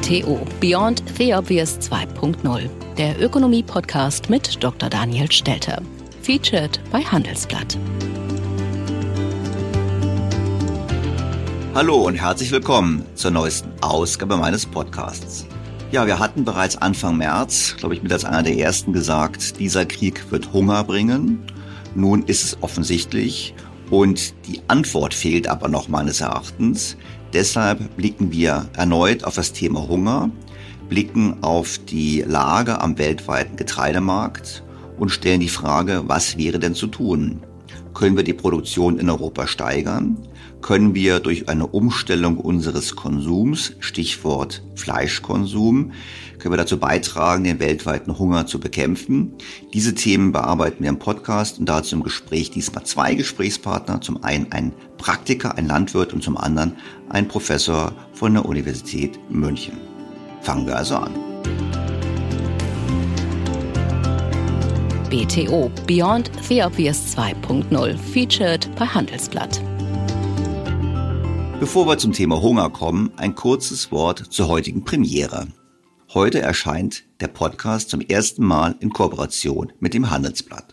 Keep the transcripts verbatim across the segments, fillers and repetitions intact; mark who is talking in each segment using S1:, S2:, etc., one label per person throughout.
S1: T O – Beyond the Obvious zwei Punkt null, der Ökonomie-Podcast mit Doktor Daniel Stelter. Featured bei Handelsblatt.
S2: Hallo und herzlich willkommen zur neuesten Ausgabe meines Podcasts. Ja, wir hatten bereits Anfang März, glaube ich, mit als einer der ersten gesagt, dieser Krieg wird Hunger bringen. Nun ist es offensichtlich und die Antwort fehlt aber noch meines Erachtens. Deshalb blicken wir erneut auf das Thema Hunger, blicken auf die Lage am weltweiten Getreidemarkt und stellen die Frage, was wäre denn zu tun? Können wir die Produktion in Europa steigern? Können wir durch eine Umstellung unseres Konsums, Stichwort Fleischkonsum, können wir dazu beitragen, den weltweiten Hunger zu bekämpfen? Diese Themen bearbeiten wir im Podcast und dazu im Gespräch diesmal zwei Gesprächspartner. Zum einen ein Praktiker, ein Landwirt und zum anderen ein Professor von der Universität München. Fangen wir also an.
S1: B T O – Beyond the Obvious zwei Punkt null, featured bei Handelsblatt.
S2: Bevor wir zum Thema Hunger kommen, ein kurzes Wort zur heutigen Premiere. Heute erscheint der Podcast zum ersten Mal in Kooperation mit dem Handelsblatt.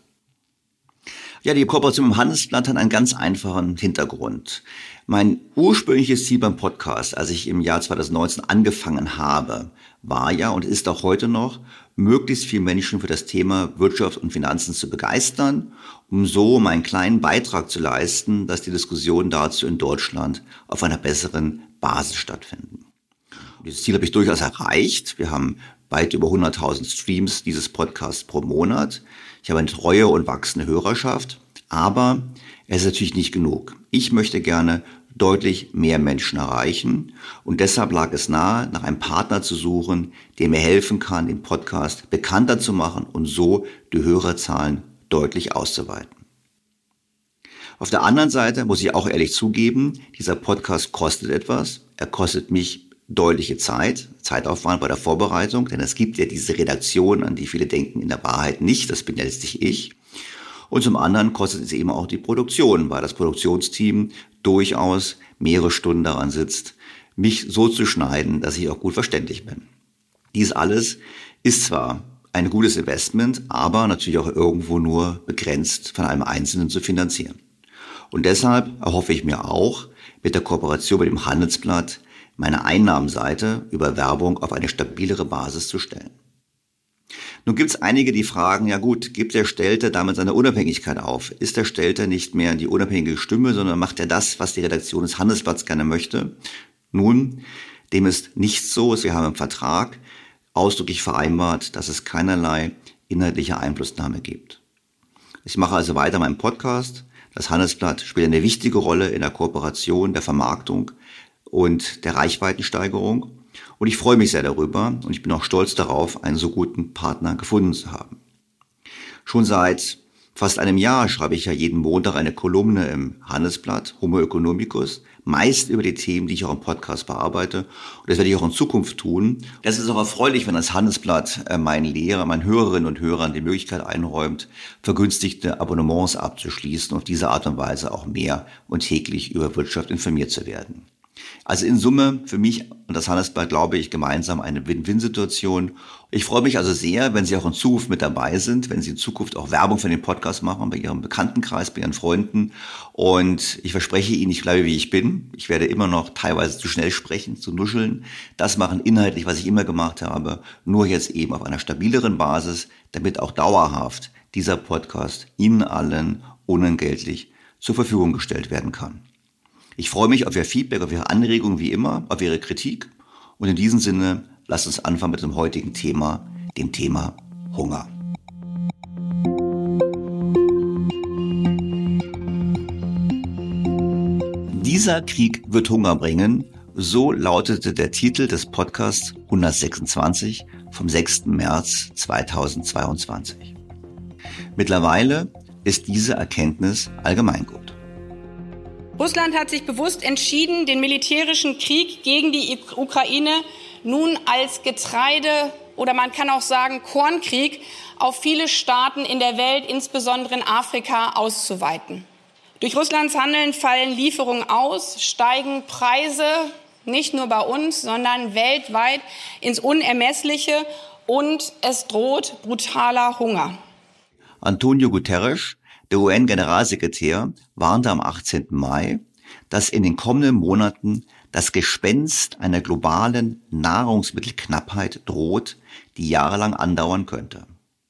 S2: Ja, die Kooperation mit dem Handelsblatt hat einen ganz einfachen Hintergrund. Mein ursprüngliches Ziel beim Podcast, als ich im Jahr zweitausendneunzehn angefangen habe, war ja und ist auch heute noch, möglichst viele Menschen für das Thema Wirtschaft und Finanzen zu begeistern, um so meinen kleinen Beitrag zu leisten, dass die Diskussionen dazu in Deutschland auf einer besseren Basis stattfinden. Und dieses Ziel habe ich durchaus erreicht. Wir haben weit über hunderttausend Streams dieses Podcasts pro Monat. Ich habe eine treue und wachsende Hörerschaft, aber es ist natürlich nicht genug. Ich möchte gerne deutlich mehr Menschen erreichen und deshalb lag es nahe, nach einem Partner zu suchen, der mir helfen kann, den Podcast bekannter zu machen und so die Hörerzahlen deutlich auszuweiten. Auf der anderen Seite muss ich auch ehrlich zugeben, dieser Podcast kostet etwas. Er kostet mich deutliche Zeit, Zeitaufwand bei der Vorbereitung, denn es gibt ja diese Redaktion, an die viele denken, in der Wahrheit nicht, das bin ja letztlich ich. Und zum anderen kostet es eben auch die Produktion, weil das Produktionsteam durchaus mehrere Stunden daran sitzt, mich so zu schneiden, dass ich auch gut verständlich bin. Dies alles ist zwar ein gutes Investment, aber natürlich auch irgendwo nur begrenzt von einem Einzelnen zu finanzieren. Und deshalb erhoffe ich mir auch, mit der Kooperation mit dem Handelsblatt meine Einnahmenseite über Werbung auf eine stabilere Basis zu stellen. Nun gibt es einige, die fragen, ja gut, gibt der Stelter damit seine Unabhängigkeit auf? Ist der Stelter nicht mehr die unabhängige Stimme, sondern macht er das, was die Redaktion des Handelsblatts gerne möchte? Nun, dem ist nicht so. Wir haben im Vertrag ausdrücklich vereinbart, dass es keinerlei inhaltliche Einflussnahme gibt. Ich mache also weiter meinen Podcast. Das Handelsblatt spielt eine wichtige Rolle in der Kooperation, der Vermarktung und der Reichweitensteigerung. Und ich freue mich sehr darüber und ich bin auch stolz darauf, einen so guten Partner gefunden zu haben. Schon seit fast einem Jahr schreibe ich ja jeden Montag eine Kolumne im Handelsblatt, Homo economicus, meist über die Themen, die ich auch im Podcast bearbeite. Und das werde ich auch in Zukunft tun. Es ist auch erfreulich, wenn das Handelsblatt meinen Lehrern, meinen Hörerinnen und Hörern die Möglichkeit einräumt, vergünstigte Abonnements abzuschließen und auf diese Art und Weise auch mehr und täglich über Wirtschaft informiert zu werden. Also in Summe für mich und das Handelsblatt, glaube ich, gemeinsam eine Win-Win-Situation. Ich freue mich also sehr, wenn Sie auch in Zukunft mit dabei sind, wenn Sie in Zukunft auch Werbung für den Podcast machen, bei Ihrem Bekanntenkreis, bei Ihren Freunden. Und ich verspreche Ihnen, ich bleibe, wie ich bin. Ich werde immer noch teilweise zu schnell sprechen, zu nuscheln. Das machen inhaltlich, was ich immer gemacht habe, nur jetzt eben auf einer stabileren Basis, damit auch dauerhaft dieser Podcast Ihnen allen unentgeltlich zur Verfügung gestellt werden kann. Ich freue mich auf Ihr Feedback, auf Ihre Anregungen wie immer, auf Ihre Kritik. Und in diesem Sinne, lasst uns anfangen mit dem heutigen Thema, dem Thema Hunger. Dieser Krieg wird Hunger bringen, so lautete der Titel des Podcasts hundertsechsundzwanzig vom sechsten März zweitausendzweiundzwanzig. Mittlerweile ist diese Erkenntnis allgemeingut.
S3: Russland hat sich bewusst entschieden, den militärischen Krieg gegen die Ukraine nun als Getreide- oder man kann auch sagen Kornkrieg auf viele Staaten in der Welt, insbesondere in Afrika, auszuweiten. Durch Russlands Handeln fallen Lieferungen aus, steigen Preise nicht nur bei uns, sondern weltweit ins Unermessliche und es droht brutaler Hunger.
S2: Antonio Guterres, der U N-Generalsekretär, warnte am achtzehnten Mai, dass in den kommenden Monaten das Gespenst einer globalen Nahrungsmittelknappheit droht, die jahrelang andauern könnte.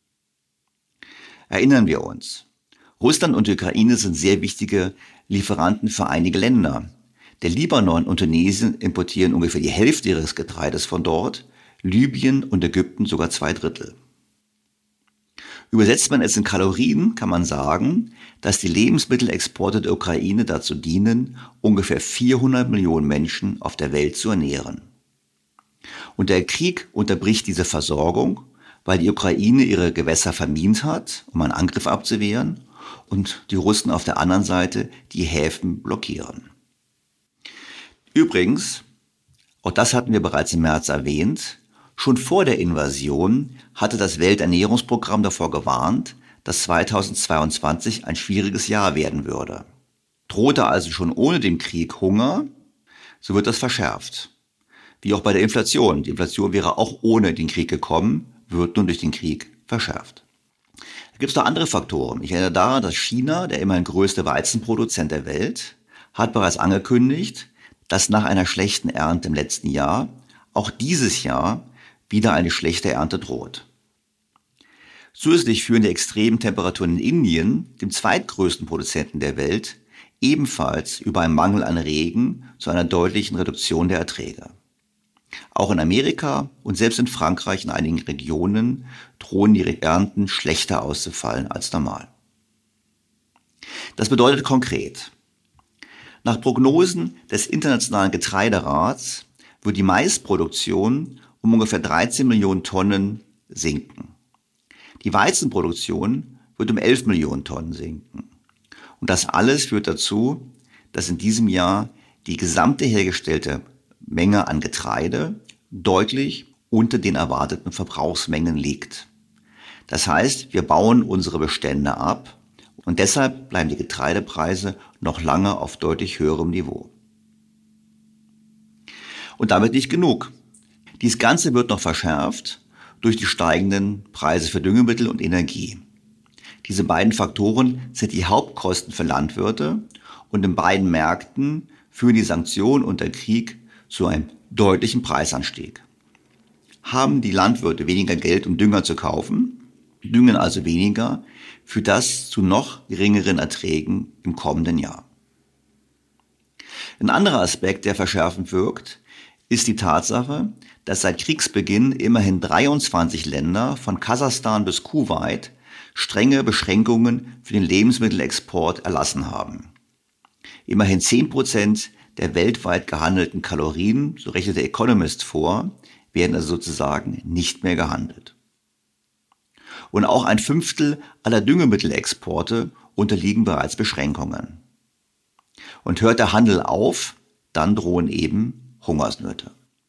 S2: Erinnern wir uns, Russland und die Ukraine sind sehr wichtige Lieferanten für einige Länder. Der Libanon und Tunesien importieren ungefähr die Hälfte ihres Getreides von dort, Libyen und Ägypten sogar zwei Drittel. Übersetzt man es in Kalorien, kann man sagen, dass die Lebensmittelexporte der Ukraine dazu dienen, ungefähr vierhundert Millionen Menschen auf der Welt zu ernähren. Und der Krieg unterbricht diese Versorgung, weil die Ukraine ihre Gewässer vermint hat, um einen Angriff abzuwehren, und die Russen auf der anderen Seite die Häfen blockieren. Übrigens, auch das hatten wir bereits im März erwähnt, schon vor der Invasion hatte das Welternährungsprogramm davor gewarnt, dass zweitausendzweiundzwanzig ein schwieriges Jahr werden würde. Drohte also schon ohne den Krieg Hunger, so wird das verschärft. Wie auch bei der Inflation. Die Inflation wäre auch ohne den Krieg gekommen, wird nun durch den Krieg verschärft. Da gibt es noch andere Faktoren. Ich erinnere daran, dass China, der immerhin größte Weizenproduzent der Welt, hat bereits angekündigt, dass nach einer schlechten Ernte im letzten Jahr auch dieses Jahr wieder eine schlechte Ernte droht. Zusätzlich führen die extremen Temperaturen in Indien, dem zweitgrößten Produzenten der Welt, ebenfalls über einen Mangel an Regen zu einer deutlichen Reduktion der Erträge. Auch in Amerika und selbst in Frankreich in einigen Regionen drohen die Ernten schlechter auszufallen als normal. Das bedeutet konkret: Nach Prognosen des Internationalen Getreiderats wird die Maisproduktion um ungefähr dreizehn Millionen Tonnen sinken. Die Weizenproduktion wird um elf Millionen Tonnen sinken. Und das alles führt dazu, dass in diesem Jahr die gesamte hergestellte Menge an Getreide deutlich unter den erwarteten Verbrauchsmengen liegt. Das heißt, wir bauen unsere Bestände ab und deshalb bleiben die Getreidepreise noch lange auf deutlich höherem Niveau. Und damit nicht genug. Dies Ganze wird noch verschärft durch die steigenden Preise für Düngemittel und Energie. Diese beiden Faktoren sind die Hauptkosten für Landwirte und in beiden Märkten führen die Sanktionen und der Krieg zu einem deutlichen Preisanstieg. Haben die Landwirte weniger Geld, um Dünger zu kaufen, düngen also weniger, führt das zu noch geringeren Erträgen im kommenden Jahr. Ein anderer Aspekt, der verschärfend wirkt, ist die Tatsache, dass seit Kriegsbeginn immerhin dreiundzwanzig Länder von Kasachstan bis Kuwait strenge Beschränkungen für den Lebensmittelexport erlassen haben. Immerhin zehn Prozent der weltweit gehandelten Kalorien, so rechnet der Economist vor, werden also sozusagen nicht mehr gehandelt. Und auch ein Fünftel aller Düngemittelexporte unterliegen bereits Beschränkungen. Und hört der Handel auf, dann drohen eben Hungersnöte.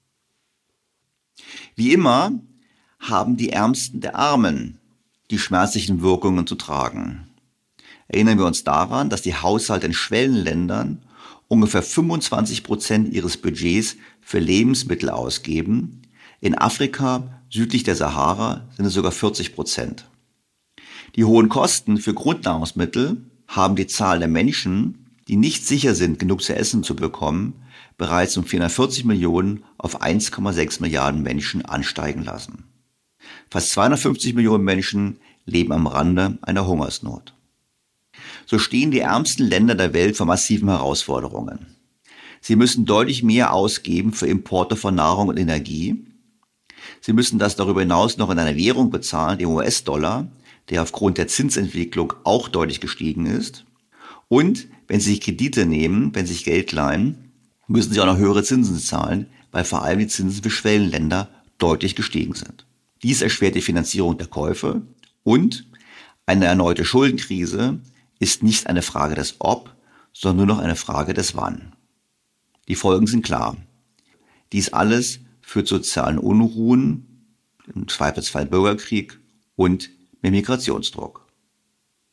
S2: Wie immer haben die Ärmsten der Armen die schmerzlichen Wirkungen zu tragen. Erinnern wir uns daran, dass die Haushalte in Schwellenländern ungefähr fünfundzwanzig Prozent ihres Budgets für Lebensmittel ausgeben. In Afrika, südlich der Sahara, sind es sogar vierzig Prozent. Die hohen Kosten für Grundnahrungsmittel haben die Zahl der Menschen, die nicht sicher sind, genug zu essen zu bekommen, bereits um vierhundertvierzig Millionen auf eins Komma sechs Milliarden Menschen ansteigen lassen. Fast zweihundertfünfzig Millionen Menschen leben am Rande einer Hungersnot. So stehen die ärmsten Länder der Welt vor massiven Herausforderungen. Sie müssen deutlich mehr ausgeben für Importe von Nahrung und Energie. Sie müssen das darüber hinaus noch in einer Währung bezahlen, dem U S-Dollar, der aufgrund der Zinsentwicklung auch deutlich gestiegen ist. Und wenn sie sich Kredite nehmen, wenn sie sich Geld leihen, müssen sie auch noch höhere Zinsen zahlen, weil vor allem die Zinsen für Schwellenländer deutlich gestiegen sind. Dies erschwert die Finanzierung der Käufe und eine erneute Schuldenkrise ist nicht eine Frage des Ob, sondern nur noch eine Frage des Wann. Die Folgen sind klar. Dies alles führt zu sozialen Unruhen, im Zweifelsfall Bürgerkrieg und mehr Migrationsdruck.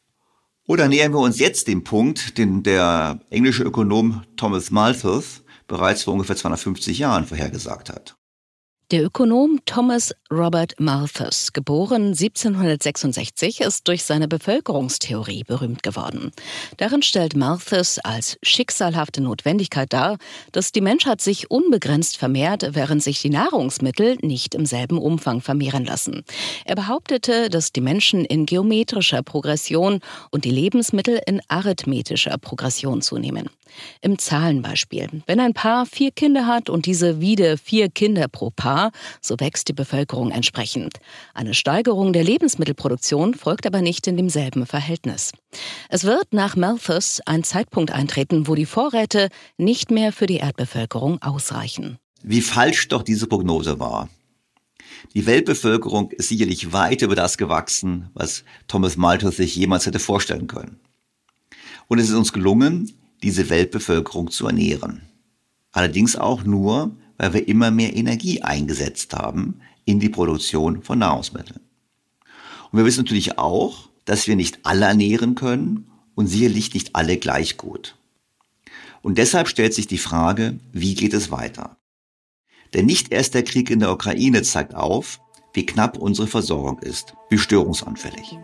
S2: Oder nähern wir uns jetzt dem Punkt, den der englische Ökonom Thomas Malthus bereits vor ungefähr zweihundertfünfzig Jahren vorhergesagt hat.
S1: Der Ökonom Thomas Robert Malthus, geboren siebzehnhundertsechsundsechzig, ist durch seine Bevölkerungstheorie berühmt geworden. Darin stellt Malthus als schicksalhafte Notwendigkeit dar, dass die Menschheit sich unbegrenzt vermehrt, während sich die Nahrungsmittel nicht im selben Umfang vermehren lassen. Er behauptete, dass die Menschen in geometrischer Progression und die Lebensmittel in arithmetischer Progression zunehmen. Im Zahlenbeispiel: Wenn ein Paar vier Kinder hat und diese wieder vier Kinder pro Paar, so wächst die Bevölkerung entsprechend. Eine Steigerung der Lebensmittelproduktion folgt aber nicht in demselben Verhältnis. Es wird nach Malthus ein Zeitpunkt eintreten, wo die Vorräte nicht mehr für die Erdbevölkerung ausreichen.
S2: Wie falsch doch diese Prognose war. Die Weltbevölkerung ist sicherlich weit über das gewachsen, was Thomas Malthus sich jemals hätte vorstellen können. Und es ist uns gelungen, diese Weltbevölkerung zu ernähren. Allerdings auch nur, weil wir immer mehr Energie eingesetzt haben in die Produktion von Nahrungsmitteln. Und wir wissen natürlich auch, dass wir nicht alle ernähren können und sicherlich nicht alle gleich gut. Und deshalb stellt sich die Frage, wie geht es weiter? Denn nicht erst der Krieg in der Ukraine zeigt auf, wie knapp unsere Versorgung ist, wie störungsanfällig.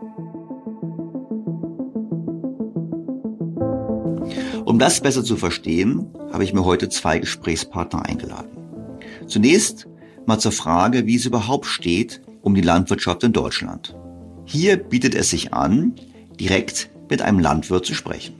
S2: Um das besser zu verstehen, habe ich mir heute zwei Gesprächspartner eingeladen. Zunächst mal zur Frage, wie es überhaupt steht um die Landwirtschaft in Deutschland. Hier bietet es sich an, direkt mit einem Landwirt zu sprechen.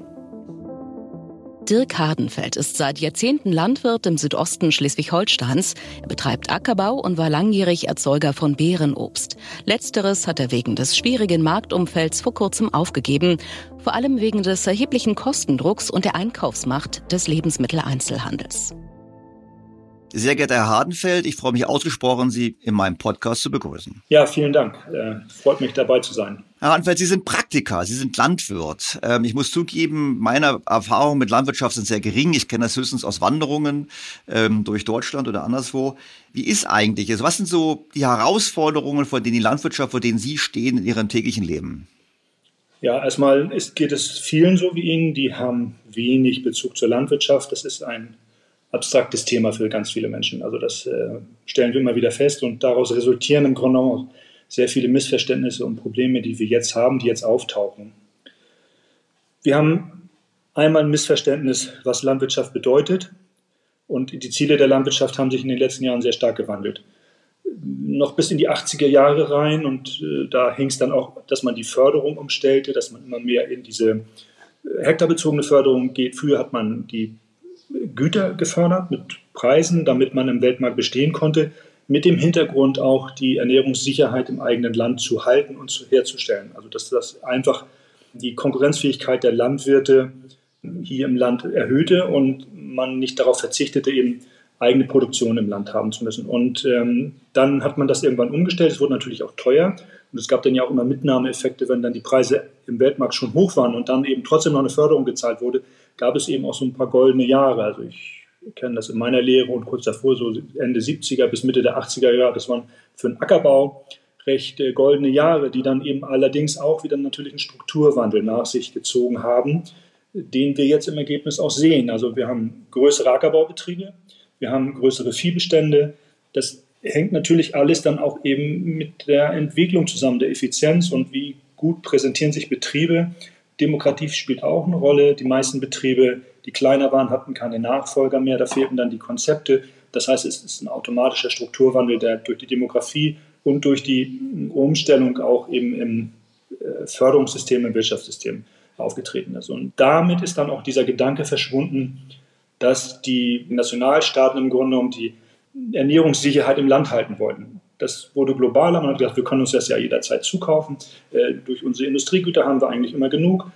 S1: Dirk Hardenfeld ist seit Jahrzehnten Landwirt im Südosten Schleswig-Holsteins. Er betreibt Ackerbau und war langjährig Erzeuger von Beerenobst. Letzteres hat er wegen des schwierigen Marktumfelds vor kurzem aufgegeben, vor allem wegen des erheblichen Kostendrucks und der Einkaufsmacht des Lebensmitteleinzelhandels.
S2: Sehr geehrter Herr Hardenfeld, ich freue mich ausgesprochen, Sie in meinem Podcast zu begrüßen.
S4: Ja, vielen Dank. Äh, freut mich, dabei zu sein.
S2: Herr Hardenfeld, Sie sind Praktiker, Sie sind Landwirt. Ähm, ich muss zugeben, meine Erfahrungen mit Landwirtschaft sind sehr gering. Ich kenne das höchstens aus Wanderungen ähm, durch Deutschland oder anderswo. Wie ist eigentlich, also was sind so die Herausforderungen, vor denen die Landwirtschaft, vor denen Sie stehen in Ihrem täglichen Leben?
S4: Ja, erstmal ist, geht es vielen so wie Ihnen, die haben wenig Bezug zur Landwirtschaft. Das ist ein abstraktes Thema für ganz viele Menschen. Also das äh, stellen wir immer wieder fest und daraus resultieren im Grunde genommen auch sehr viele Missverständnisse und Probleme, die wir jetzt haben, die jetzt auftauchen. Wir haben einmal ein Missverständnis, was Landwirtschaft bedeutet, und die Ziele der Landwirtschaft haben sich in den letzten Jahren sehr stark gewandelt. Noch bis in die achtziger Jahre rein, und äh, da hing es dann auch, dass man die Förderung umstellte, dass man immer mehr in diese hektarbezogene Förderung geht. Früher hat man die Güter gefördert mit Preisen, damit man im Weltmarkt bestehen konnte, mit dem Hintergrund auch die Ernährungssicherheit im eigenen Land zu halten und zu, herzustellen. Also dass das einfach die Konkurrenzfähigkeit der Landwirte hier im Land erhöhte und man nicht darauf verzichtete, eben eigene Produktion im Land haben zu müssen. Und ähm, dann hat man das irgendwann umgestellt. Es wurde natürlich auch teuer. Und es gab dann ja auch immer Mitnahmeeffekte, wenn dann die Preise im Weltmarkt schon hoch waren und dann eben trotzdem noch eine Förderung gezahlt wurde, gab es eben auch so ein paar goldene Jahre. Also ich kenne das in meiner Lehre und kurz davor, so Ende siebziger bis Mitte der achtziger Jahre, das waren für den Ackerbau recht äh, goldene Jahre, die dann eben allerdings auch wieder natürlich einen Strukturwandel nach sich gezogen haben, den wir jetzt im Ergebnis auch sehen. Also wir haben größere Ackerbaubetriebe, wir haben größere Viehbestände. Das hängt natürlich alles dann auch eben mit der Entwicklung zusammen, der Effizienz und wie gut präsentieren sich Betriebe. Demokratie spielt auch eine Rolle. Die meisten Betriebe, die kleiner waren, hatten keine Nachfolger mehr. Da fehlten dann die Konzepte. Das heißt, es ist ein automatischer Strukturwandel, der durch die Demografie und durch die Umstellung auch eben im Förderungssystem, im Wirtschaftssystem aufgetreten ist. Und damit ist dann auch dieser Gedanke verschwunden, dass die Nationalstaaten im Grunde genommen die Ernährungssicherheit im Land halten wollten. Das wurde globaler. Man hat gesagt, wir können uns das ja jederzeit zukaufen. Äh, durch unsere Industriegüter haben wir eigentlich immer genug.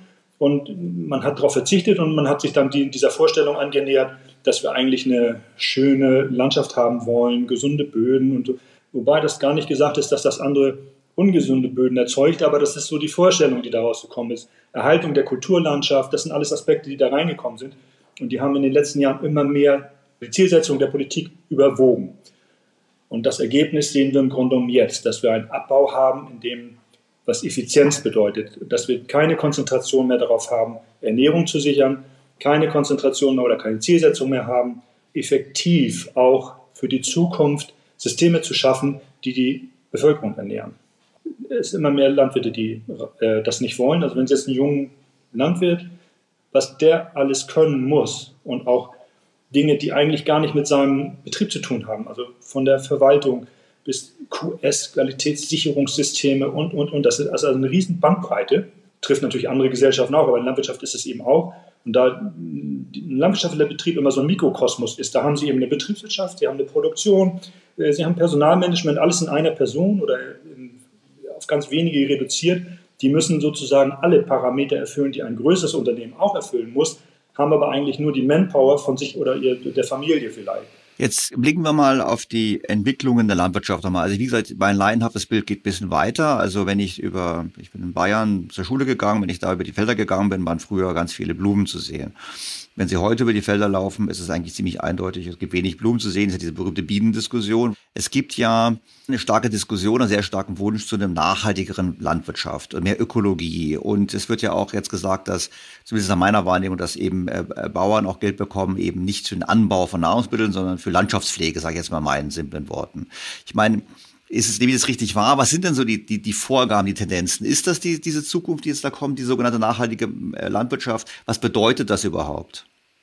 S4: Und man hat darauf verzichtet und man hat sich dann die, dieser Vorstellung angenähert, dass wir eigentlich eine schöne Landschaft haben wollen, gesunde Böden. Und so. Wobei das gar nicht gesagt ist, dass das andere ungesunde Böden erzeugt, aber das ist so die Vorstellung, die daraus gekommen ist. Erhaltung der Kulturlandschaft, das sind alles Aspekte, die da reingekommen sind. Und die haben in den letzten Jahren immer mehr die Zielsetzung der Politik überwogen. Und das Ergebnis sehen wir im Grunde genommen jetzt, dass wir einen Abbau haben, in dem, was Effizienz bedeutet, dass wir keine Konzentration mehr darauf haben, Ernährung zu sichern, keine Konzentration mehr oder keine Zielsetzung mehr haben, effektiv auch für die Zukunft Systeme zu schaffen, die die Bevölkerung ernähren. Es sind immer mehr Landwirte, die äh, das nicht wollen. Also wenn Sie jetzt einen jungen Landwirt, was der alles können muss und auch Dinge, die eigentlich gar nicht mit seinem Betrieb zu tun haben, also von der Verwaltung bis Q S, Qualitätssicherungssysteme und, und, und. Das ist also eine riesen Bandbreite, trifft natürlich andere Gesellschaften auch, aber in der Landwirtschaft ist es eben auch. Und da ein landwirtschaftlicher Betrieb immer so ein Mikrokosmos ist, da haben Sie eben eine Betriebswirtschaft, Sie haben eine Produktion, Sie haben Personalmanagement, alles in einer Person oder in, auf ganz wenige reduziert. Die müssen sozusagen alle Parameter erfüllen, die ein größeres Unternehmen auch erfüllen muss, haben aber eigentlich nur die Manpower von sich oder ihr, der Familie vielleicht.
S2: Jetzt blicken wir mal auf die Entwicklungen der Landwirtschaft nochmal. Also wie gesagt, mein laienhaftes Bild geht ein bisschen weiter. Also wenn ich über, ich bin in Bayern zur Schule gegangen, wenn ich da über die Felder gegangen bin, waren früher ganz viele Blumen zu sehen. Wenn Sie heute über die Felder laufen, ist es eigentlich ziemlich eindeutig. Es gibt wenig Blumen zu sehen. Es ist ja diese berühmte Bienendiskussion. Es gibt ja eine starke Diskussion, einen sehr starken Wunsch zu einer nachhaltigeren Landwirtschaft und mehr Ökologie. Und es wird ja auch jetzt gesagt, dass, zumindest nach meiner Wahrnehmung, dass eben äh, Bauern auch Geld bekommen, eben nicht für den Anbau von Nahrungsmitteln, sondern für Landschaftspflege, sage ich jetzt mal in meinen simplen Worten. Ich meine, ist es, nehme ich das richtig wahr? Was sind denn so die, die, die Vorgaben, die Tendenzen? Ist das die, diese Zukunft, die jetzt da kommt, die sogenannte nachhaltige Landwirtschaft? Was bedeutet das überhaupt?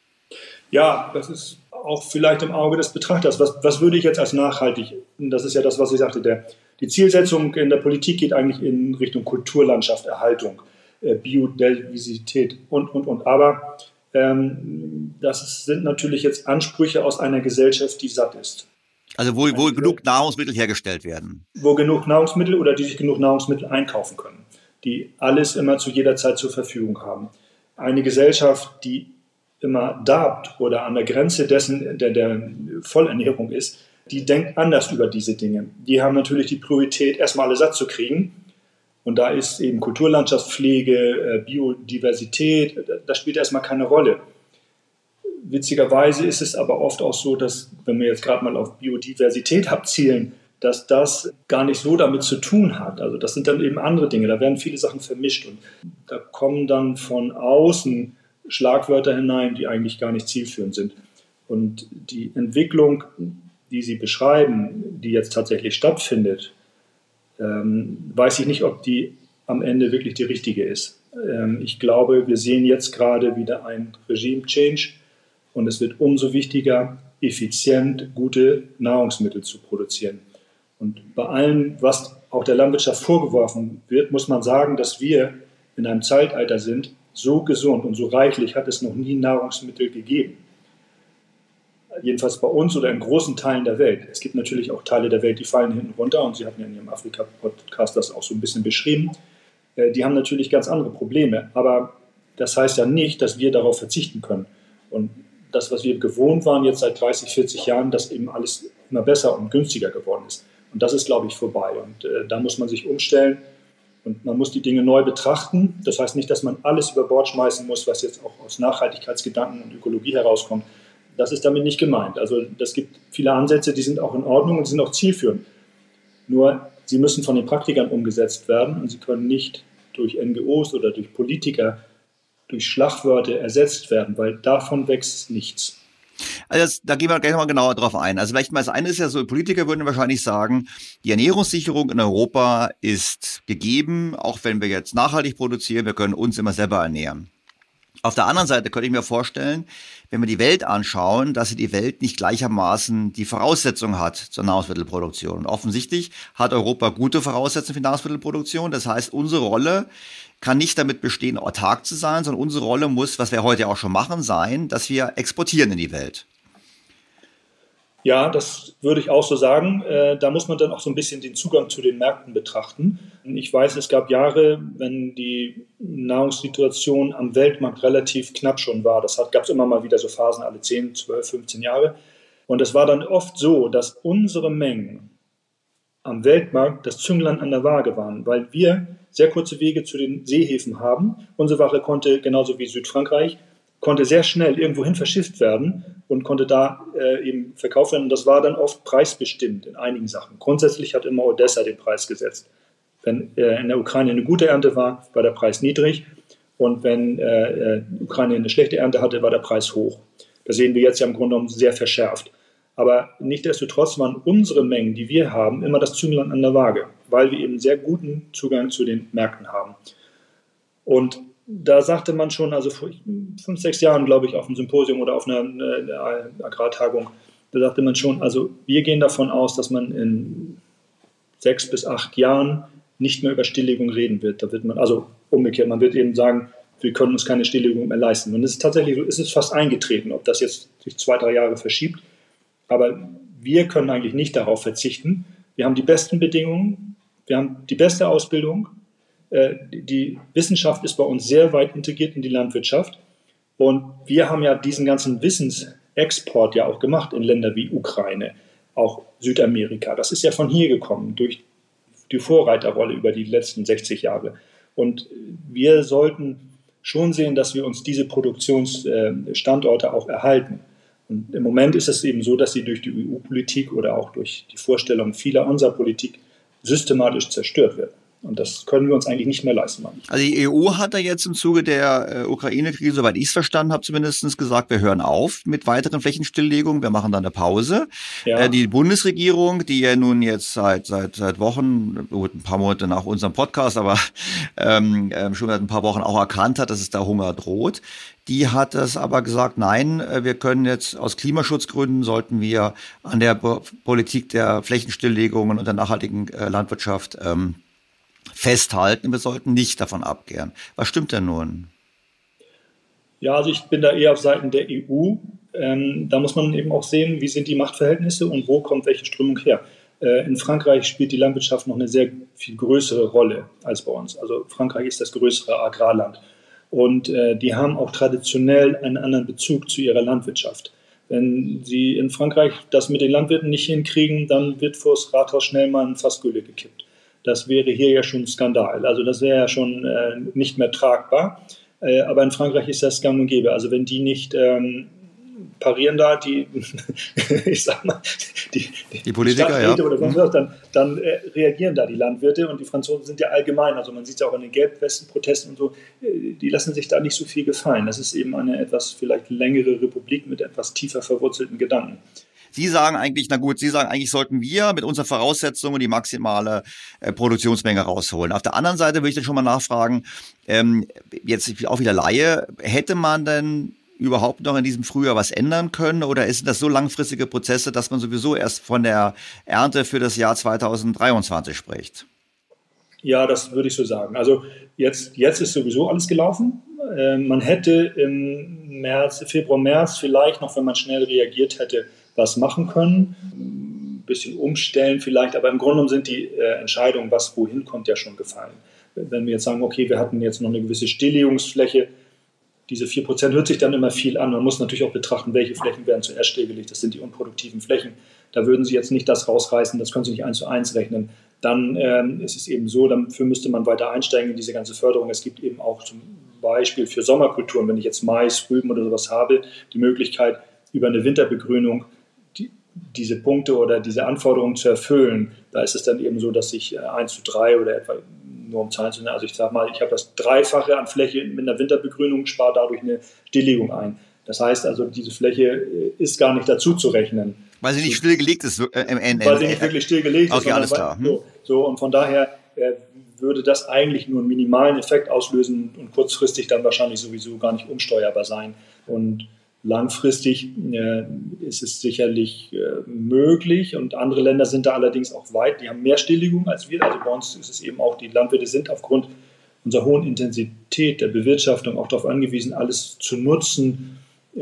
S4: Ja, das ist auch vielleicht im Auge des Betrachters. Was, was würde ich jetzt als nachhaltig? Das ist ja das, was ich sagte. Der, die Zielsetzung in der Politik geht eigentlich in Richtung Kulturlandschaft, Erhaltung, äh, Biodiversität und, und, und. Aber ähm, das sind natürlich jetzt Ansprüche aus einer Gesellschaft, die satt ist.
S2: Also wo, wo genug Nahrungsmittel hergestellt werden.
S4: Wo genug Nahrungsmittel oder die sich genug Nahrungsmittel einkaufen können, die alles immer zu jeder Zeit zur Verfügung haben. Eine Gesellschaft, die immer darbt oder an der Grenze dessen der, der Vollernährung ist, die denkt anders über diese Dinge. Die haben natürlich die Priorität, erstmal alle satt zu kriegen. Und da ist eben Kulturlandschaftspflege, Biodiversität, das spielt erstmal keine Rolle. Witzigerweise ist es aber oft auch so, dass, wenn wir jetzt gerade mal auf Biodiversität abzielen, dass das gar nicht so damit zu tun hat. Also das sind dann eben andere Dinge, da werden viele Sachen vermischt und da kommen dann von außen Schlagwörter hinein, die eigentlich gar nicht zielführend sind. Und die Entwicklung, die Sie beschreiben, die jetzt tatsächlich stattfindet, ähm, weiß ich nicht, ob die am Ende wirklich die richtige ist. Ähm, ich glaube, wir sehen jetzt gerade wieder ein Regime-Change und es wird umso wichtiger, effizient gute Nahrungsmittel zu produzieren. Und bei allem, was auch der Landwirtschaft vorgeworfen wird, muss man sagen, dass wir in einem Zeitalter sind, so gesund und so reichlich hat es noch nie Nahrungsmittel gegeben. Jedenfalls bei uns oder in großen Teilen der Welt. Es gibt natürlich auch Teile der Welt, die fallen hinten runter und Sie hatten ja in Ihrem Afrika-Podcast das auch so ein bisschen beschrieben. Die haben natürlich ganz andere Probleme, aber das heißt ja nicht, dass wir darauf verzichten können. Und das, was wir gewohnt waren jetzt seit dreißig, vierzig Jahren, dass eben alles immer besser und günstiger geworden ist. Und das ist, glaube ich, vorbei. Und äh, da muss man sich umstellen und man muss die Dinge neu betrachten. Das heißt nicht, dass man alles über Bord schmeißen muss, was jetzt auch aus Nachhaltigkeitsgedanken und Ökologie herauskommt. Das ist damit nicht gemeint. Also das gibt viele Ansätze, die sind auch in Ordnung und sind auch zielführend. Nur sie müssen von den Praktikern umgesetzt werden und sie können nicht durch N G Os oder durch Politiker, durch Schlagwörter ersetzt werden, weil davon wächst nichts.
S2: Also das, da gehen wir gleich nochmal genauer drauf ein. Also vielleicht mal das eine ist ja so, Politiker würden wahrscheinlich sagen, die Ernährungssicherung in Europa ist gegeben, auch wenn wir jetzt nachhaltig produzieren, wir können uns immer selber ernähren. Auf der anderen Seite könnte ich mir vorstellen, wenn wir die Welt anschauen, dass die Welt nicht gleichermaßen die Voraussetzungen hat zur Nahrungsmittelproduktion. Und offensichtlich hat Europa gute Voraussetzungen für Nahrungsmittelproduktion. Das heißt, unsere Rolle kann nicht damit bestehen, autark zu sein, sondern unsere Rolle muss, was wir heute auch schon machen, sein, dass wir exportieren in die Welt.
S4: Ja, das würde ich auch so sagen. Äh, da muss man dann auch so ein bisschen den Zugang zu den Märkten betrachten. Ich weiß, es gab Jahre, wenn die Nahrungssituation am Weltmarkt relativ knapp schon war. Das gab es immer mal wieder so Phasen, alle zehn, zwölf, fünfzehn Jahre. Und es war dann oft so, dass unsere Mengen am Weltmarkt das Zünglein an der Waage waren, weil wir sehr kurze Wege zu den Seehäfen haben. Unsere Ware konnte, genauso wie Südfrankreich, konnte sehr schnell irgendwohin verschifft werden und konnte da äh, eben verkauft werden. Und das war dann oft preisbestimmt in einigen Sachen. Grundsätzlich hat immer Odessa den Preis gesetzt. Wenn äh, in der Ukraine eine gute Ernte war, war der Preis niedrig. Und wenn äh, die Ukraine eine schlechte Ernte hatte, war der Preis hoch. Das sehen wir jetzt ja im Grunde genommen sehr verschärft. Aber nichtsdestotrotz waren unsere Mengen, die wir haben, immer das Zünglein an der Waage, weil wir eben sehr guten Zugang zu den Märkten haben. Und da sagte man schon, also vor fünf, sechs Jahren, glaube ich, auf einem Symposium oder auf einer, einer Agrartagung, da sagte man schon, also wir gehen davon aus, dass man in sechs bis acht Jahren nicht mehr über Stilllegung reden wird. Da wird man, also umgekehrt, man wird eben sagen, wir können uns keine Stilllegung mehr leisten. Und es ist tatsächlich so, es ist fast eingetreten, ob das jetzt sich zwei, drei Jahre verschiebt. Aber wir können eigentlich nicht darauf verzichten. Wir haben die besten Bedingungen, wir haben die beste Ausbildung. Die Wissenschaft ist bei uns sehr weit integriert in die Landwirtschaft. Und wir haben ja diesen ganzen Wissensexport ja auch gemacht in Länder wie Ukraine, auch Südamerika. Das ist ja von hier gekommen, durch die Vorreiterrolle über die letzten sechzig Jahre. Und wir sollten schon sehen, dass wir uns diese Produktionsstandorte auch erhalten. Und im Moment ist es eben so, dass sie durch die E U-Politik oder auch durch die Vorstellung vieler unserer Politik systematisch zerstört werden. Und das können wir uns eigentlich nicht mehr leisten.
S2: Also die E U hat da jetzt im Zuge der äh, Ukraine-Krise, soweit ich es verstanden habe, zumindest gesagt, wir hören auf mit weiteren Flächenstilllegungen, wir machen da eine Pause. Ja. Äh, die Bundesregierung, die ja nun jetzt seit seit seit Wochen, gut, ein paar Monate nach unserem Podcast, aber ähm, schon seit ein paar Wochen auch erkannt hat, dass es da Hunger droht, die hat es aber gesagt, nein, wir können jetzt aus Klimaschutzgründen, sollten wir an der Politik der Flächenstilllegungen und der nachhaltigen äh, Landwirtschaft ähm, festhalten. Wir sollten nicht davon abkehren. Was stimmt denn nun?
S4: Ja, also ich bin da eher auf Seiten der E U. Ähm, da muss man eben auch sehen, wie sind die Machtverhältnisse und wo kommt welche Strömung her. Äh, in Frankreich spielt die Landwirtschaft noch eine sehr viel größere Rolle als bei uns. Also Frankreich ist das größere Agrarland. Und äh, die haben auch traditionell einen anderen Bezug zu ihrer Landwirtschaft. Wenn sie in Frankreich das mit den Landwirten nicht hinkriegen, dann wird vor das Rathaus schnell mal ein Fass Gülle gekippt. Das wäre hier ja schon ein Skandal. Also das wäre ja schon äh, nicht mehr tragbar. Äh, aber in Frankreich ist das gang und gäbe. Also wenn die nicht ähm, parieren da, die, ich sag mal, die, die,
S2: die Politiker,
S4: ja. Oder
S2: mhm.
S4: was, dann, dann äh, reagieren da die Landwirte. Und die Franzosen sind ja allgemein, also man sieht es ja auch in den Gelbwesten-Protesten und so, äh, die lassen sich da nicht so viel gefallen. Das ist eben eine etwas vielleicht längere Republik mit etwas tiefer verwurzelten Gedanken.
S2: Sie sagen eigentlich, na gut, Sie sagen eigentlich, sollten wir mit unseren Voraussetzungen die maximale äh, Produktionsmenge rausholen. Auf der anderen Seite würde ich dann schon mal nachfragen, ähm, jetzt auch wieder Laie, hätte man denn überhaupt noch in diesem Frühjahr was ändern können oder sind das so langfristige Prozesse, dass man sowieso erst von der Ernte für das Jahr zweitausenddreiundzwanzig spricht?
S4: Ja, das würde ich so sagen. Also jetzt, jetzt ist sowieso alles gelaufen. Äh, man hätte im März, Februar, März vielleicht noch, wenn man schnell reagiert hätte, was machen können, ein bisschen umstellen vielleicht, aber im Grunde genommen sind die äh, Entscheidungen, was wohin kommt, ja schon gefallen. Wenn wir jetzt sagen, okay, wir hatten jetzt noch eine gewisse Stilllegungsfläche, diese vier Prozent hört sich dann immer viel an. Man muss natürlich auch betrachten, welche Flächen werden zuerst stillgelegt. Das sind die unproduktiven Flächen. Da würden Sie jetzt nicht das rausreißen, das können Sie nicht eins zu eins rechnen. Dann ähm, ist es eben so, dafür müsste man weiter einsteigen in diese ganze Förderung. Es gibt eben auch zum Beispiel für Sommerkulturen, wenn ich jetzt Mais, Rüben oder sowas habe, die Möglichkeit, über eine Winterbegrünung Die, diese Punkte oder diese Anforderungen zu erfüllen. Da ist es dann eben so, dass ich eins zu drei oder etwa nur um Zahlen zu nennen, also ich sage mal, ich habe das Dreifache an Fläche mit einer Winterbegrünung, spare dadurch eine Stilllegung ein. Das heißt also, diese Fläche ist gar nicht dazu zu rechnen.
S2: Weil sie nicht stillgelegt ist. Äh, äh,
S4: Weil sie nicht wirklich stillgelegt ist.
S2: Okay, alles klar. Hm.
S4: So, so, und von daher äh, würde das eigentlich nur einen minimalen Effekt auslösen und kurzfristig dann wahrscheinlich sowieso gar nicht umsteuerbar sein. Und langfristig äh, ist es sicherlich äh, möglich und andere Länder sind da allerdings auch weit. Die haben mehr Stilllegung als wir. Also bei uns ist es eben auch, die Landwirte sind aufgrund unserer hohen Intensität der Bewirtschaftung auch darauf angewiesen, alles zu nutzen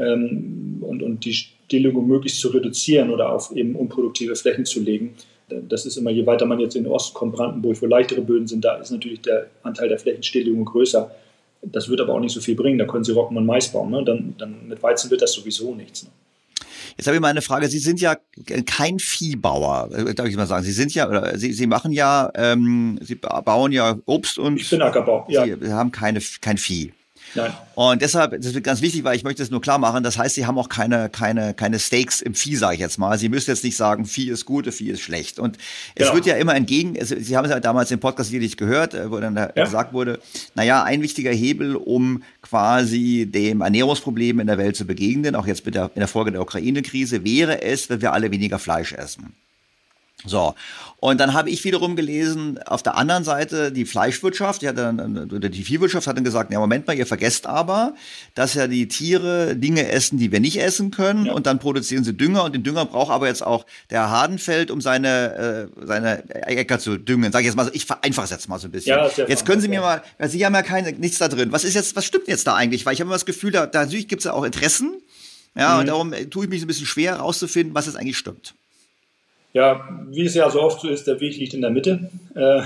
S4: ähm, und, und die Stilllegung möglichst zu reduzieren oder auf eben unproduktive Flächen zu legen. Das ist immer, je weiter man jetzt in den Osten kommt, Brandenburg, wo leichtere Böden sind, da ist natürlich der Anteil der Flächenstilllegung größer. Das wird aber auch nicht so viel bringen. Da können Sie Roggen und Mais bauen. Ne? Dann, dann mit Weizen wird das sowieso nichts. Ne?
S2: Jetzt habe ich mal eine Frage. Sie sind ja kein Viehbauer, darf ich mal sagen. Sie sind ja, oder Sie, Sie machen ja, ähm, Sie bauen ja Obst und.
S4: Ich bin Ackerbau, ja.
S2: Sie haben keine, kein Vieh.
S4: Nein.
S2: Und deshalb, das ist ganz wichtig, weil ich möchte es nur klar machen, das heißt, Sie haben auch keine, keine, keine Stakes im Vieh, sage ich jetzt mal. Sie müssen jetzt nicht sagen, Vieh ist gut, Vieh ist schlecht. Und es
S4: Genau.
S2: wird ja immer entgegen, es, Sie haben es ja damals im Podcast sicherlich gehört, wo dann da ja. gesagt wurde, naja, ein wichtiger Hebel, um quasi dem Ernährungsproblem in der Welt zu begegnen, auch jetzt mit der, in der Folge der Ukraine-Krise, wäre es, wenn wir alle weniger Fleisch essen. So, und dann habe ich wiederum gelesen, auf der anderen Seite die Fleischwirtschaft, die, hat dann, oder die Viehwirtschaft hat dann gesagt, ja Moment mal, ihr vergesst aber, dass ja die Tiere Dinge essen, die wir nicht essen können, ja. und dann produzieren sie Dünger und den Dünger braucht aber jetzt auch der Hardenfeld, um seine, äh, seine Äcker zu düngen. Sag ich jetzt mal, ich vereinfache es jetzt mal so ein bisschen. Ja, jetzt können Sie mir mal, weil Sie haben ja keine, nichts da drin. Was ist jetzt, was stimmt jetzt da eigentlich? Weil ich habe immer das Gefühl, da, da natürlich gibt es ja auch Interessen, ja, mhm. und darum tue ich mich so ein bisschen schwer herauszufinden, was jetzt eigentlich stimmt.
S4: Ja, wie es ja so oft so ist, der Weg liegt in der Mitte. Äh,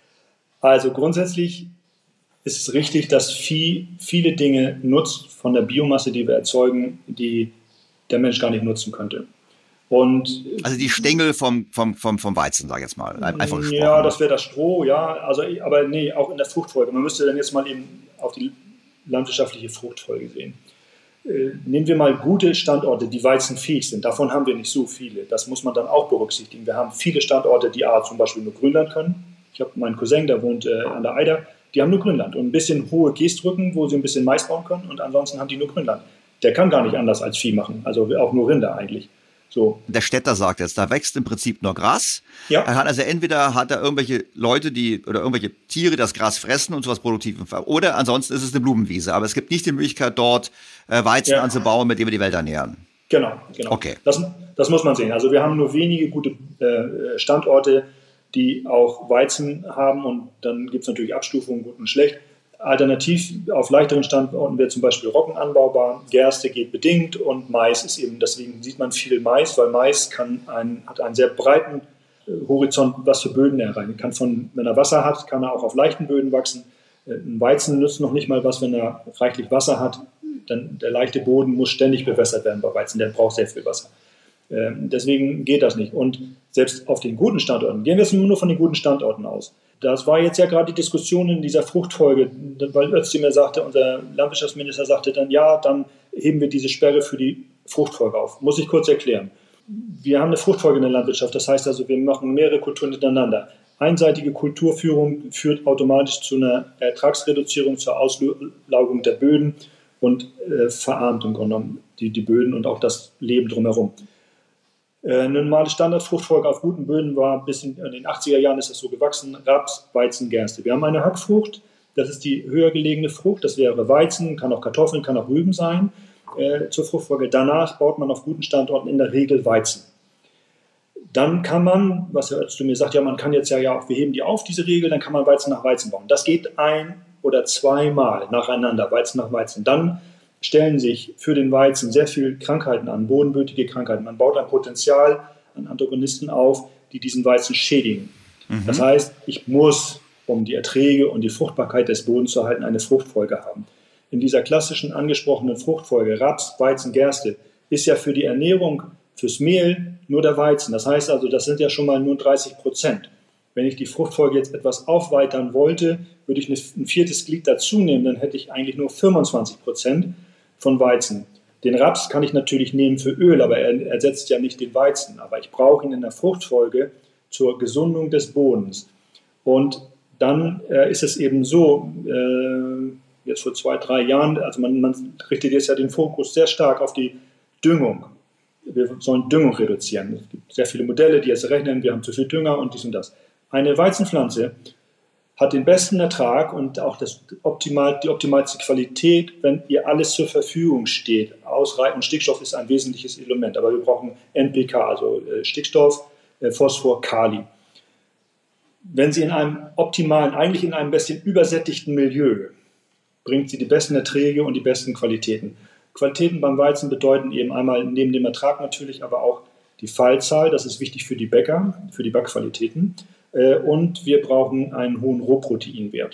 S4: also grundsätzlich ist es richtig, dass Vieh viele Dinge nutzt von der Biomasse, die wir erzeugen, die der Mensch gar nicht nutzen könnte. Und
S2: also die Stängel vom, vom, vom, vom Weizen, sag ich jetzt mal. Einfach gesprochen.
S4: Ja, das wäre das Stroh, ja. Also, aber nee, auch in der Fruchtfolge. Man müsste dann jetzt mal eben auf die landwirtschaftliche Fruchtfolge sehen. Nehmen wir mal gute Standorte, die weizenfähig sind. Davon haben wir nicht so viele. Das muss man dann auch berücksichtigen. Wir haben viele Standorte, die A, zum Beispiel nur Grünland können. Ich habe meinen Cousin, der wohnt äh, an der Eider. Die haben nur Grünland und ein bisschen hohe Geestrücken, wo sie ein bisschen Mais bauen können. Und ansonsten haben die nur Grünland. Der kann gar nicht anders als Vieh machen. Also auch nur Rinder eigentlich. So.
S2: Der Städter sagt jetzt, da wächst im Prinzip nur Gras.
S4: Ja.
S2: Er hat also entweder hat er irgendwelche Leute, die oder irgendwelche Tiere, die das Gras fressen und sowas Produktives, oder ansonsten ist es eine Blumenwiese. Aber es gibt nicht die Möglichkeit, dort äh, Weizen ja. anzubauen, mit dem wir die Welt ernähren.
S4: Genau, genau.
S2: Okay.
S4: Das, das muss man sehen. Also wir haben nur wenige gute äh, Standorte, die auch Weizen haben, und dann gibt es natürlich Abstufungen, gut und schlecht. Alternativ auf leichteren Standorten wäre zum Beispiel Roggen anbaubar, Gerste geht bedingt und Mais ist eben, deswegen sieht man viel Mais, weil Mais kann einen, hat einen sehr breiten äh, Horizont, was für Böden er erreichen kann. Von, wenn er Wasser hat, kann er auch auf leichten Böden wachsen. Äh, ein Weizen nützt noch nicht mal was, wenn er reichlich Wasser hat. Dann der leichte Boden muss ständig bewässert werden bei Weizen, der braucht sehr viel Wasser. Äh, deswegen geht das nicht. Und selbst auf den guten Standorten, gehen wir jetzt nur von den guten Standorten aus. Das war jetzt ja gerade die Diskussion in dieser Fruchtfolge, weil Özdemir sagte, unser Landwirtschaftsminister sagte dann, ja, dann heben wir diese Sperre für die Fruchtfolge auf. Muss ich kurz erklären. Wir haben eine Fruchtfolge in der Landwirtschaft, das heißt also, wir machen mehrere Kulturen hintereinander. Einseitige Kulturführung führt automatisch zu einer Ertragsreduzierung, zur Auslaugung der Böden und äh, verarmt im Grunde genommen die, die Böden und auch das Leben drumherum. Eine normale Standardfruchtfolge auf guten Böden war bis in den achtziger Jahren ist das so gewachsen, Raps, Weizen, Gerste. Wir haben eine Hackfrucht, das ist die höher gelegene Frucht, das wäre Weizen, kann auch Kartoffeln, kann auch Rüben sein äh, zur Fruchtfolge. Danach baut man auf guten Standorten in der Regel Weizen. Dann kann man, was Herr Özdemir sagt, ja man kann jetzt ja, ja auch, wir heben die auf, diese Regel, dann kann man Weizen nach Weizen bauen. Das geht ein- oder zweimal nacheinander, Weizen nach Weizen. Dann stellen sich für den Weizen sehr viele Krankheiten an, bodenbötige Krankheiten. Man baut ein Potenzial an Antagonisten auf, die diesen Weizen schädigen. Mhm. Das heißt, ich muss, um die Erträge und die Fruchtbarkeit des Bodens zu erhalten, eine Fruchtfolge haben. In dieser klassischen angesprochenen Fruchtfolge, Raps, Weizen, Gerste, ist ja für die Ernährung, fürs Mehl nur der Weizen. Das heißt also, das sind ja schon mal nur dreißig Prozent. Wenn ich die Fruchtfolge jetzt etwas aufweitern wollte, würde ich ein viertes Glied dazu nehmen, dann hätte ich eigentlich nur fünfundzwanzig Prozent von Weizen. Den Raps kann ich natürlich nehmen für Öl, aber er ersetzt ja nicht den Weizen. Aber ich brauche ihn in der Fruchtfolge zur Gesundung des Bodens. Und dann äh, ist es eben so, äh, jetzt vor zwei, drei Jahren, also man, man richtet jetzt ja den Fokus sehr stark auf die Düngung. Wir sollen Düngung reduzieren. Es gibt sehr viele Modelle, die jetzt rechnen, wir haben zu viel Dünger und dies und das. Eine Weizenpflanze hat den besten Ertrag und auch das optimal, die optimalste Qualität, wenn ihr alles zur Verfügung steht. Ausreichend Stickstoff ist ein wesentliches Element, aber wir brauchen N P K, also Stickstoff, Phosphor, Kali. Wenn sie in einem optimalen, eigentlich in einem bisschen übersättigten Milieu, bringt sie die besten Erträge und die besten Qualitäten. Qualitäten beim Weizen bedeuten eben einmal neben dem Ertrag natürlich, aber auch die Fallzahl, das ist wichtig für die Bäcker, für die Backqualitäten. Und wir brauchen einen hohen Rohproteinwert.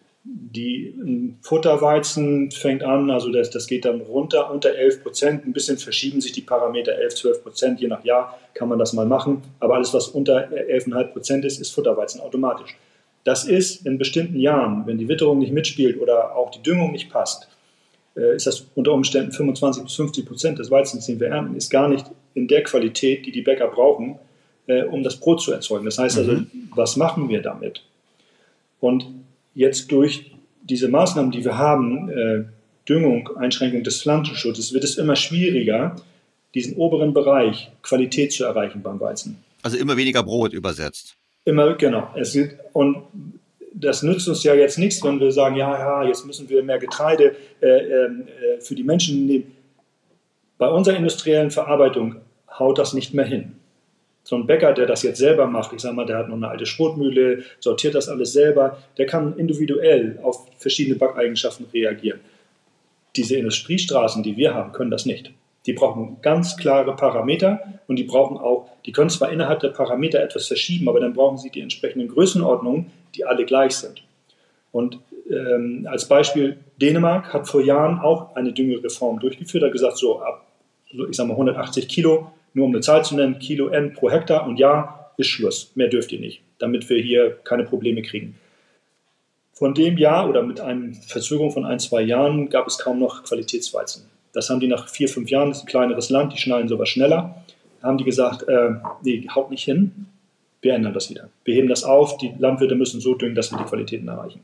S4: Die Futterweizen fängt an, also das, das geht dann runter unter elf Prozent. Ein bisschen verschieben sich die Parameter, elf, zwölf Prozent, je nach Jahr kann man das mal machen. Aber alles, was unter elf Komma fünf Prozent ist, ist Futterweizen automatisch. Das ist in bestimmten Jahren, wenn die Witterung nicht mitspielt oder auch die Düngung nicht passt, äh, ist das unter Umständen fünfundzwanzig bis fünfzig Prozent des Weizens, den wir ernten, ist gar nicht in der Qualität, die die Bäcker brauchen, äh, um das Brot zu erzeugen. Das heißt also, mhm. was machen wir damit? Und jetzt durch diese Maßnahmen, die wir haben, äh, Düngung, Einschränkung des Pflanzenschutzes, wird es immer schwieriger, diesen oberen Bereich Qualität zu erreichen beim Weizen.
S2: Also immer weniger Brot übersetzt.
S4: Immer, genau. Es wird, und das nützt uns ja jetzt nichts, wenn wir sagen, ja, ja, jetzt müssen wir mehr Getreide äh, äh, für die Menschen nehmen. Bei unserer industriellen Verarbeitung haut das nicht mehr hin. So ein Bäcker, der das jetzt selber macht, ich sage mal, der hat noch eine alte Schrotmühle, sortiert das alles selber, der kann individuell auf verschiedene Backeigenschaften reagieren. Diese Industriestraßen, die wir haben, können das nicht. Die brauchen ganz klare Parameter und die brauchen auch, die können zwar innerhalb der Parameter etwas verschieben, aber dann brauchen sie die entsprechenden Größenordnungen, die alle gleich sind. Und ähm, als Beispiel, Dänemark hat vor Jahren auch eine Düngereform durchgeführt, hat gesagt, so ab, ich sag mal hundertachtzig Kilo, nur um eine Zahl zu nennen, Kilo N pro Hektar und ja, ist Schluss, mehr dürft ihr nicht, damit wir hier keine Probleme kriegen. Von dem Jahr oder mit einer Verzögerung von ein, zwei Jahren gab es kaum noch Qualitätsweizen. Das haben die nach vier, fünf Jahren, das ist ein kleineres Land, die schneiden sowas schneller, haben die gesagt, äh, nee, haut nicht hin, wir ändern das wieder. Wir heben das auf, die Landwirte müssen so düngen, dass wir die Qualitäten erreichen.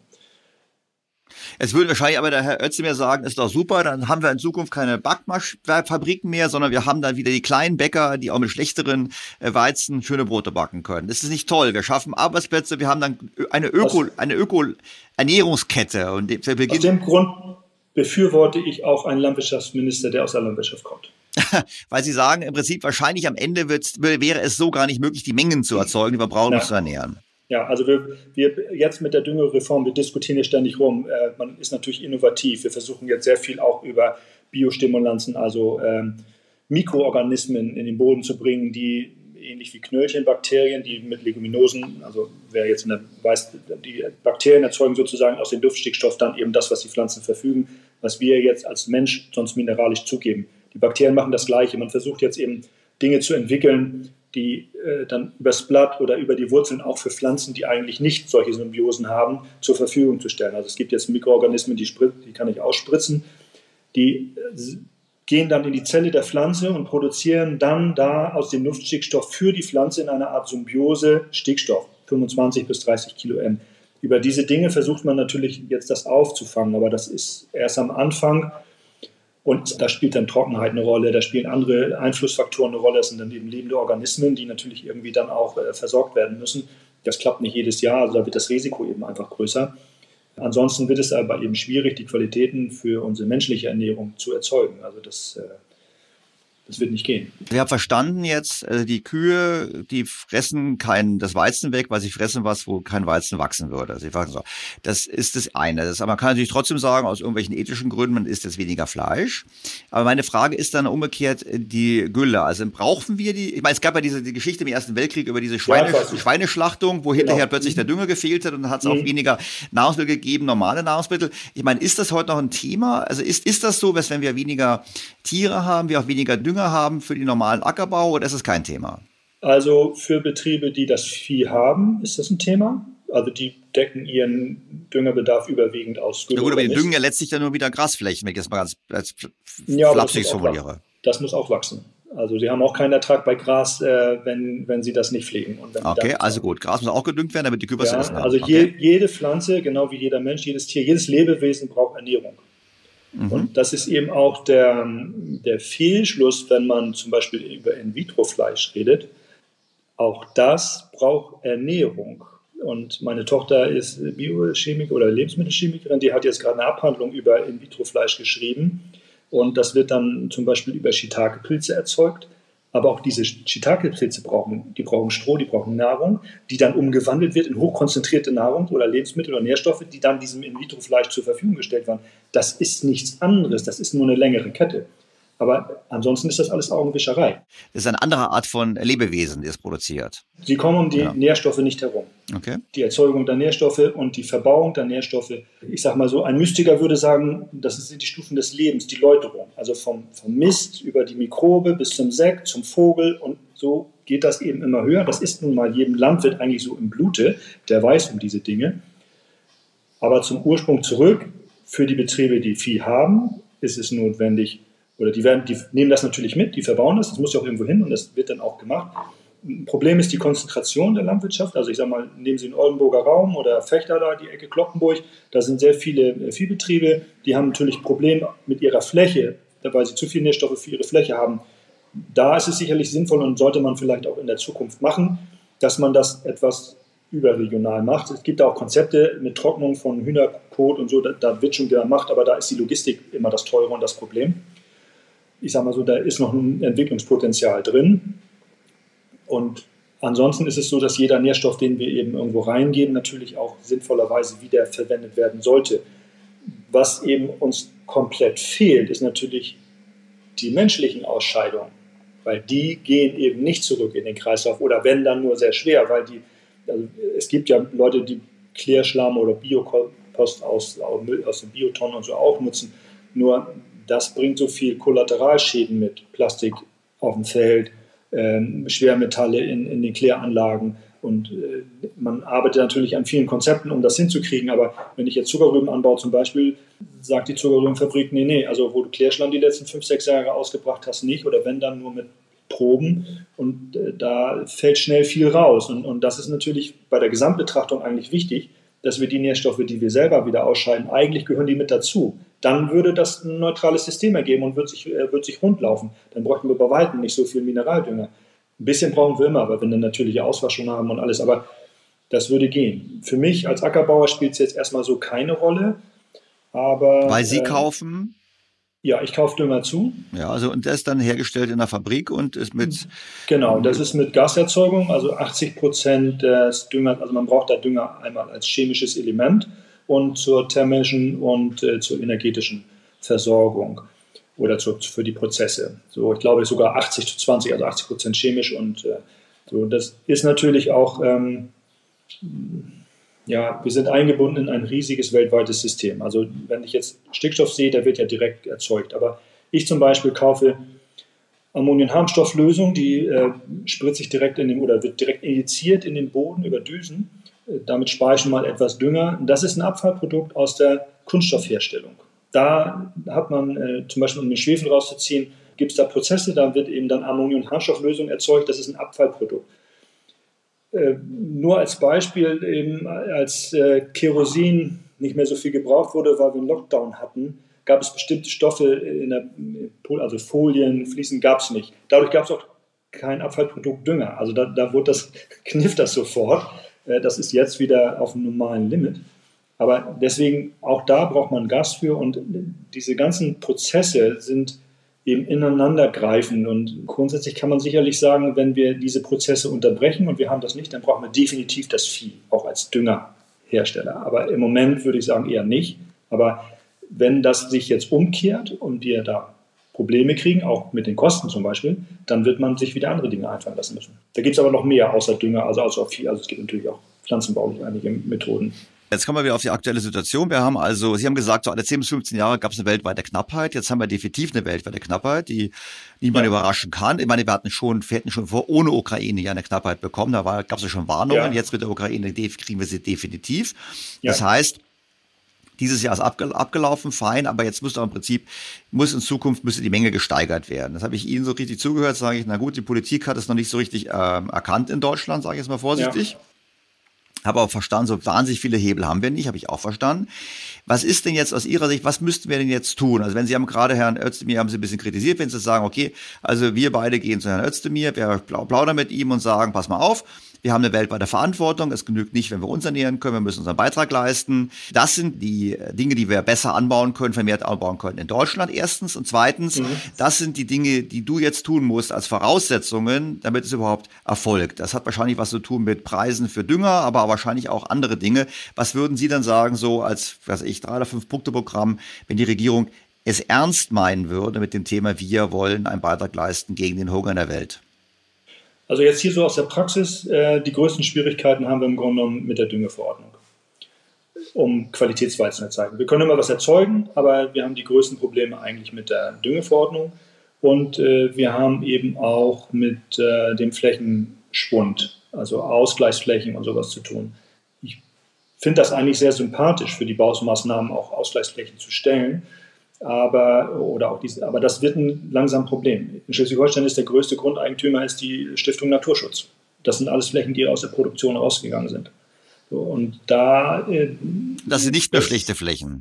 S2: Es würde wahrscheinlich aber der Herr Özdemir sagen, ist doch super, dann haben wir in Zukunft keine Backfabriken mehr, sondern wir haben dann wieder die kleinen Bäcker, die auch mit schlechteren Weizen schöne Brote backen können. Das ist nicht toll. Wir schaffen Arbeitsplätze, wir haben dann eine Öko, eine Öko-Ernährungskette. Und wir beginnen.
S4: Aus dem Grund befürworte ich auch einen Landwirtschaftsminister, der aus der Landwirtschaft kommt.
S2: Weil Sie sagen, im Prinzip wahrscheinlich am Ende wird's, wäre es so gar nicht möglich, die Mengen zu erzeugen, die wir brauchen, um ja. zu ernähren.
S4: Ja, also wir, wir jetzt mit der Düngereform, wir diskutieren hier ständig rum. Äh, man ist natürlich innovativ. Wir versuchen jetzt sehr viel auch über Biostimulanzen, also ähm, Mikroorganismen in den Boden zu bringen, die ähnlich wie Knöllchenbakterien, die mit Leguminosen, also wer jetzt eine, weiß, die Bakterien erzeugen sozusagen aus dem Luftstickstoff dann eben das, was die Pflanzen verfügen, was wir jetzt als Mensch sonst mineralisch zugeben. Die Bakterien machen das Gleiche. Man versucht jetzt eben Dinge zu entwickeln, die äh, dann übers Blatt oder über die Wurzeln auch für Pflanzen, die eigentlich nicht solche Symbiosen haben, zur Verfügung zu stellen. Also es gibt jetzt Mikroorganismen, die, sprit- die kann ich ausspritzen, die äh, gehen dann in die Zelle der Pflanze und produzieren dann da aus dem Luftstickstoff für die Pflanze in einer Art Symbiose Stickstoff, fünfundzwanzig bis dreißig Kilo N. Über diese Dinge versucht man natürlich jetzt das aufzufangen, aber das ist erst am Anfang. Und da spielt dann Trockenheit eine Rolle, da spielen andere Einflussfaktoren eine Rolle. Das sind dann eben lebende Organismen, die natürlich irgendwie dann auch äh, versorgt werden müssen. Das klappt nicht jedes Jahr, also da wird das Risiko eben einfach größer. Ansonsten wird es aber eben schwierig, die Qualitäten für unsere menschliche Ernährung zu erzeugen. Also das, äh, das wird nicht gehen.
S2: Wir haben verstanden jetzt, also die Kühe, die fressen kein das Weizen weg, weil sie fressen was, wo kein Weizen wachsen würde. Sie so. Das ist das eine. Das, aber man kann natürlich trotzdem sagen, aus irgendwelchen ethischen Gründen, man isst jetzt weniger Fleisch. Aber meine Frage ist dann umgekehrt die Gülle. Also brauchen wir die, ich meine, es gab ja diese die Geschichte im Ersten Weltkrieg über diese Schweine, ja, Schweineschlachtung, wo hinterher genau. plötzlich der Dünger gefehlt hat und dann hat es mhm. auch weniger Nahrungsmittel gegeben, normale Nahrungsmittel. Ich meine, ist das heute noch ein Thema? Also ist, ist das so, dass wenn wir weniger Tiere haben, wir auch weniger Dünger haben für den normalen Ackerbau, oder ist es kein Thema?
S4: Also für Betriebe, die das Vieh haben, ist das ein Thema. Also die decken ihren Düngerbedarf überwiegend aus.
S2: Ja gut, aber die düngen ja letztlich dann nur wieder Grasflächen, wenn ich das mal ganz als
S4: ja,
S2: flapsig formuliere.
S4: Das muss auch wachsen. Also sie haben auch keinen Ertrag bei Gras, äh, wenn, wenn sie das nicht pflegen. Und wenn
S2: okay, also gut. Gras muss auch gedüngt werden, damit die Kühe was
S4: ja,
S2: essen haben.
S4: Also
S2: okay.
S4: je, jede Pflanze, genau wie jeder Mensch, jedes Tier, jedes Lebewesen braucht Ernährung. Mhm. Und das ist eben auch der, der Fehlschluss, wenn man zum Beispiel über In-vitro-Fleisch redet. Auch das braucht Ernährung. Und meine Tochter ist Biochemikerin oder Lebensmittelchemikerin, die hat jetzt gerade eine Abhandlung über In-vitro-Fleisch geschrieben. Und das wird dann zum Beispiel über Shiitake-Pilze erzeugt. Aber auch diese Shiitake-Pilze brauchen, die brauchen Stroh, die brauchen Nahrung, die dann umgewandelt wird in hochkonzentrierte Nahrung oder Lebensmittel oder Nährstoffe, die dann diesem In-vitro-Fleisch zur Verfügung gestellt werden. Das ist nichts anderes, das ist nur eine längere Kette. Aber ansonsten ist das alles Augenwischerei.
S2: Das ist eine andere Art von Lebewesen, die es produziert.
S4: Sie kommen um die ja. Nährstoffe nicht herum.
S2: Okay.
S4: Die Erzeugung der Nährstoffe und die Verbauung der Nährstoffe. Ich sage mal so, ein Mystiker würde sagen, das sind die Stufen des Lebens, die Läuterung. Also vom, vom Mist über die Mikrobe bis zum Sekt, zum Vogel und so geht das eben immer höher. Das ist nun mal jedem Landwirt eigentlich so im Blute, der weiß um diese Dinge. Aber zum Ursprung zurück, für die Betriebe, die Vieh haben, ist es notwendig, oder die, werden, die nehmen das natürlich mit, die verbauen das, das muss ja auch irgendwo hin und das wird dann auch gemacht. Ein Problem ist die Konzentration der Landwirtschaft. Also ich sage mal, nehmen Sie den Oldenburger Raum oder Fechter da, die Ecke Cloppenburg, da sind sehr viele Viehbetriebe, die haben natürlich Probleme mit ihrer Fläche, weil sie zu viele Nährstoffe für ihre Fläche haben. Da ist es sicherlich sinnvoll und sollte man vielleicht auch in der Zukunft machen, dass man das etwas überregional macht. Es gibt auch Konzepte mit Trocknung von Hühnerkot und so, da, da wird schon gemacht, aber da ist die Logistik immer das Teure und das Problem. Ich sage mal so, da ist noch ein Entwicklungspotenzial drin. Und ansonsten ist es so, dass jeder Nährstoff, den wir eben irgendwo reingeben, natürlich auch sinnvollerweise wieder verwendet werden sollte. Was eben uns komplett fehlt, ist natürlich die menschlichen Ausscheidungen, weil die gehen eben nicht zurück in den Kreislauf oder wenn, dann nur sehr schwer, weil die, also es gibt ja Leute, die Klärschlamm oder Biokompost aus, aus den Biotonnen und so auch nutzen, nur das bringt so viel Kollateralschäden mit, Plastik auf dem Feld, ähm, Schwermetalle in, in den Kläranlagen und äh, man arbeitet natürlich an vielen Konzepten, um das hinzukriegen, aber wenn ich jetzt Zuckerrüben anbaue zum Beispiel, sagt die Zuckerrübenfabrik, nee, nee, also wo du Klärschlamm die letzten fünf, sechs Jahre ausgebracht hast, nicht oder wenn, dann nur mit Proben und äh, da fällt schnell viel raus und, und das ist natürlich bei der Gesamtbetrachtung eigentlich wichtig, dass wir die Nährstoffe, die wir selber wieder ausscheiden, eigentlich gehören die mit dazu. Dann würde das ein neutrales System ergeben und wird sich, äh, wird sich rund laufen. Dann bräuchten wir bei weitem nicht so viel Mineraldünger. Ein bisschen brauchen wir immer, weil wir eine natürliche Auswaschung haben und alles, aber das würde gehen. Für mich als Ackerbauer spielt es jetzt erstmal so keine Rolle, aber...
S2: Weil Sie
S4: äh,
S2: kaufen...
S4: Ja, ich kaufe Dünger zu.
S2: Ja, also und der ist dann hergestellt in der Fabrik und ist mit...
S4: Genau, das ist mit Gaserzeugung, also achtzig Prozent des Düngers, also man braucht da Dünger einmal als chemisches Element und zur thermischen und äh, zur energetischen Versorgung oder zu, für die Prozesse. So, ich glaube sogar achtzig zu zwanzig, also achtzig Prozent chemisch und äh, so. Das ist natürlich auch... Ähm, Ja, wir sind eingebunden in ein riesiges weltweites System. Also wenn ich jetzt Stickstoff sehe, der wird ja direkt erzeugt. Aber ich zum Beispiel kaufe Ammoniumharmstofflösung, die äh, spritze ich direkt in den oder wird direkt injiziert in den Boden über Düsen. Äh, damit spare ich schon mal etwas Dünger. Das ist ein Abfallprodukt aus der Kunststoffherstellung. Da hat man äh, zum Beispiel, um den Schwefel rauszuziehen, gibt es da Prozesse, da wird eben dann Ammoniumharmstofflösung erzeugt. Das ist ein Abfallprodukt. Äh, nur als Beispiel, eben als äh, Kerosin nicht mehr so viel gebraucht wurde, weil wir einen Lockdown hatten, gab es bestimmte Stoffe in der, also Folien, Fliesen gab es nicht. Dadurch gab es auch kein Abfallprodukt Dünger. Also da, da wurde das, kniff das sofort. Äh, das ist jetzt wieder auf einem normalen Limit. Aber deswegen, auch da braucht man Gas für und diese ganzen Prozesse sind eben ineinandergreifen. Und grundsätzlich kann man sicherlich sagen, wenn wir diese Prozesse unterbrechen und wir haben das nicht, dann brauchen wir definitiv das Vieh, auch als Düngerhersteller. Aber im Moment würde ich sagen eher nicht. Aber wenn das sich jetzt umkehrt und wir da Probleme kriegen, auch mit den Kosten zum Beispiel, dann wird man sich wieder andere Dinge einfallen lassen müssen. Da gibt es aber noch mehr außer Dünger, also außer Vieh. Also es gibt natürlich auch pflanzenbaulich einige Methoden.
S2: Jetzt kommen wir wieder auf die aktuelle Situation. Wir haben also, Sie haben gesagt, so alle zehn bis fünfzehn Jahre gab es eine weltweite Knappheit. Jetzt haben wir definitiv eine weltweite Knappheit, die niemand ja. überraschen kann. Ich meine, wir hatten schon, wir hätten schon vor ohne Ukraine ja eine Knappheit bekommen. Da gab es ja schon Warnungen. Ja. Jetzt mit der Ukraine kriegen wir sie definitiv. Ja. Das heißt, dieses Jahr ist abgelaufen, fein, aber jetzt muss doch im Prinzip, muss in Zukunft, müsste die Menge gesteigert werden. Das habe ich Ihnen so richtig zugehört, sage ich, na gut, die Politik hat es noch nicht so richtig ähm, erkannt in Deutschland, sage ich jetzt mal vorsichtig. Ja. Habe auch verstanden, so wahnsinnig viele Hebel haben wir nicht, habe ich auch verstanden. Was ist denn jetzt aus Ihrer Sicht, was müssten wir denn jetzt tun? Also wenn Sie haben gerade Herrn Özdemir, haben Sie ein bisschen kritisiert, wenn Sie sagen, okay, also wir beide gehen zu Herrn Özdemir, wir plaudern mit ihm und sagen, pass mal auf, wir haben eine weltweite Verantwortung, es genügt nicht, wenn wir uns ernähren können, wir müssen unseren Beitrag leisten. Das sind die Dinge, die wir besser anbauen können, vermehrt anbauen können in Deutschland erstens. Und zweitens, mhm. das sind die Dinge, die du jetzt tun musst als Voraussetzungen, damit es überhaupt erfolgt. Das hat wahrscheinlich was zu tun mit Preisen für Dünger, aber wahrscheinlich auch andere Dinge. Was würden Sie dann sagen, so als, weiß ich, drei oder fünf Punkte Programm, wenn die Regierung es ernst meinen würde mit dem Thema, wir wollen einen Beitrag leisten gegen den Hunger in der Welt?
S4: Also jetzt hier so aus der Praxis, äh, die größten Schwierigkeiten haben wir im Grunde genommen mit der Düngeverordnung, um Qualitätsweizen zu erzeugen. Wir können immer was erzeugen, aber wir haben die größten Probleme eigentlich mit der Düngeverordnung. Und äh, wir haben eben auch mit äh, dem Flächenschwund, also Ausgleichsflächen und sowas zu tun. Ich finde das eigentlich sehr sympathisch, für die Baumaßnahmen auch Ausgleichsflächen zu stellen. Aber, oder auch diese, aber das wird ein langsam Problem. In Schleswig-Holstein ist der größte Grundeigentümer ist die Stiftung Naturschutz. Das sind alles Flächen, die aus der Produktion rausgegangen sind. So, und da... Äh,
S2: das sind nicht mehr schlechte Flächen.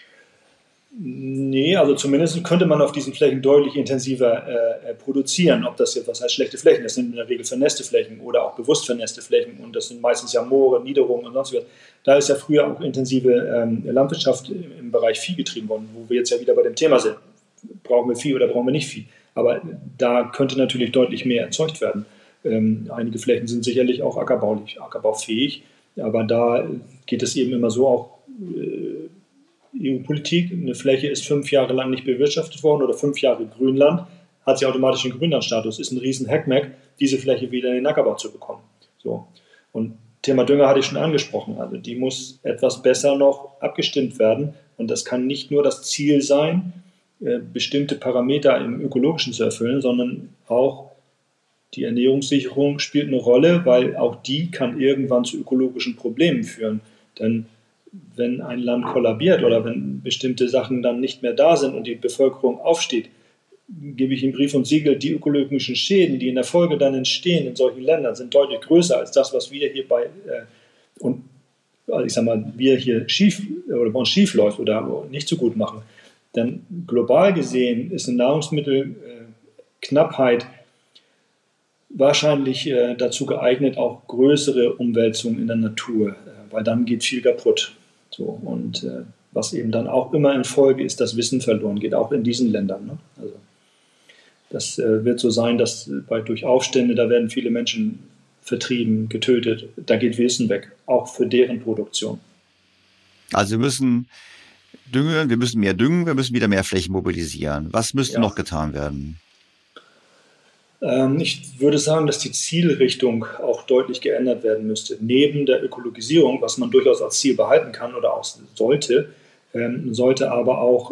S4: Nee, also zumindest könnte man auf diesen Flächen deutlich intensiver äh, produzieren. Ob das jetzt, was heißt schlechte Flächen, das sind in der Regel vernässte Flächen oder auch bewusst vernässte Flächen. Und das sind meistens ja Moore, Niederungen und sonst was. Da ist ja früher auch intensive ähm, Landwirtschaft im, im Bereich Vieh getrieben worden, wo wir jetzt ja wieder bei dem Thema sind. Brauchen wir Vieh oder brauchen wir nicht Vieh? Aber da könnte natürlich deutlich mehr erzeugt werden. Ähm, einige Flächen sind sicherlich auch ackerbaulich, ackerbaufähig. Aber da geht es eben immer so auch... Äh, E U-Politik, eine Fläche ist fünf Jahre lang nicht bewirtschaftet worden oder fünf Jahre Grünland, hat sie automatisch einen Grünlandstatus, ist ein riesen Hackmack, diese Fläche wieder in den Ackerbau zu bekommen. So. Und Thema Dünger hatte ich schon angesprochen, also die muss etwas besser noch abgestimmt werden und das kann nicht nur das Ziel sein, bestimmte Parameter im Ökologischen zu erfüllen, sondern auch die Ernährungssicherung spielt eine Rolle, weil auch die kann irgendwann zu ökologischen Problemen führen, denn wenn ein Land kollabiert oder wenn bestimmte Sachen dann nicht mehr da sind und die Bevölkerung aufsteht, gebe ich ihm Brief und Siegel, die ökologischen Schäden, die in der Folge dann entstehen in solchen Ländern, sind deutlich größer als das, was wir hier bei, äh, und also ich sag mal, wir hier schief oder bei uns schief läuft oder nicht so gut machen. Denn global gesehen ist eine Nahrungsmittelknappheit wahrscheinlich äh, dazu geeignet, auch größere Umwälzungen in der Natur, äh, weil dann geht viel kaputt. So, und äh, was eben dann auch immer in Folge ist, dass Wissen verloren geht, auch in diesen Ländern. Ne? Also, das äh, wird so sein, dass bei, durch Aufstände, da werden viele Menschen vertrieben, getötet, da geht Wissen weg, auch für deren Produktion.
S2: Also wir müssen düngen, wir müssen mehr düngen, wir müssen wieder mehr Flächen mobilisieren. Was müsste ja. noch getan werden?
S4: Ich würde sagen, dass die Zielrichtung auch deutlich geändert werden müsste. Neben der Ökologisierung, was man durchaus als Ziel behalten kann oder auch sollte, sollte aber auch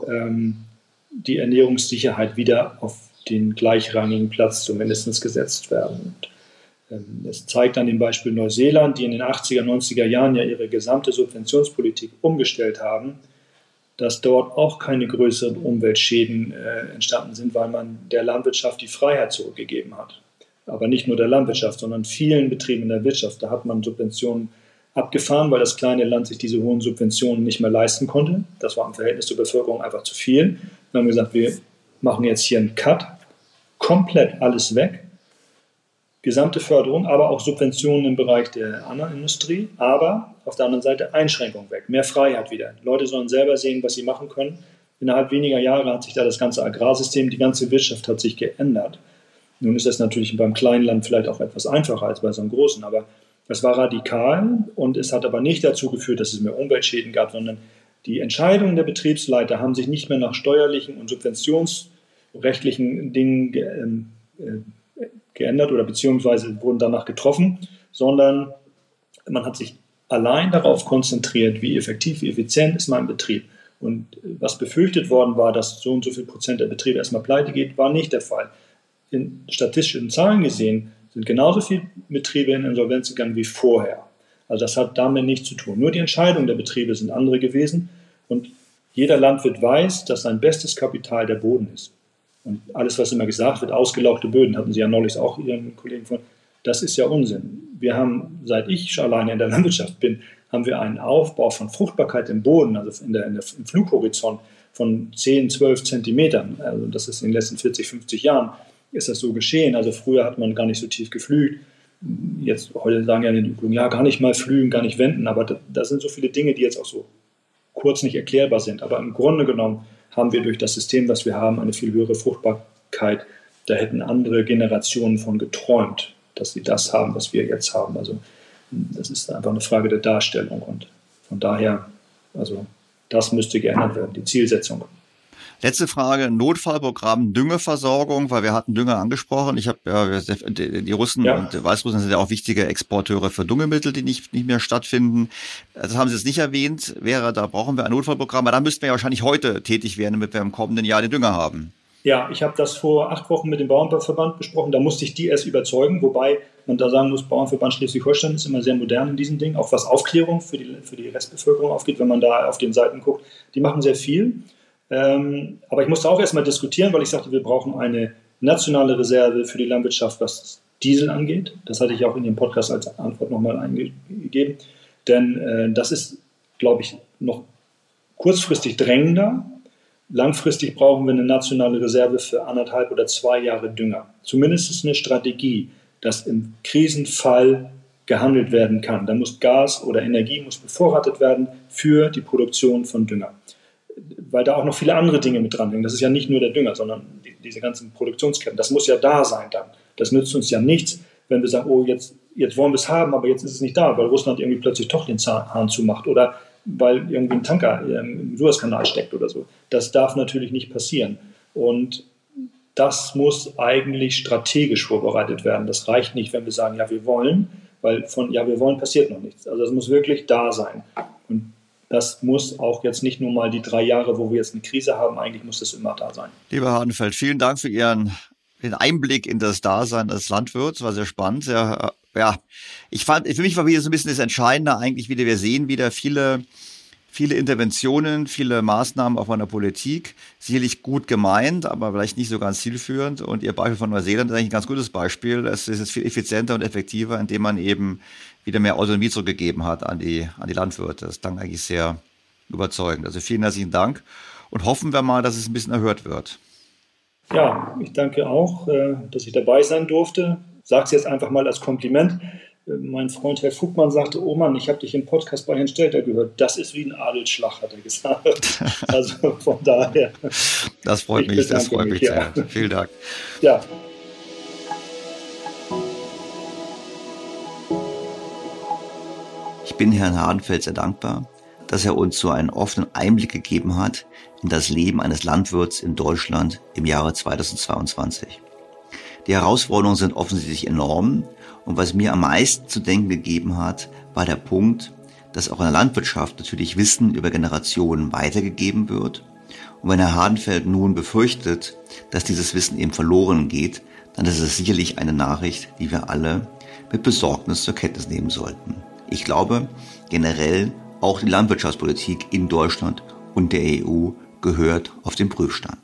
S4: die Ernährungssicherheit wieder auf den gleichrangigen Platz zumindest gesetzt werden. Es zeigt an dem Beispiel Neuseeland, die in den achtziger, neunziger Jahren ja ihre gesamte Subventionspolitik umgestellt haben, dass dort auch keine größeren Umweltschäden äh, entstanden sind, weil man der Landwirtschaft die Freiheit zurückgegeben hat. Aber nicht nur der Landwirtschaft, sondern vielen Betrieben in der Wirtschaft. Da hat man Subventionen abgefahren, weil das kleine Land sich diese hohen Subventionen nicht mehr leisten konnte. Das war im Verhältnis zur Bevölkerung einfach zu viel. Wir haben gesagt, wir machen jetzt hier einen Cut, komplett alles weg. Gesamte Förderung, aber auch Subventionen im Bereich der anderen Industrie, aber auf der anderen Seite Einschränkung weg, mehr Freiheit wieder. Leute sollen selber sehen, was sie machen können. Innerhalb weniger Jahre hat sich da das ganze Agrarsystem, die ganze Wirtschaft hat sich geändert. Nun ist das natürlich beim kleinen Land vielleicht auch etwas einfacher als bei so einem großen, aber das war radikal und es hat aber nicht dazu geführt, dass es mehr Umweltschäden gab, sondern die Entscheidungen der Betriebsleiter haben sich nicht mehr nach steuerlichen und subventionsrechtlichen Dingen ge- äh, geändert oder beziehungsweise wurden danach getroffen, sondern man hat sich allein darauf konzentriert, wie effektiv, wie effizient ist mein Betrieb. Und was befürchtet worden war, dass so und so viel Prozent der Betriebe erstmal pleite geht, war nicht der Fall. In statistischen Zahlen gesehen sind genauso viele Betriebe in Insolvenz gegangen wie vorher. Also das hat damit nichts zu tun. Nur die Entscheidungen der Betriebe sind andere gewesen und jeder Landwirt weiß, dass sein bestes Kapital der Boden ist. Und alles, was immer gesagt wird, ausgelauchte Böden, hatten Sie ja neulich auch Ihren Kollegen von, das ist ja Unsinn. Wir haben, seit ich alleine in der Landwirtschaft bin, haben wir einen Aufbau von Fruchtbarkeit im Boden, also in der, in der, im Flughorizont von zehn, zwölf Zentimetern. Also das ist in den letzten vierzig, fünfzig Jahren ist das so geschehen. Also früher hat man gar nicht so tief geflügt. Jetzt, heute sagen ja die Ökologen, ja, gar nicht mal flügen, gar nicht wenden. Aber da, da sind so viele Dinge, die jetzt auch so kurz nicht erklärbar sind. Aber im Grunde genommen haben wir durch das System, was wir haben, eine viel höhere Fruchtbarkeit. Da hätten andere Generationen von geträumt, dass sie das haben, was wir jetzt haben. Also das ist einfach eine Frage der Darstellung. Und von daher, also das müsste geändert werden, die Zielsetzung.
S2: Letzte Frage, Notfallprogramm Düngeversorgung, weil wir hatten Dünger angesprochen. Ich habe ja, die Russen ja. und Weißrussland sind ja auch wichtige Exporteure für Düngemittel, die nicht, nicht mehr stattfinden. Das haben Sie jetzt nicht erwähnt. Wäre, da brauchen wir ein Notfallprogramm, aber da müssten wir ja wahrscheinlich heute tätig werden, damit wir im kommenden Jahr den Dünger haben.
S4: Ja, ich habe das vor acht Wochen mit dem Bauernverband besprochen. Da musste ich die erst überzeugen, wobei man da sagen muss, Bauernverband Schleswig-Holstein ist immer sehr modern in diesen Dingen, auch was Aufklärung für die, für die Restbevölkerung aufgeht, wenn man da auf den Seiten guckt. Die machen sehr viel. Ähm, aber ich musste auch erstmal diskutieren, weil ich sagte, wir brauchen eine nationale Reserve für die Landwirtschaft, was Diesel angeht. Das hatte ich auch in dem Podcast als Antwort nochmal eingegeben. Denn äh, das ist, glaube ich, noch kurzfristig drängender. Langfristig brauchen wir eine nationale Reserve für anderthalb oder zwei Jahre Dünger. Zumindest ist eine Strategie, dass im Krisenfall gehandelt werden kann. Da muss Gas oder Energie muss bevorratet werden für die Produktion von Dünger. Weil da auch noch viele andere Dinge mit dranhängen. Das ist ja nicht nur der Dünger, sondern die, diese ganzen Produktionsketten. Das muss ja da sein dann. Das nützt uns ja nichts, wenn wir sagen, oh, jetzt, jetzt wollen wir es haben, aber jetzt ist es nicht da, weil Russland irgendwie plötzlich doch den Hahn zumacht oder weil irgendwie ein Tanker im Suezkanal steckt oder so. Das darf natürlich nicht passieren. Und das muss eigentlich strategisch vorbereitet werden. Das reicht nicht, wenn wir sagen, ja, wir wollen, weil von ja, wir wollen passiert noch nichts. Also das muss wirklich da sein. Und das muss auch jetzt nicht nur mal die drei Jahre, wo wir jetzt eine Krise haben, eigentlich muss das immer da sein.
S2: Lieber Hardenfeld, vielen Dank für Ihren den Einblick in das Dasein des Landwirts. War sehr spannend. Sehr, ja, ich fand, für mich war wieder so ein bisschen das Entscheidende eigentlich wieder, wir sehen wieder viele, viele Interventionen, viele Maßnahmen auch von der Politik, sicherlich gut gemeint, aber vielleicht nicht so ganz zielführend. Und Ihr Beispiel von Neuseeland ist eigentlich ein ganz gutes Beispiel. Es ist jetzt viel effizienter und effektiver, indem man eben wieder mehr Autonomie zurückgegeben hat an die, an die Landwirte. Das klang eigentlich sehr überzeugend. Also vielen herzlichen Dank und hoffen wir mal, dass es ein bisschen erhört wird.
S4: Ja, ich danke auch, dass ich dabei sein durfte. Ich sage es jetzt einfach mal als Kompliment. Mein Freund Herr Fugmann sagte, oh Mann, ich habe dich im Podcast bei Herrn Stelter gehört. Das ist wie ein Adelsschlag, hat er gesagt. Also von daher.
S2: Das freut mich, das freut mich sehr. Ja. Vielen Dank.
S4: Ja.
S2: Ich bin Herrn Hardenfeld sehr dankbar, dass er uns so einen offenen Einblick gegeben hat in das Leben eines Landwirts in Deutschland im Jahre zweitausendzweiundzwanzig. Die Herausforderungen sind offensichtlich enorm und was mir am meisten zu denken gegeben hat, war der Punkt, dass auch in der Landwirtschaft natürlich Wissen über Generationen weitergegeben wird. Und wenn Herr Hardenfeld nun befürchtet, dass dieses Wissen eben verloren geht, dann ist es sicherlich eine Nachricht, die wir alle mit Besorgnis zur Kenntnis nehmen sollten. Ich glaube, generell auch die Landwirtschaftspolitik in Deutschland und der E U gehört auf den Prüfstand.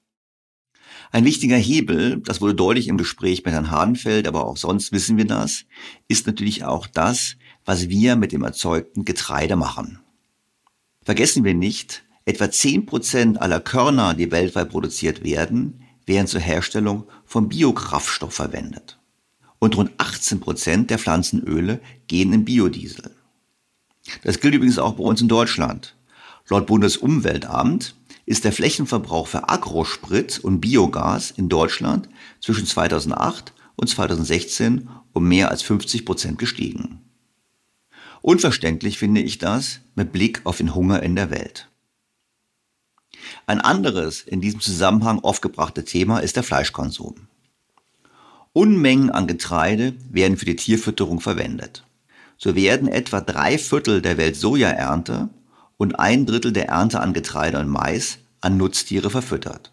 S2: Ein wichtiger Hebel, das wurde deutlich im Gespräch mit Herrn Hardenfeld, aber auch sonst wissen wir das, ist natürlich auch das, was wir mit dem erzeugten Getreide machen. Vergessen wir nicht, etwa zehn Prozent aller Körner, die weltweit produziert werden, werden zur Herstellung von Biokraftstoff verwendet. Und rund achtzehn Prozent der Pflanzenöle gehen in Biodiesel. Das gilt übrigens auch bei uns in Deutschland. Laut Bundesumweltamt ist der Flächenverbrauch für Agrosprit und Biogas in Deutschland zwischen zweitausendacht und zweitausendsechzehn um mehr als fünfzig Prozent gestiegen. Unverständlich finde ich das mit Blick auf den Hunger in der Welt. Ein anderes in diesem Zusammenhang oft gebrachte Thema ist der Fleischkonsum. Unmengen an Getreide werden für die Tierfütterung verwendet. So werden etwa drei Viertel der Welt-Sojaernte und ein Drittel der Ernte an Getreide und Mais an Nutztiere verfüttert.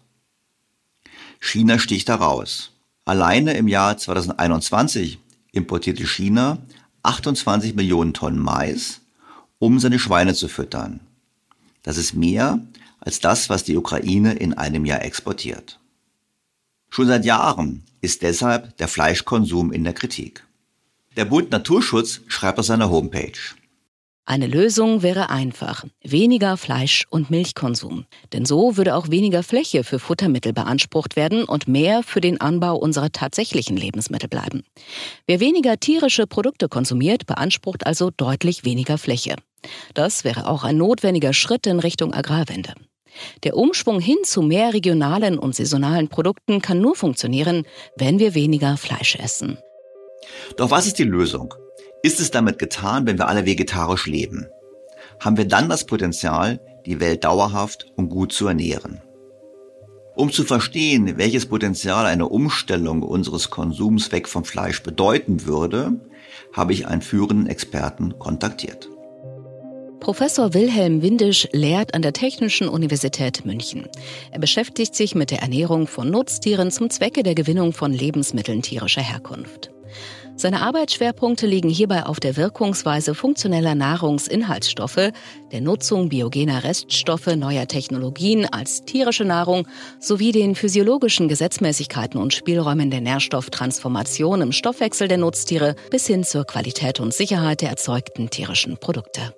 S2: China sticht heraus. Alleine im Jahr zweitausendeinundzwanzig importierte China achtundzwanzig Millionen Tonnen Mais, um seine Schweine zu füttern. Das ist mehr als das, was die Ukraine in einem Jahr exportiert. Schon seit Jahren ist deshalb der Fleischkonsum in der Kritik. Der Bund Naturschutz schreibt auf seiner Homepage:
S1: Eine Lösung wäre einfach: weniger Fleisch- und Milchkonsum. Denn so würde auch weniger Fläche für Futtermittel beansprucht werden und mehr für den Anbau unserer tatsächlichen Lebensmittel bleiben. Wer weniger tierische Produkte konsumiert, beansprucht also deutlich weniger Fläche. Das wäre auch ein notwendiger Schritt in Richtung Agrarwende. Der Umschwung hin zu mehr regionalen und saisonalen Produkten kann nur funktionieren, wenn wir weniger Fleisch essen.
S2: Doch was ist die Lösung? Ist es damit getan, wenn wir alle vegetarisch leben? Haben wir dann das Potenzial, die Welt dauerhaft und gut zu ernähren? Um zu verstehen, welches Potenzial eine Umstellung unseres Konsums weg vom Fleisch bedeuten würde, habe ich einen führenden Experten kontaktiert.
S1: Professor Wilhelm Windisch lehrt an der Technischen Universität München. Er beschäftigt sich mit der Ernährung von Nutztieren zum Zwecke der Gewinnung von Lebensmitteln tierischer Herkunft. Seine Arbeitsschwerpunkte liegen hierbei auf der Wirkungsweise funktioneller Nahrungsinhaltsstoffe, der Nutzung biogener Reststoffe neuer Technologien als tierische Nahrung sowie den physiologischen Gesetzmäßigkeiten und Spielräumen der Nährstofftransformation im Stoffwechsel der Nutztiere bis hin zur Qualität und Sicherheit der erzeugten tierischen Produkte.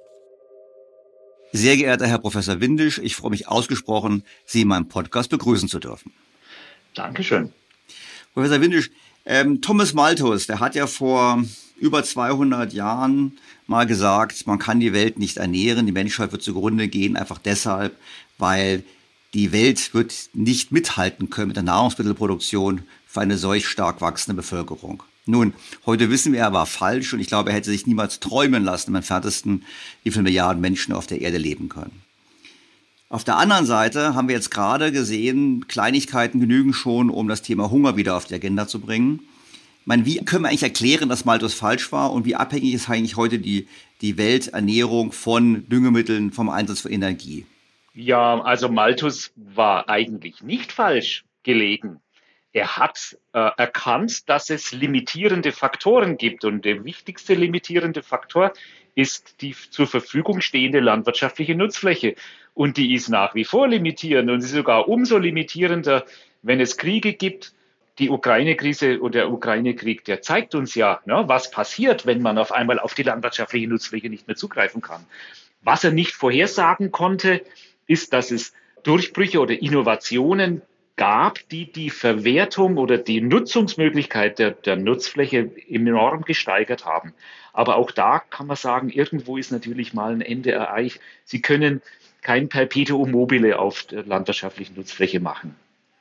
S2: Sehr geehrter Herr Professor Windisch, ich freue mich ausgesprochen, Sie in meinem Podcast begrüßen zu dürfen.
S5: Dankeschön.
S2: Professor Windisch, ähm, Thomas Malthus, der hat ja vor über zweihundert Jahren mal gesagt, man kann die Welt nicht ernähren, die Menschheit wird zugrunde gehen, einfach deshalb, weil die Welt wird nicht mithalten können mit der Nahrungsmittelproduktion für eine solch stark wachsende Bevölkerung. Nun, heute wissen wir, er war falsch und ich glaube, er hätte sich niemals träumen lassen, im entferntesten, wie viele Milliarden Menschen auf der Erde leben können. Auf der anderen Seite haben wir jetzt gerade gesehen, Kleinigkeiten genügen schon, um das Thema Hunger wieder auf die Agenda zu bringen. Ich meine, wie können wir eigentlich erklären, dass Malthus falsch war und wie abhängig ist eigentlich heute die, die Welternährung von Düngemitteln, vom Einsatz von Energie?
S5: Ja, also Malthus war eigentlich nicht falsch gelegen. Er hat äh, erkannt, dass es limitierende Faktoren gibt und der wichtigste limitierende Faktor ist die zur Verfügung stehende landwirtschaftliche Nutzfläche. Und die ist nach wie vor limitierend und ist sogar umso limitierender, wenn es Kriege gibt. Die Ukraine-Krise und der Ukraine-Krieg, der zeigt uns ja, ne, was passiert, wenn man auf einmal auf die landwirtschaftliche Nutzfläche nicht mehr zugreifen kann. Was er nicht vorhersagen konnte, ist, dass es Durchbrüche oder Innovationen gab, die die Verwertung oder die Nutzungsmöglichkeit der, der Nutzfläche enorm gesteigert haben. Aber auch da kann man sagen, irgendwo ist natürlich mal ein Ende erreicht. Sie können kein Perpetuum mobile auf der landwirtschaftlichen Nutzfläche machen.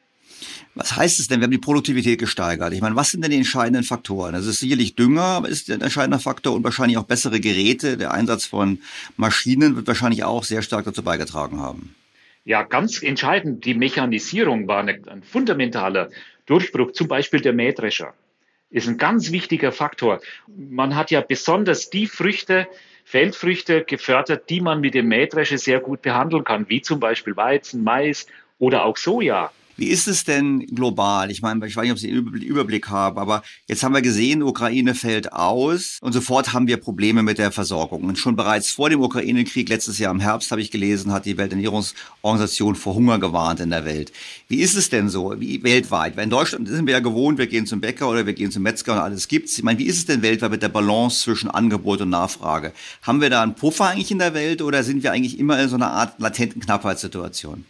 S2: Was heißt es denn, wir haben die Produktivität gesteigert? Ich meine, was sind denn die entscheidenden Faktoren? Das ist sicherlich Dünger, ist ein entscheidender Faktor und wahrscheinlich auch bessere Geräte. Der Einsatz von Maschinen wird wahrscheinlich auch sehr stark dazu beigetragen haben.
S5: Ja, ganz entscheidend. Die Mechanisierung war eine, ein fundamentaler Durchbruch. Zum Beispiel der Mähdrescher ist ein ganz wichtiger Faktor. Man hat ja besonders die Früchte, Feldfrüchte gefördert, die man mit dem Mähdrescher sehr gut behandeln kann, wie zum Beispiel Weizen, Mais oder auch Soja.
S2: Wie ist es denn global? Ich meine, ich weiß nicht, ob Sie einen Überblick haben, aber jetzt haben wir gesehen, Ukraine fällt aus und sofort haben wir Probleme mit der Versorgung. Und schon bereits vor dem Ukraine-Krieg, letztes Jahr im Herbst, habe ich gelesen, hat die Welternährungsorganisation vor Hunger gewarnt in der Welt. Wie ist es denn so, wie weltweit? Weil in Deutschland sind wir ja gewohnt, wir gehen zum Bäcker oder wir gehen zum Metzger und alles gibt's. Ich meine, wie ist es denn weltweit mit der Balance zwischen Angebot und Nachfrage? Haben wir da einen Puffer eigentlich in der Welt oder sind wir eigentlich immer in so einer Art latenten Knappheitssituation?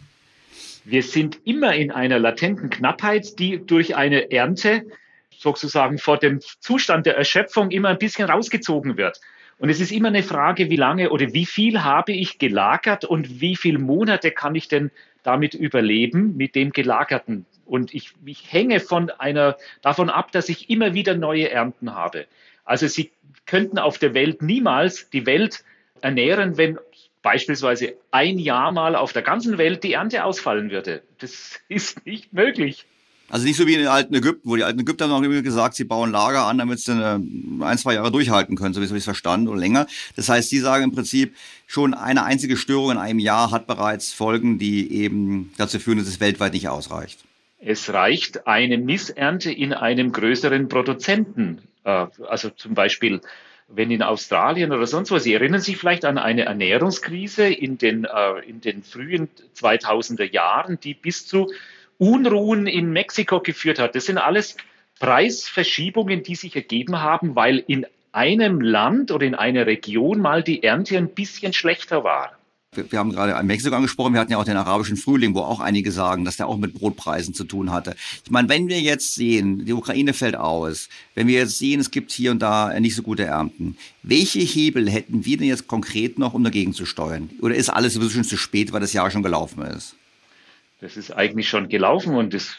S5: Wir sind immer in einer latenten Knappheit, die durch eine Ernte sozusagen vor dem Zustand der Erschöpfung immer ein bisschen rausgezogen wird. Und es ist immer eine Frage, wie lange oder wie viel habe ich gelagert und wie viele Monate kann ich denn damit überleben mit dem Gelagerten. Und ich, ich hänge von einer, davon ab, dass ich immer wieder neue Ernten habe. Also Sie könnten auf der Welt niemals die Welt ernähren, wenn beispielsweise ein Jahr mal auf der ganzen Welt die Ernte ausfallen würde. Das ist nicht möglich.
S2: Also nicht so wie in den alten Ägypten, wo die alten Ägypter haben noch gesagt, sie bauen Lager an, damit sie ein, zwei Jahre durchhalten können, so wie ich es verstanden, oder länger. Das heißt, sie sagen im Prinzip, schon eine einzige Störung in einem Jahr hat bereits Folgen, die eben dazu führen, dass es weltweit nicht ausreicht.
S5: Es reicht eine Missernte in einem größeren Produzenten. Also zum Beispiel, wenn in Australien oder sonst was, Sie erinnern sich vielleicht an eine Ernährungskrise in den, äh, in den frühen zweitausender Jahren, die bis zu Unruhen in Mexiko geführt hat. Das sind alles Preisverschiebungen, die sich ergeben haben, weil in einem Land oder in einer Region mal die Ernte ein bisschen schlechter war.
S2: Wir haben gerade an Mexiko angesprochen, wir hatten ja auch den arabischen Frühling, wo auch einige sagen, dass der auch mit Brotpreisen zu tun hatte. Ich meine, wenn wir jetzt sehen, die Ukraine fällt aus, wenn wir jetzt sehen, es gibt hier und da nicht so gute Ernten, welche Hebel hätten wir denn jetzt konkret noch, um dagegen zu steuern? Oder ist alles sowieso schon zu spät, weil das Jahr schon gelaufen ist?
S5: Das ist eigentlich schon gelaufen und das,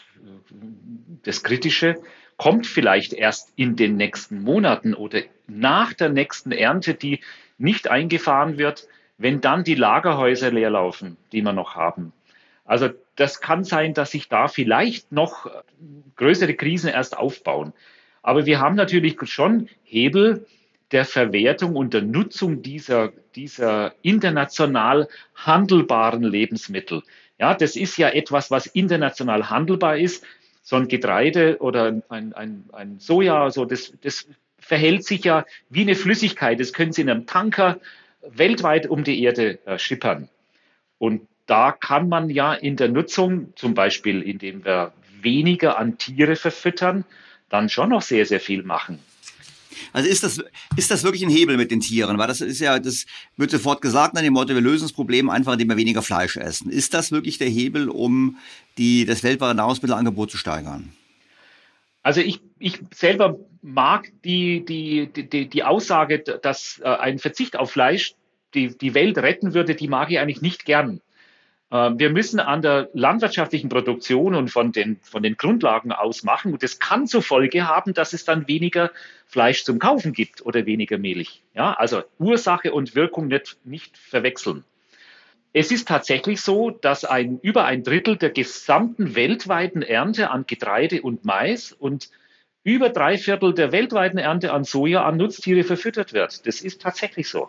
S5: das Kritische kommt vielleicht erst in den nächsten Monaten oder nach der nächsten Ernte, die nicht eingefahren wird, wenn dann die Lagerhäuser leer laufen, die wir noch haben. Also das kann sein, dass sich da vielleicht noch größere Krisen erst aufbauen. Aber wir haben natürlich schon Hebel, der Verwertung und der Nutzung dieser, dieser international handelbaren Lebensmittel. Ja, das ist ja etwas, was international handelbar ist. So ein Getreide oder ein, ein, ein Soja, so das, das verhält sich ja wie eine Flüssigkeit. Das können Sie in einem Tanker weltweit um die Erde äh, schippern. Und da kann man ja in der Nutzung, zum Beispiel indem wir weniger an Tiere verfüttern, dann schon noch sehr, sehr viel machen.
S2: Also ist das, ist das wirklich ein Hebel mit den Tieren? Weil das ist ja, das wird sofort gesagt nach dem Motto, wir lösen das Problem einfach, indem wir weniger Fleisch essen. Ist das wirklich der Hebel, um die, das weltweite Nahrungsmittelangebot zu steigern?
S5: Also ich, ich selber mag die, die, die, die Aussage, dass ein Verzicht auf Fleisch die, die Welt retten würde, die mag ich eigentlich nicht gern. Wir müssen an der landwirtschaftlichen Produktion und von den, von den Grundlagen aus machen. Und das kann zur Folge haben, dass es dann weniger Fleisch zum Kaufen gibt oder weniger Milch. Ja, also Ursache und Wirkung nicht, nicht verwechseln. Es ist tatsächlich so, dass ein, über ein Drittel der gesamten weltweiten Ernte an Getreide und Mais und über drei Viertel der weltweiten Ernte an Soja an Nutztiere verfüttert wird. Das ist tatsächlich so.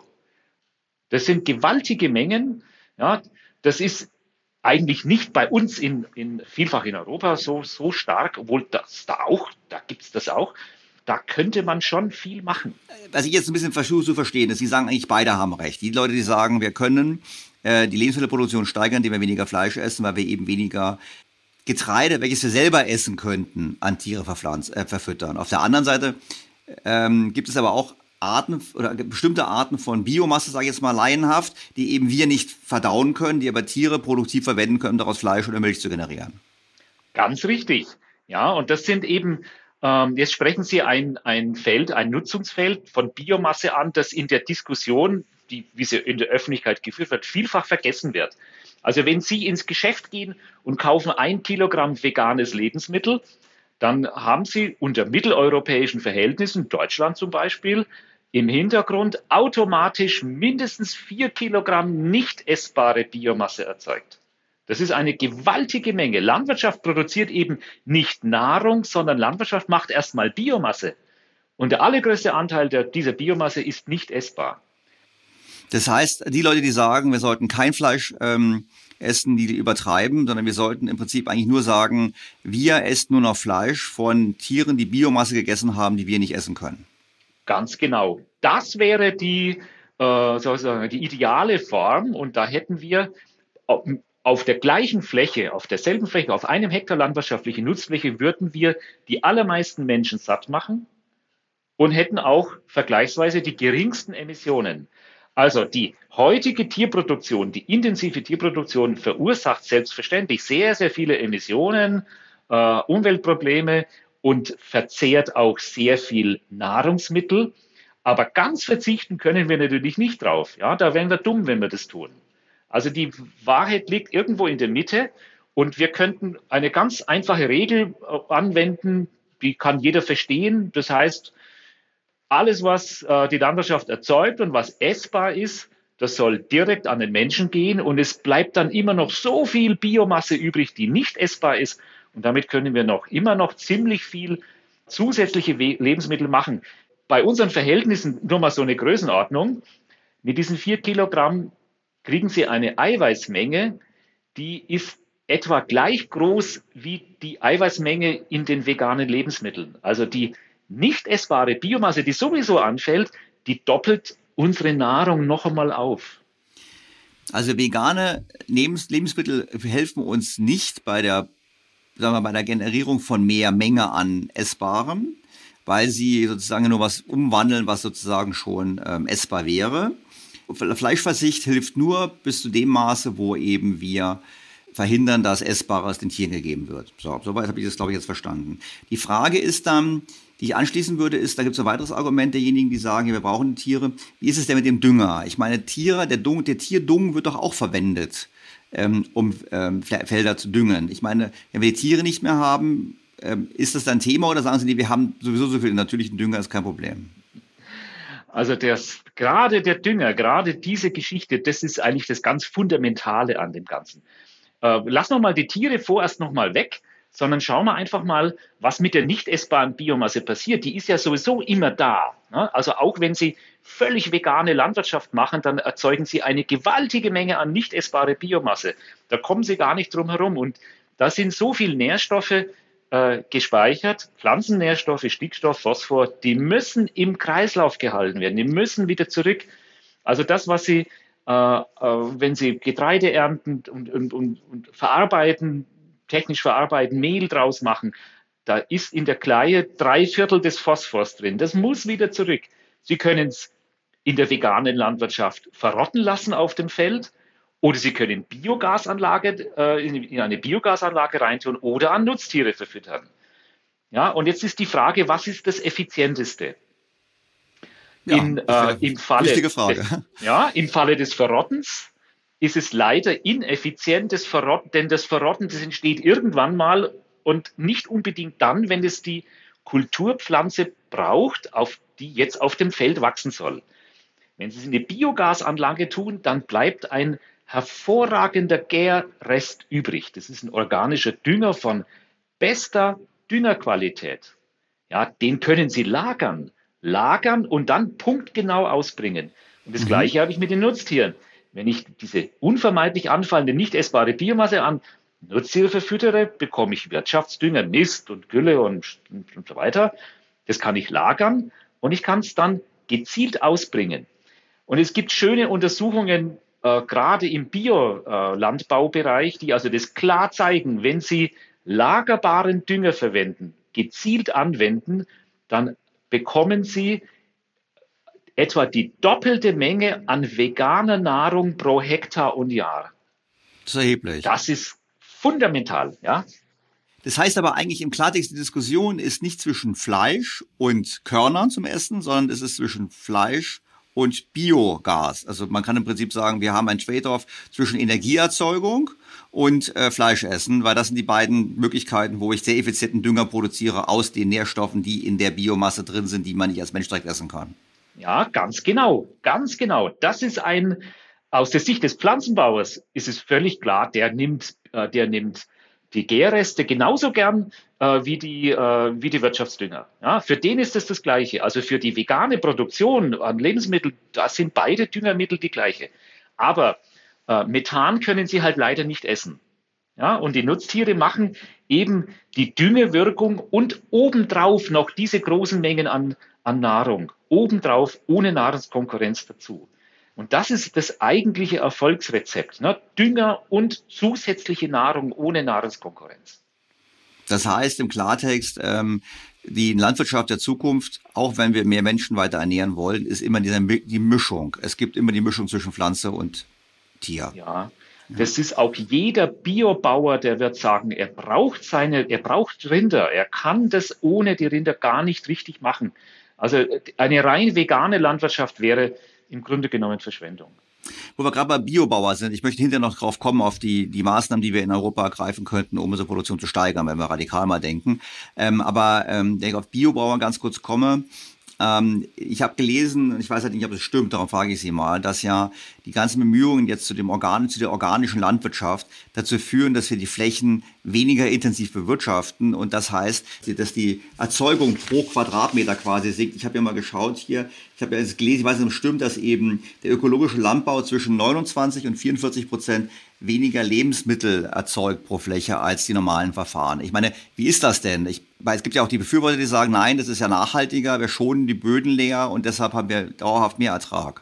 S5: Das sind gewaltige Mengen. Ja, das ist eigentlich nicht bei uns in, in vielfach in Europa so, so stark, obwohl das da auch, da gibt es das auch. Da könnte man schon viel machen.
S2: Was ich jetzt ein bisschen versuche zu verstehen, ist, Sie sagen eigentlich, beide haben recht. Die Leute, die sagen, wir können äh, die Lebensmittelproduktion steigern, indem wir weniger Fleisch essen, weil wir eben weniger Getreide, welches wir selber essen könnten, an Tiere verpflanzen, äh, verfüttern. Auf der anderen Seite ähm, gibt es aber auch Arten oder bestimmte Arten von Biomasse, sage ich jetzt mal laienhaft, die eben wir nicht verdauen können, die aber Tiere produktiv verwenden können, daraus Fleisch oder Milch zu generieren.
S5: Ganz richtig. Ja, und das sind eben, ähm, jetzt sprechen Sie ein, ein Feld, ein Nutzungsfeld von Biomasse an, das in der Diskussion, die, wie sie in der Öffentlichkeit geführt wird, vielfach vergessen wird. Also wenn Sie ins Geschäft gehen und kaufen ein Kilogramm veganes Lebensmittel, dann haben Sie unter mitteleuropäischen Verhältnissen, Deutschland zum Beispiel, im Hintergrund automatisch mindestens vier Kilogramm nicht essbare Biomasse erzeugt. Das ist eine gewaltige Menge. Landwirtschaft produziert eben nicht Nahrung, sondern Landwirtschaft macht erstmal Biomasse. Und der allergrößte Anteil der, dieser Biomasse ist nicht essbar.
S2: Das heißt, die Leute, die sagen, wir sollten kein Fleisch ähm, essen, die übertreiben, sondern wir sollten im Prinzip eigentlich nur sagen, wir essen nur noch Fleisch von Tieren, die Biomasse gegessen haben, die wir nicht essen können.
S5: Ganz genau. Das wäre die, äh, sozusagen die ideale Form. Und da hätten wir auf der gleichen Fläche, auf derselben Fläche, auf einem Hektar landwirtschaftliche Nutzfläche, würden wir die allermeisten Menschen satt machen und hätten auch vergleichsweise die geringsten Emissionen. Also die heutige Tierproduktion, die intensive Tierproduktion verursacht selbstverständlich sehr, sehr viele Emissionen, äh, Umweltprobleme und verzehrt auch sehr viel Nahrungsmittel. Aber ganz verzichten können wir natürlich nicht drauf. Ja, da wären wir dumm, wenn wir das tun. Also die Wahrheit liegt irgendwo in der Mitte und wir könnten eine ganz einfache Regel anwenden, die kann jeder verstehen. Das heißt, alles, was äh, die Landwirtschaft erzeugt und was essbar ist, das soll direkt an den Menschen gehen und es bleibt dann immer noch so viel Biomasse übrig, die nicht essbar ist. Und damit können wir noch immer noch ziemlich viel zusätzliche We- Lebensmittel machen. Bei unseren Verhältnissen nur mal so eine Größenordnung. Mit diesen vier Kilogramm kriegen Sie eine Eiweißmenge, die ist etwa gleich groß wie die Eiweißmenge in den veganen Lebensmitteln. Also die nicht essbare Biomasse, die sowieso anfällt, die doppelt unsere Nahrung noch einmal auf.
S2: Also vegane Lebens- Lebensmittel helfen uns nicht bei der, sagen wir, bei der Generierung von mehr Menge an Essbarem, weil sie sozusagen nur was umwandeln, was sozusagen schon ähm, essbar wäre. Fleischverzicht hilft nur bis zu dem Maße, wo eben wir verhindern, dass Essbares den Tieren gegeben wird. So, soweit habe ich das, glaube ich, jetzt verstanden. Die Frage ist dann, die ich anschließen würde, ist, da gibt es ein weiteres Argument derjenigen, die sagen, wir brauchen die Tiere. Wie ist es denn mit dem Dünger? Ich meine, Tiere, der, Dung, der Tierdung wird doch auch verwendet, ähm, um ähm, Felder zu düngen. Ich meine, wenn wir die Tiere nicht mehr haben, ähm, ist das dann ein Thema oder sagen Sie, nee, wir haben sowieso so viel natürlichen Dünger, ist kein Problem?
S5: Also das, gerade der Dünger, gerade diese Geschichte, das ist eigentlich das ganz Fundamentale an dem Ganzen. Äh, lass noch mal die Tiere vorerst noch mal weg, sondern schauen wir einfach mal, was mit der nicht essbaren Biomasse passiert. Die ist ja sowieso immer da. Ne? Also auch wenn Sie völlig vegane Landwirtschaft machen, dann erzeugen Sie eine gewaltige Menge an nicht essbare Biomasse. Da kommen Sie gar nicht drum herum. Und da sind so viele Nährstoffe äh, gespeichert, Pflanzennährstoffe, Stickstoff, Phosphor, die müssen im Kreislauf gehalten werden, die müssen wieder zurück. Also das, was Sie, äh, äh, wenn Sie Getreide ernten und, und, und, und verarbeiten, technisch verarbeiten, Mehl draus machen, da ist in der Kleie drei Viertel des Phosphors drin. Das muss wieder zurück. Sie können es in der veganen Landwirtschaft verrotten lassen auf dem Feld oder Sie können Biogasanlage, äh, in, in eine Biogasanlage reintun oder an Nutztiere verfüttern. Ja, und jetzt ist die Frage, was ist das Effizienteste?
S2: Ja,
S5: in, äh, im Falle
S2: wichtige Frage.
S5: Des, ja, im Falle des Verrottens ist es leider ineffizient, das Verrotten, denn das Verrotten, das entsteht irgendwann mal und nicht unbedingt dann, wenn es die Kulturpflanze braucht, auf die jetzt auf dem Feld wachsen soll. Wenn Sie es in eine Biogasanlage tun, dann bleibt ein hervorragender Gärrest übrig. Das ist ein organischer Dünger von bester Düngerqualität. Ja, den können Sie lagern, lagern und dann punktgenau ausbringen. Und das mhm. Gleiche habe ich mit den Nutztieren. Wenn ich diese unvermeidlich anfallende, nicht essbare Biomasse an Nutztiere verfüttere, bekomme ich Wirtschaftsdünger, Mist und Gülle und, und, und so weiter. Das kann ich lagern und ich kann es dann gezielt ausbringen. Und es gibt schöne Untersuchungen, äh, gerade im Biolandbaubereich, äh, die also das klar zeigen, wenn Sie lagerbaren Dünger verwenden, gezielt anwenden, dann bekommen Sie etwa die doppelte Menge an veganer Nahrung pro Hektar und Jahr.
S2: Das ist erheblich.
S5: Das ist fundamental, ja.
S2: Das heißt aber eigentlich im Klartext, die Diskussion ist nicht zwischen Fleisch und Körnern zum Essen, sondern es ist zwischen Fleisch und Biogas. Also man kann im Prinzip sagen, wir haben ein Trade-off zwischen Energieerzeugung und äh, Fleischessen, weil das sind die beiden Möglichkeiten, wo ich sehr effizienten Dünger produziere aus den Nährstoffen, die in der Biomasse drin sind, die man nicht als Mensch direkt essen kann.
S5: Ja, ganz genau, ganz genau. Das ist ein, aus der Sicht des Pflanzenbauers ist es völlig klar, der nimmt, äh, der nimmt die Gärreste genauso gern äh, wie die, äh, wie die Wirtschaftsdünger. Ja, für den ist es das Gleiche. Also für die vegane Produktion an Lebensmitteln, da sind beide Düngermittel die gleiche. Aber äh, Methan können sie halt leider nicht essen. Ja, und die Nutztiere machen eben die Düngewirkung und obendrauf noch diese großen Mengen an, an Nahrung. Obendrauf ohne Nahrungskonkurrenz dazu. Und das ist das eigentliche Erfolgsrezept. Ne? Dünger und zusätzliche Nahrung ohne Nahrungskonkurrenz.
S2: Das heißt im Klartext, ähm, die Landwirtschaft der Zukunft, auch wenn wir mehr Menschen weiter ernähren wollen, ist immer diese, die Mischung. Es gibt immer die Mischung zwischen Pflanze und Tier.
S5: Ja, das ist auch jeder Biobauer, der wird sagen, er braucht seine, er braucht Rinder. Er kann das ohne die Rinder gar nicht richtig machen. Also eine rein vegane Landwirtschaft wäre im Grunde genommen Verschwendung.
S2: Wo wir gerade bei Biobauer sind, ich möchte hinterher noch drauf kommen, auf die, die Maßnahmen, die wir in Europa ergreifen könnten, um unsere Produktion zu steigern, wenn wir radikal mal denken. Ähm, aber ähm, wenn ich auf Biobauer ganz kurz komme, ähm, ich habe gelesen, ich weiß halt nicht, ob es stimmt, darum frage ich Sie mal, dass ja die ganzen Bemühungen jetzt zu dem Organ, zu der organischen Landwirtschaft dazu führen, dass wir die Flächen weniger intensiv bewirtschaften und das heißt, dass die Erzeugung pro Quadratmeter quasi sinkt. Ich habe ja mal geschaut hier, ich habe ja jetzt gelesen, ich weiß nicht, ob es stimmt, dass eben der ökologische Landbau zwischen neunundzwanzig und vierundvierzig Prozent weniger Lebensmittel erzeugt pro Fläche als die normalen Verfahren. Ich meine, wie ist das denn? Ich, weil es gibt ja auch die Befürworter, die sagen, nein, das ist ja nachhaltiger, wir schonen die Böden leer und deshalb haben wir dauerhaft mehr Ertrag.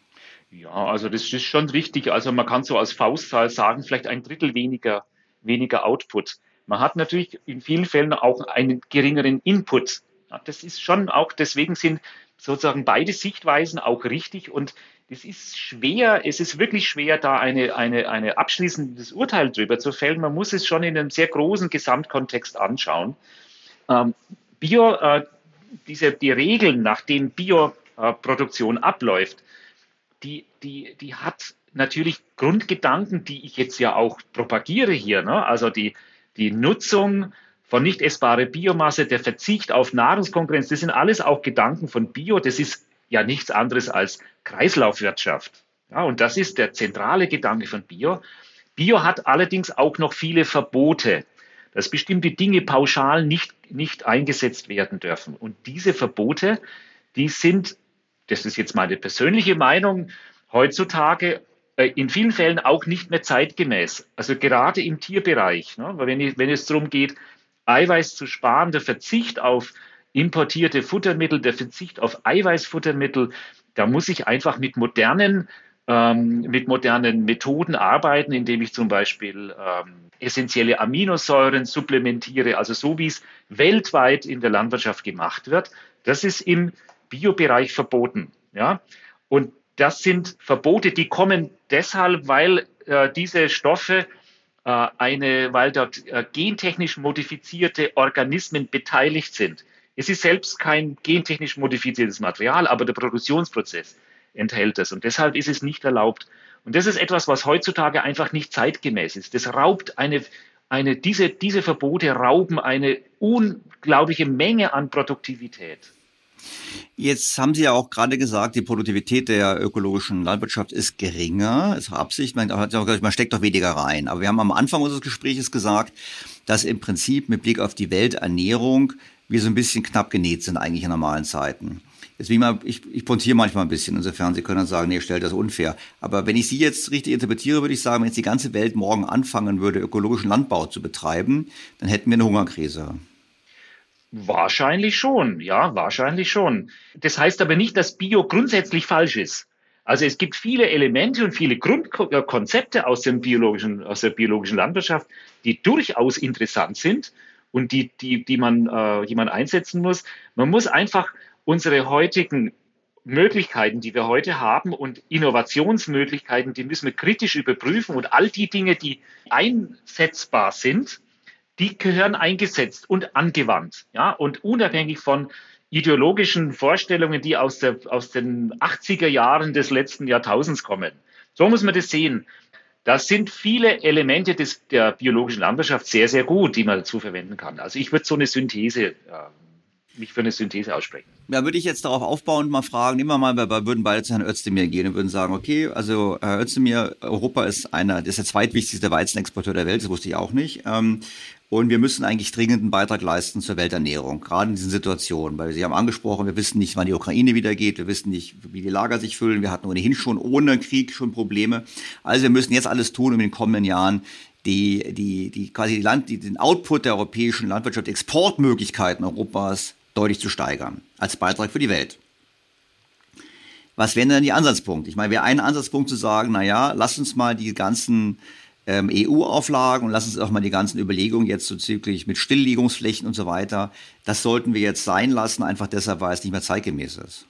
S5: Ja, also das ist schon richtig. Also man kann so als Faustzahl sagen, vielleicht ein Drittel weniger, weniger Output. Man hat natürlich in vielen Fällen auch einen geringeren Input. Ja, das ist schon auch, deswegen sind sozusagen beide Sichtweisen auch richtig und es ist schwer, es ist wirklich schwer, da eine, eine, eine abschließendes Urteil drüber zu fällen. Man muss es schon in einem sehr großen Gesamtkontext anschauen. Ähm, Bio, äh, diese, die Regeln, nach denen Bioproduktion äh, abläuft, die, die, die hat natürlich Grundgedanken, die ich jetzt ja auch propagiere hier. Ne? Also die, die Nutzung von nicht essbarer Biomasse, der Verzicht auf Nahrungskonkurrenz, das sind alles auch Gedanken von Bio. Das ist ja nichts anderes als Kreislaufwirtschaft. Ja, und das ist der zentrale Gedanke von Bio. Bio hat allerdings auch noch viele Verbote. dass bestimmte Dinge pauschal nicht, nicht eingesetzt werden dürfen. Und diese Verbote, die sind, das ist jetzt meine persönliche Meinung, heutzutage in vielen Fällen auch nicht mehr zeitgemäß. Also gerade im Tierbereich, ne, wenn, ich, wenn es darum geht, Eiweiß zu sparen, der Verzicht auf importierte Futtermittel, der Verzicht auf Eiweißfuttermittel, da muss ich einfach mit modernen, ähm, mit modernen Methoden arbeiten, indem ich zum Beispiel ähm, essentielle Aminosäuren supplementiere, also so wie es weltweit in der Landwirtschaft gemacht wird. Das ist im Biobereich verboten. Ja? Und das sind Verbote, die kommen deshalb, weil äh, diese Stoffe äh, eine, weil dort äh, gentechnisch modifizierte Organismen beteiligt sind. Es ist selbst kein gentechnisch modifiziertes Material, aber der Produktionsprozess enthält es. Und deshalb ist es nicht erlaubt. Und das ist etwas, was heutzutage einfach nicht zeitgemäß ist. Das raubt eine, eine diese, diese Verbote rauben eine unglaubliche Menge an Produktivität.
S2: Jetzt haben Sie ja auch gerade gesagt, die Produktivität der ökologischen Landwirtschaft ist geringer. Das ist Absicht. Man hat ja auch gesagt, man steckt doch weniger rein. Aber wir haben am Anfang unseres Gesprächs gesagt, dass im Prinzip mit Blick auf die Welternährung wir so ein bisschen knapp genäht sind eigentlich in normalen Zeiten. Deswegen mal, ich, ich pontiere manchmal ein bisschen. Insofern, Sie können dann sagen, nee, stellt das unfair. Aber wenn ich Sie jetzt richtig interpretiere, würde ich sagen, wenn jetzt die ganze Welt morgen anfangen würde, ökologischen Landbau zu betreiben, dann hätten wir eine Hungerkrise.
S5: Wahrscheinlich schon, ja, wahrscheinlich schon. Das heißt aber nicht, dass Bio grundsätzlich falsch ist. Also es gibt viele Elemente und viele Grundkonzepte aus dem biologischen, aus der biologischen Landwirtschaft, die durchaus interessant sind und die, die, die man, äh, die man einsetzen muss. Man muss einfach unsere heutigen Möglichkeiten, die wir heute haben und Innovationsmöglichkeiten, die müssen wir kritisch überprüfen und all die Dinge, die einsetzbar sind, die gehören eingesetzt und angewandt, ja, und unabhängig von ideologischen Vorstellungen, die aus, der, aus den achtziger Jahren des letzten Jahrtausends kommen. So muss man das sehen. Da sind viele Elemente des, der biologischen Landwirtschaft sehr, sehr gut, die man dazu verwenden kann. Also ich würde so eine Synthese, äh, mich für eine Synthese aussprechen.
S2: Ja, würde ich jetzt darauf aufbauend mal fragen, nehmen wir mal, wir würden beide zu Herrn Özdemir gehen und würden sagen, okay, also Herr Özdemir, Europa ist einer, das ist der zweitwichtigste Weizenexporteur der Welt, das wusste ich auch nicht. Ähm, Und wir müssen eigentlich dringend einen Beitrag leisten zur Welternährung, gerade in diesen Situationen, weil Sie haben angesprochen, wir wissen nicht, wann die Ukraine wieder geht, wir wissen nicht, wie die Lager sich füllen, wir hatten ohnehin schon ohne Krieg schon Probleme. Also wir müssen jetzt alles tun, um in den kommenden Jahren die, die, die quasi die Land, die, den Output der europäischen Landwirtschaft, Exportmöglichkeiten Europas deutlich zu steigern, als Beitrag für die Welt. Was wären denn die Ansatzpunkte? Ich meine, wäre ein Ansatzpunkt zu sagen, na ja, lass uns mal die ganzen Ähm, E U-Auflagen und lassen uns auch mal die ganzen Überlegungen jetzt so zügig mit Stilllegungsflächen und so weiter, das sollten wir jetzt sein lassen, einfach deshalb, weil es nicht mehr zeitgemäß ist.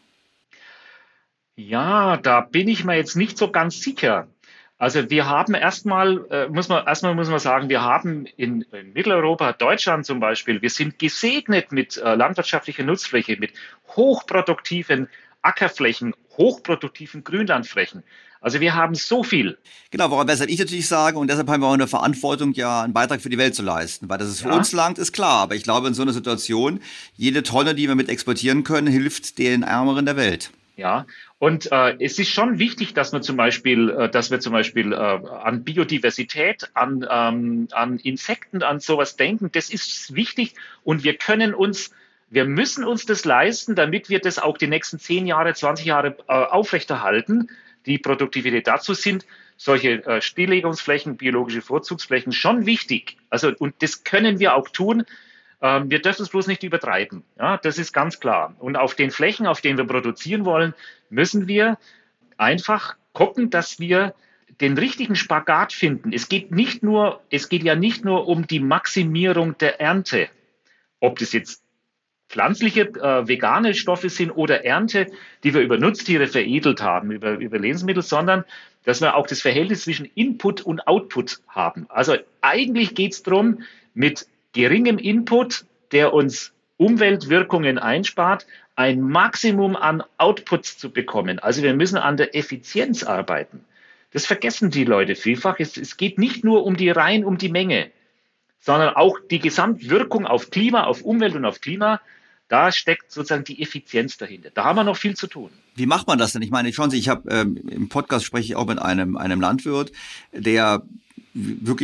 S5: Ja, da bin ich mir jetzt nicht so ganz sicher. Also wir haben erstmal, äh, muss man, erstmal muss man sagen, wir haben in, in Mitteleuropa, Deutschland zum Beispiel, wir sind gesegnet mit äh, landwirtschaftlicher Nutzfläche, mit hochproduktiven Ackerflächen, hochproduktiven Grünlandflächen. Also wir haben so viel.
S2: Genau, woran weshalb ich natürlich sage, und deshalb haben wir auch eine Verantwortung, ja, einen Beitrag für die Welt zu leisten. Weil das es für ja. uns langt, ist klar. Aber ich glaube, in so einer Situation, jede Tonne, die wir mit exportieren können, hilft den Ärmeren der Welt.
S5: Ja, und äh, es ist schon wichtig, dass wir zum Beispiel, äh, dass wir zum Beispiel äh, an Biodiversität, an, ähm, an Insekten, an sowas denken. Das ist wichtig und wir können uns Wir müssen uns das leisten, damit wir das auch die nächsten zehn Jahre, zwanzig Jahre äh, aufrechterhalten. Die Produktivität dazu sind solche äh, Stilllegungsflächen, biologische Vorzugsflächen schon wichtig. Also, und das können wir auch tun. Ähm, wir dürfen es bloß nicht übertreiben. Ja, das ist ganz klar. Und auf den Flächen, auf denen wir produzieren wollen, müssen wir einfach gucken, dass wir den richtigen Spagat finden. Es geht nicht nur, es geht ja nicht nur um die Maximierung der Ernte. Ob das jetzt pflanzliche, äh, vegane Stoffe sind oder Ernte, die wir über Nutztiere veredelt haben, über, über Lebensmittel, sondern dass wir auch das Verhältnis zwischen Input und Output haben. Also eigentlich geht es darum, mit geringem Input, der uns Umweltwirkungen einspart, ein Maximum an Outputs zu bekommen. Also wir müssen an der Effizienz arbeiten. Das vergessen die Leute vielfach. Es, es geht nicht nur um die rein um die Menge, sondern auch die Gesamtwirkung auf Klima, auf Umwelt und auf Klima. Da steckt sozusagen die Effizienz dahinter. Da haben wir noch viel zu tun.
S2: Wie macht man das denn? Ich meine, schauen Sie, ich habe ähm, im Podcast spreche ich auch mit einem einem Landwirt, der wirklich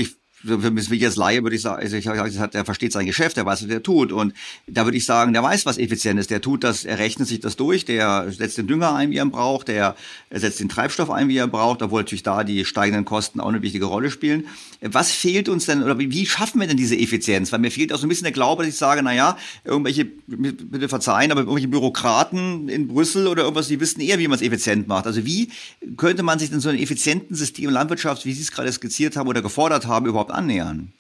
S2: für mich als Laie würde ich sagen, also ich, der versteht sein Geschäft, der weiß, was er tut. Und da würde ich sagen, der weiß, was effizient ist. Der tut das, er rechnet sich das durch, der setzt den Dünger ein, wie er ihn braucht, der setzt den Treibstoff ein, wie er ihn braucht, obwohl natürlich da die steigenden Kosten auch eine wichtige Rolle spielen. Was fehlt uns denn, oder wie schaffen wir denn diese Effizienz? Weil mir fehlt auch so ein bisschen der Glaube, dass ich sage, na ja, irgendwelche, bitte verzeihen, aber irgendwelche Bürokraten in Brüssel oder irgendwas, die wissen eher, wie man es effizient macht. Also wie könnte man sich denn so ein effizienten System Landwirtschaft, wie Sie es gerade skizziert haben oder gefordert haben, überhaupt annähern?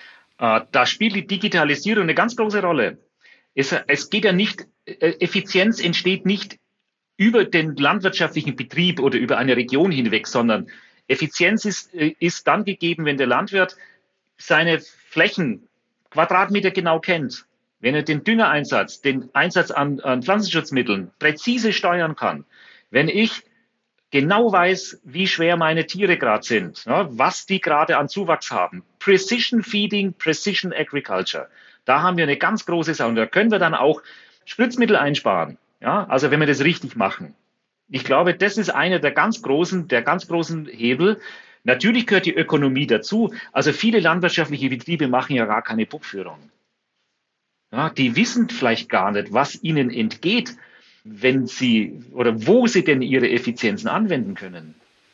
S5: Da spielt die Digitalisierung eine ganz große Rolle. Es, es geht ja nicht, Effizienz entsteht nicht über den landwirtschaftlichen Betrieb oder über eine Region hinweg, sondern Effizienz ist, ist dann gegeben, wenn der Landwirt seine Flächen, Quadratmeter genau kennt, wenn er den Düngereinsatz, den Einsatz an, an Pflanzenschutzmitteln präzise steuern kann, wenn ich genau weiß, wie schwer meine Tiere gerade sind, ja, was die gerade an Zuwachs haben. Precision Feeding, Precision Agriculture. Da haben wir eine ganz große Sache. Und da können wir dann auch Spritzmittel einsparen. Ja, also wenn wir das richtig machen. Ich glaube, das ist einer der ganz großen, der ganz großen Hebel. Natürlich gehört die Ökonomie dazu. Also viele landwirtschaftliche Betriebe machen ja gar keine Buchführung. Ja, die wissen vielleicht gar nicht, was ihnen entgeht, wenn sie oder wo sie denn ihre Effizienzen anwenden können.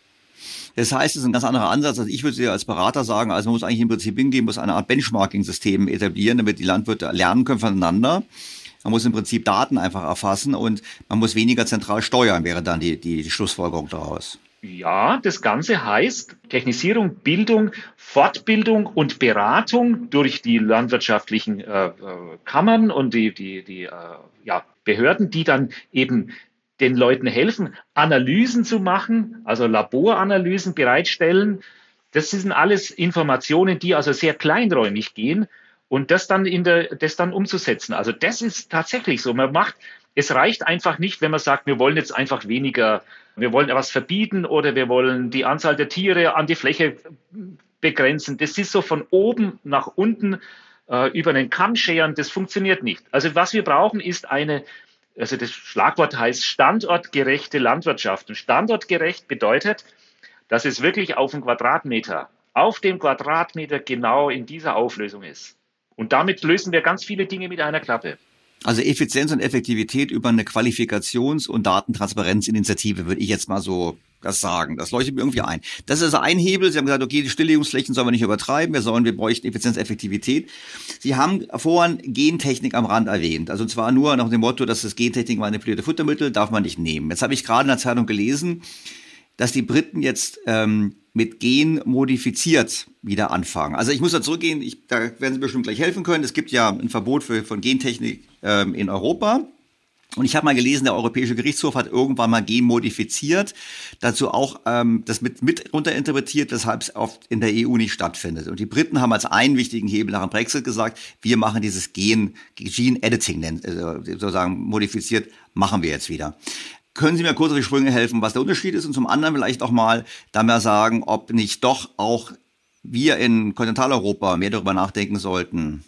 S2: Das heißt, es ist ein ganz anderer Ansatz. Also ich würde dir als Berater sagen, also man muss eigentlich im Prinzip hingehen, muss eine Art Benchmarking-System etablieren, damit die Landwirte lernen können voneinander. Man muss im Prinzip Daten einfach erfassen und man muss weniger zentral steuern, wäre dann die, die, die Schlussfolgerung daraus.
S5: Ja, das Ganze heißt Technisierung, Bildung, Fortbildung und Beratung durch die landwirtschaftlichen äh, Kammern und die, die, die äh, ja, Behörden, die dann eben den Leuten helfen, Analysen zu machen, also Laboranalysen bereitstellen. Das sind alles Informationen, die also sehr kleinräumig gehen und das dann in der, das dann umzusetzen. Also das ist tatsächlich so. Man macht, es reicht einfach nicht, wenn man sagt, wir wollen jetzt einfach weniger, wir wollen etwas verbieten oder wir wollen die Anzahl der Tiere an die Fläche begrenzen. Das ist so von oben nach unten äh, über den Kamm scheren. Das funktioniert nicht. Also was wir brauchen, ist eine, also das Schlagwort heißt standortgerechte Landwirtschaft. Und standortgerecht bedeutet, dass es wirklich auf dem Quadratmeter, auf dem Quadratmeter genau in dieser Auflösung ist. Und damit lösen wir ganz viele Dinge mit einer Klappe.
S2: Also Effizienz und Effektivität über eine Qualifikations- und Datentransparenzinitiative, würde ich jetzt mal so das sagen. Das leuchtet mir irgendwie ein. Das ist also ein Hebel. Sie haben gesagt, okay, die Stilllegungsflächen sollen wir nicht übertreiben. Wir sollen, wir bräuchten Effizienz, Effektivität. Sie haben vorhin Gentechnik am Rand erwähnt. Also zwar nur nach dem Motto, dass das Gentechnik manipulierte Futtermittel darf man nicht nehmen. Jetzt habe ich gerade in der Zeitung gelesen, dass die Briten jetzt ähm, mit Gen modifiziert wieder anfangen. Also ich muss da zurückgehen, ich, da werden Sie bestimmt gleich helfen können. Es gibt ja ein Verbot für, von Gentechnik ähm, in Europa. Und ich habe mal gelesen, der Europäische Gerichtshof hat irgendwann mal Gen modifiziert, dazu auch ähm, das mit, mit runterinterpretiert, weshalb es oft in der E U nicht stattfindet. Und die Briten haben als einen wichtigen Hebel nach dem Brexit gesagt, wir machen dieses Gen, Gene Editing, also sozusagen modifiziert, machen wir jetzt wieder. Können Sie mir kurz auf die Sprünge helfen, was der Unterschied ist? Und zum anderen vielleicht auch mal da mal sagen, ob nicht doch auch wir in Kontinentaleuropa mehr darüber nachdenken sollten.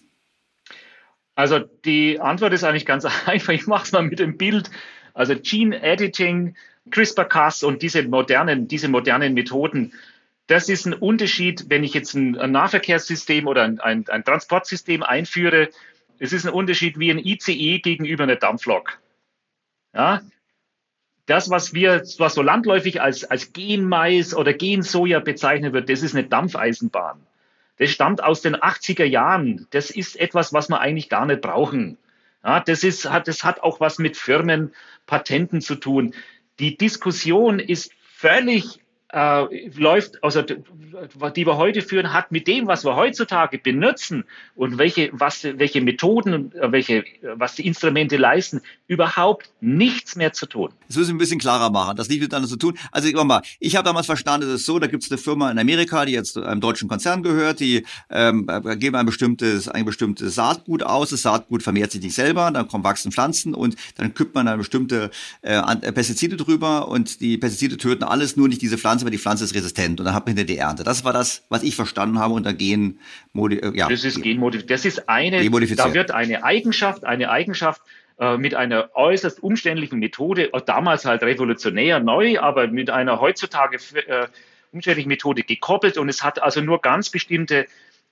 S5: Also die Antwort ist eigentlich ganz einfach. Ich mache es mal mit dem Bild. Also Gene Editing, CRISPR-Cas und diese modernen, diese modernen Methoden, das ist ein Unterschied, wenn ich jetzt ein, ein Nahverkehrssystem oder ein, ein, ein Transportsystem einführe. Es ist ein Unterschied wie ein I C E gegenüber einer Dampflok. Ja, das, was wir, was so landläufig als, als Genmais oder Gensoja bezeichnet wird, das ist eine Dampfeisenbahn. Das stammt aus den achtziger Jahren. Das ist etwas, was wir eigentlich gar nicht brauchen. Ja, das ist, hat, das hat auch was mit Firmenpatenten zu tun. Die Diskussion ist völlig, äh, läuft, also die wir heute führen, hat mit dem, was wir heutzutage benutzen und welche, was, welche Methoden, welche, was die Instrumente leisten, überhaupt nichts mehr zu tun.
S2: Das müssen wir ein bisschen klarer machen. Das liegt miteinander zu tun. Also ich, mal, ich habe damals verstanden, es ist so, da gibt es eine Firma in Amerika, die jetzt einem deutschen Konzern gehört, die ähm, geben ein bestimmtes, ein bestimmtes Saatgut aus. Das Saatgut vermehrt sich nicht selber, dann kommen wachsen Pflanzen und dann kippt man eine bestimmte äh, Pestizide drüber und die Pestizide töten alles, nur nicht diese Pflanze, weil die Pflanze ist resistent und dann hat man hinter die Ernte. Das war das, was ich verstanden habe unter Gen, äh, ja.
S5: Das ist Genmodif- Das ist eine, da wird eine Eigenschaft, eine Eigenschaft äh, mit einer äußerst umständlichen Methode, damals halt revolutionär neu, aber mit einer heutzutage äh, umständlichen Methode gekoppelt und es hat also nur ganz bestimmte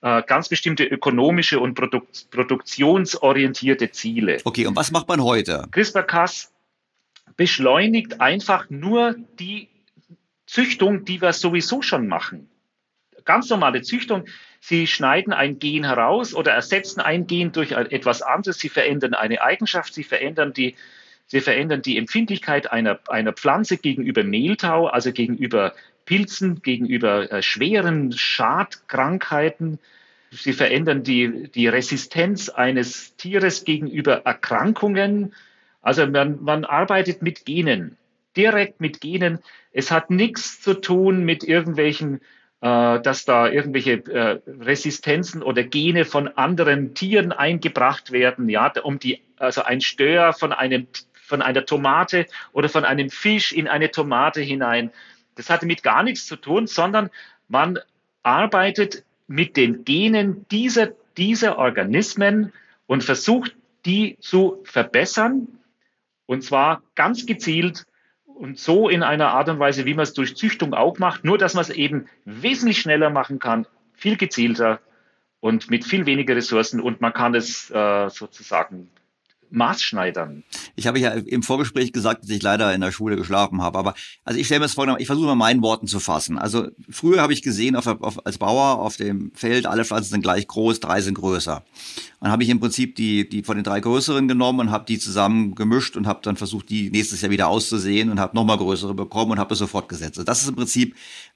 S5: äh, ganz bestimmte ökonomische und Produk- produktionsorientierte Ziele.
S2: Okay, und was macht man heute?
S5: CRISPR-Cas beschleunigt einfach nur die Züchtung, die wir sowieso schon machen. Ganz normale Züchtung. Sie schneiden ein Gen heraus oder ersetzen ein Gen durch etwas anderes. Sie verändern eine Eigenschaft. Sie verändern die, sie verändern die Empfindlichkeit einer, einer Pflanze gegenüber Mehltau, also gegenüber Pilzen, gegenüber äh, schweren Schadkrankheiten. Sie verändern die, die Resistenz eines Tieres gegenüber Erkrankungen. Also man, man arbeitet mit Genen, direkt mit Genen. Es hat nichts zu tun mit irgendwelchen, äh, dass da irgendwelche äh, Resistenzen oder Gene von anderen Tieren eingebracht werden, ja, um die, also ein Stör von einem, von einer Tomate oder von einem Fisch in eine Tomate hinein. Das hat damit gar nichts zu tun, sondern man arbeitet mit den Genen dieser, dieser Organismen und versucht, die zu verbessern. Und zwar ganz gezielt und so in einer Art und Weise, wie man es durch Züchtung auch macht, nur dass man es eben wesentlich schneller machen kann, viel gezielter und mit viel weniger Ressourcen und man kann es äh, sozusagen maßschneidern.
S2: Ich habe ja im Vorgespräch gesagt, dass ich leider in der Schule geschlafen habe, aber also ich stelle mir das vor, ich versuche mal meinen Worten zu fassen. Also früher habe ich gesehen auf, auf, als Bauer auf dem Feld, alle Pflanzen sind gleich groß, drei sind größer. Und habe ich im Prinzip die die von den drei größeren genommen und habe die zusammen gemischt und habe dann versucht, die nächstes Jahr wieder auszusehen und habe nochmal größere bekommen und habe das so fortgesetzt. Also das ist im Prinzip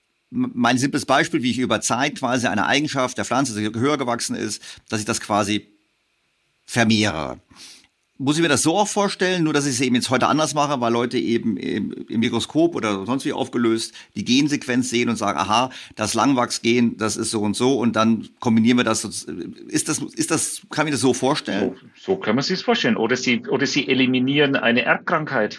S2: mein simples Beispiel, wie ich über Zeit quasi eine Eigenschaft der Pflanze, die höher gewachsen ist, dass ich das quasi vermehre. Muss ich mir das so auch vorstellen, nur dass ich es eben jetzt heute anders mache, weil Leute eben im, im Mikroskop oder sonst wie aufgelöst die Gensequenz sehen und sagen, aha, das Langwachsgen, das ist so und so und dann kombinieren wir das. Ist das, ist das, kann ich das so vorstellen?
S5: So, so kann man sich das vorstellen. Oder sie, oder sie eliminieren eine Erbkrankheit.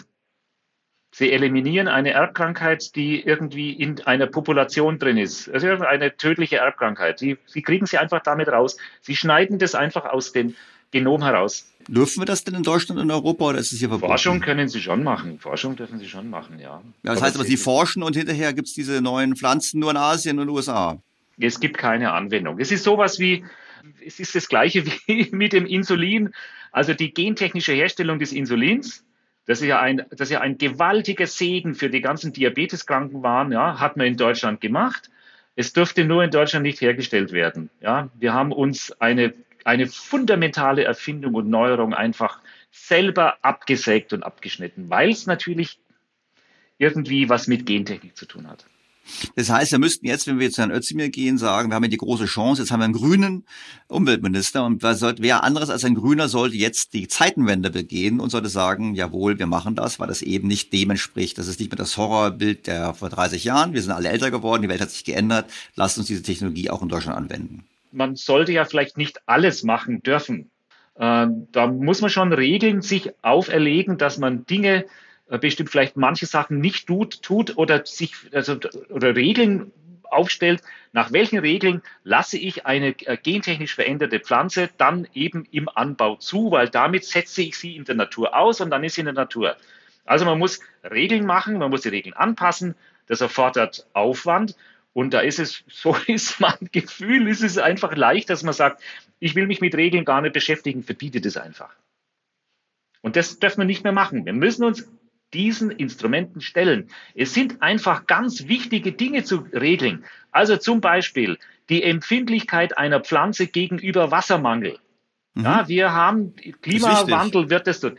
S5: Sie eliminieren eine Erbkrankheit, die irgendwie in einer Population drin ist. Also eine tödliche Erbkrankheit. Sie, sie kriegen sie einfach damit raus. Sie schneiden das einfach aus dem Genom heraus.
S2: Dürfen wir das denn in Deutschland und Europa oder ist es hier verboten?
S5: Forschung können Sie schon machen. Forschung dürfen Sie schon machen, ja.
S2: Ja, das heißt aber, Sie forschen und hinterher gibt es diese neuen Pflanzen nur in Asien und U S A.
S5: Es gibt keine Anwendung. Es ist sowas wie, es ist das Gleiche wie mit dem Insulin. Also die gentechnische Herstellung des Insulins, das ist ja ein, das ist ja ein gewaltiger Segen für die ganzen Diabeteskranken waren, ja, hat man in Deutschland gemacht. Es dürfte nur in Deutschland nicht hergestellt werden. Ja, wir haben uns eine eine fundamentale Erfindung und Neuerung einfach selber abgesägt und abgeschnitten, weil es natürlich irgendwie was mit Gentechnik zu tun hat.
S2: Das heißt, wir müssten jetzt, wenn wir zu Herrn Özdemir gehen, sagen, wir haben ja die große Chance, jetzt haben wir einen grünen Umweltminister und wer anderes als ein Grüner sollte jetzt die Zeitenwende begehen und sollte sagen, jawohl, wir machen das, weil das eben nicht dem entspricht. Das ist nicht mehr das Horrorbild der vor dreißig Jahren. Wir sind alle älter geworden, die Welt hat sich geändert. Lasst uns diese Technologie auch in Deutschland anwenden.
S5: Man sollte ja vielleicht nicht alles machen dürfen. Äh, da muss man schon Regeln sich auferlegen, dass man Dinge, äh, bestimmt vielleicht manche Sachen nicht tut, tut oder sich also, oder Regeln aufstellt, nach welchen Regeln lasse ich eine äh, gentechnisch veränderte Pflanze dann eben im Anbau zu, weil damit setze ich sie in der Natur aus und dann ist sie in der Natur. Also man muss Regeln machen, man muss die Regeln anpassen, das erfordert Aufwand. Und da ist es, so ist mein Gefühl, ist es einfach leicht, dass man sagt, ich will mich mit Regeln gar nicht beschäftigen, verbiete das einfach. Und das dürfen wir nicht mehr machen. Wir müssen uns diesen Instrumenten stellen. Es sind einfach ganz wichtige Dinge zu regeln. Also zum Beispiel die Empfindlichkeit einer Pflanze gegenüber Wassermangel. Mhm. Ja, wir haben, Klimawandel wird das,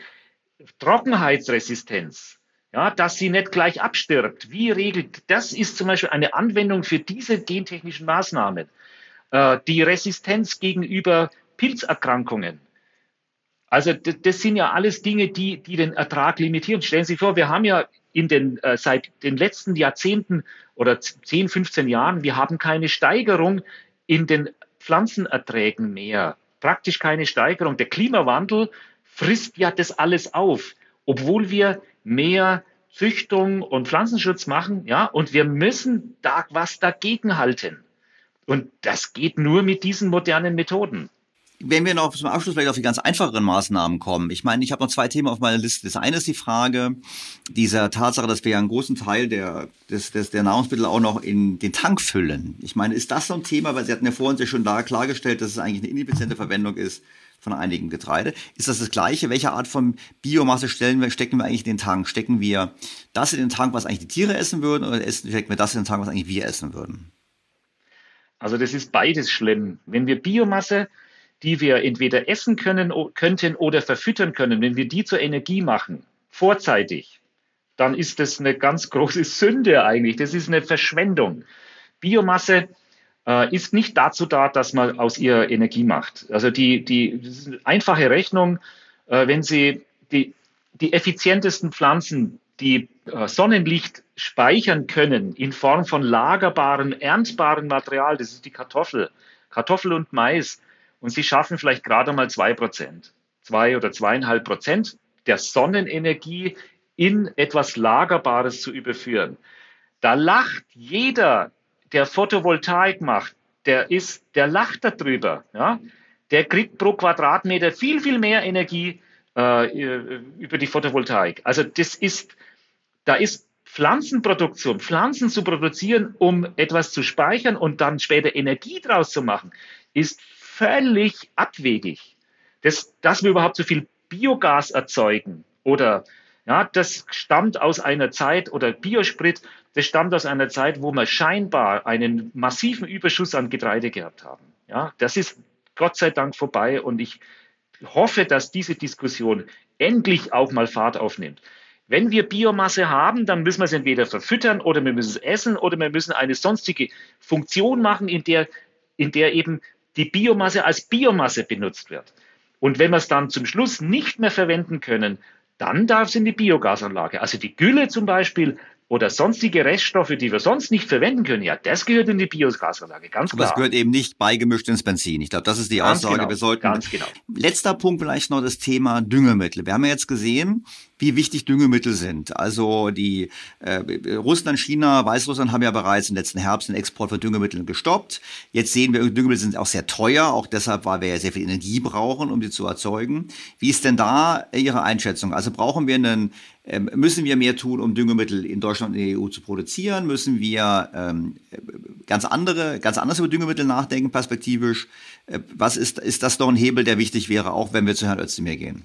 S5: Trockenheitsresistenz. Ja, dass sie nicht gleich abstirbt. Wie regelt, das ist zum Beispiel eine Anwendung für diese gentechnischen Maßnahmen. Äh, die Resistenz gegenüber Pilzerkrankungen. Also das, das sind ja alles Dinge, die, die den Ertrag limitieren. Stellen Sie sich vor, wir haben ja in den, äh, seit den letzten Jahrzehnten oder zehn, fünfzehn Jahren, wir haben keine Steigerung in den Pflanzenerträgen mehr. Praktisch keine Steigerung. Der Klimawandel frisst ja das alles auf, obwohl wir mehr Züchtung und Pflanzenschutz machen, ja, und wir müssen da was dagegen halten. Und das geht nur mit diesen modernen Methoden.
S2: Wenn wir noch zum Abschluss vielleicht auf die ganz einfacheren Maßnahmen kommen. Ich meine, ich habe noch zwei Themen auf meiner Liste. Das eine ist die Frage dieser Tatsache, dass wir ja einen großen Teil der, des, des, der Nahrungsmittel auch noch in den Tank füllen. Ich meine, ist das so ein Thema? Weil Sie hatten ja vorhin ja schon da klargestellt, dass es eigentlich eine ineffiziente Verwendung ist von einigem Getreide. Ist das das Gleiche? Welche Art von Biomasse stellen wir, stecken wir eigentlich in den Tank? Stecken wir das in den Tank, was eigentlich die Tiere essen würden, oder stecken wir das in den Tank, was eigentlich wir essen würden?
S5: Also das ist beides schlimm. Wenn wir Biomasse, die wir entweder essen können, könnten oder verfüttern können, wenn wir die zur Energie machen, vorzeitig, dann ist das eine ganz große Sünde eigentlich. Das ist eine Verschwendung. Biomasse äh, ist nicht dazu da, dass man aus ihr Energie macht. Also die, die das ist eine einfache Rechnung, äh, wenn Sie die, die effizientesten Pflanzen, die äh, Sonnenlicht speichern können in Form von lagerbarem, erntbarem Material, das ist die Kartoffel, Kartoffel und Mais, und sie schaffen vielleicht gerade mal zwei Prozent, zwei oder zweieinhalb Prozent der Sonnenenergie in etwas Lagerbares zu überführen. Da lacht jeder, der Photovoltaik macht, der ist, der lacht darüber, ja? Der kriegt pro Quadratmeter viel, viel mehr Energie äh, über die Photovoltaik. Also das ist, da ist Pflanzenproduktion, Pflanzen zu produzieren, um etwas zu speichern und dann später Energie draus zu machen, ist völlig abwegig. Das, dass wir überhaupt so viel Biogas erzeugen oder ja, das stammt aus einer Zeit, oder Biosprit, das stammt aus einer Zeit, wo wir scheinbar einen massiven Überschuss an Getreide gehabt haben. Ja, das ist Gott sei Dank vorbei, und ich hoffe, dass diese Diskussion endlich auch mal Fahrt aufnimmt. Wenn wir Biomasse haben, dann müssen wir es entweder verfüttern oder wir müssen es essen oder wir müssen eine sonstige Funktion machen, in der, in der eben die Biomasse als Biomasse benutzt wird. Und wenn wir es dann zum Schluss nicht mehr verwenden können, dann darf es in die Biogasanlage. Also die Gülle zum Beispiel oder sonstige Reststoffe, die wir sonst nicht verwenden können, ja, das gehört in die Biogasanlage, ganz klar.
S2: Aber es gehört eben nicht beigemischt ins Benzin. Ich glaube, das ist die
S5: ganz
S2: Aussage.
S5: Genau,
S2: wir sollten.
S5: Ganz genau.
S2: Letzter Punkt vielleicht noch das Thema Düngemittel. Wir haben ja jetzt gesehen, wie wichtig Düngemittel sind. Also die äh, Russland, China, Weißrussland haben ja bereits im letzten Herbst den Export von Düngemitteln gestoppt. Jetzt sehen wir, Düngemittel sind auch sehr teuer, auch deshalb, weil wir ja sehr viel Energie brauchen, um die zu erzeugen. Wie ist denn da Ihre Einschätzung? Also brauchen wir einen Müssen wir mehr tun, um Düngemittel in Deutschland und in der E U zu produzieren? Müssen wir ähm, ganz andere, ganz anders über Düngemittel nachdenken, perspektivisch? Äh, was ist, ist das noch ein Hebel, der wichtig wäre, auch wenn wir zu Herrn Özdemir gehen?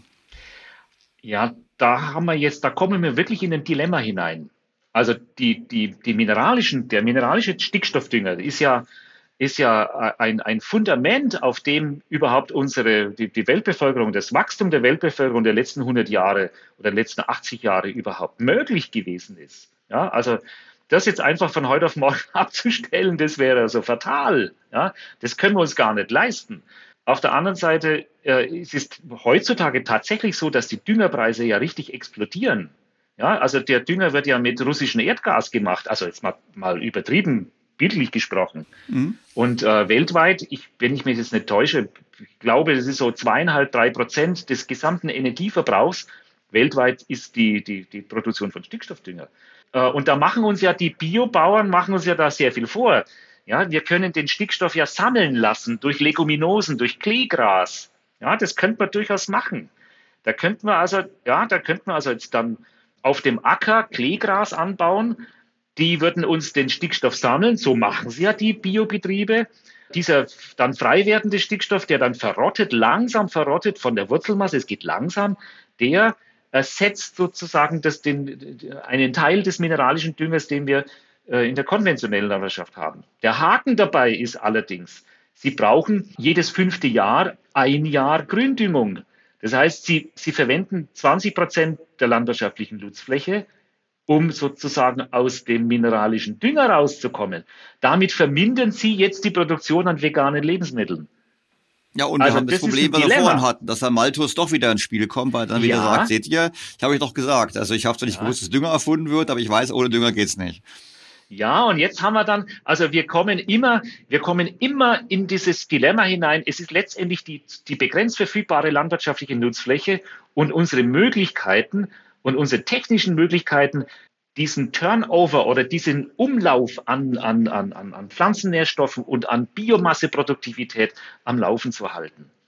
S5: Ja, da haben wir jetzt, da kommen wir wirklich in ein Dilemma hinein. Also die, die, die mineralischen, der mineralische Stickstoffdünger ist ja ist ja ein, ein Fundament, auf dem überhaupt unsere, die, die Weltbevölkerung, das Wachstum der Weltbevölkerung der letzten hundert Jahre oder der letzten achtzig Jahre überhaupt möglich gewesen ist. Ja, also das jetzt einfach von heute auf morgen abzustellen, das wäre also fatal. Ja, das können wir uns gar nicht leisten. Auf der anderen Seite äh, es ist heutzutage tatsächlich so, dass die Düngerpreise ja richtig explodieren. Ja, also der Dünger wird ja mit russischem Erdgas gemacht, also jetzt mal, mal übertrieben, bildlich gesprochen. Mhm. Und äh, weltweit, ich, wenn ich mich jetzt nicht täusche, ich glaube, das ist so zweieinhalb, drei Prozent des gesamten Energieverbrauchs. Weltweit ist die, die, die Produktion von Stickstoffdünger. Äh, und da machen uns ja die Biobauern, machen uns ja da sehr viel vor. Ja, wir können den Stickstoff ja sammeln lassen durch Leguminosen, durch Kleegras. Ja, das könnte man durchaus machen. Da könnten wir also, ja, da könnten wir also jetzt dann auf dem Acker Kleegras anbauen. Die würden uns den Stickstoff sammeln, so machen sie ja die Biobetriebe. Dieser dann frei werdende Stickstoff, der dann verrottet, langsam verrottet von der Wurzelmasse, es geht langsam, der ersetzt sozusagen das, den, einen Teil des mineralischen Düngers, den wir äh, in der konventionellen Landwirtschaft haben. Der Haken dabei ist allerdings, sie brauchen jedes fünfte Jahr ein Jahr Gründüngung. Das heißt, sie, sie verwenden zwanzig Prozent der landwirtschaftlichen Nutzfläche, um sozusagen aus dem mineralischen Dünger rauszukommen. Damit vermindern sie jetzt die Produktion an veganen Lebensmitteln.
S2: Ja, und also wir haben das, das Problem, was wir vorhin hatten, dass Herr Malthus doch wieder ins Spiel kommt, weil er dann wieder ja. sagt, seht ihr, ich habe euch doch gesagt, also ich habe zwar nicht ja. gewusst, dass Dünger erfunden wird, aber ich weiß, ohne Dünger geht's nicht.
S5: Ja, und jetzt haben wir dann, also wir kommen immer, wir kommen immer in dieses Dilemma hinein. Es ist letztendlich die, die begrenzt verfügbare landwirtschaftliche Nutzfläche und unsere Möglichkeiten und unsere technischen Möglichkeiten, diesen Turnover oder diesen Umlauf an, an, an, an Pflanzennährstoffen und an Biomasseproduktivität am Laufen zu halten.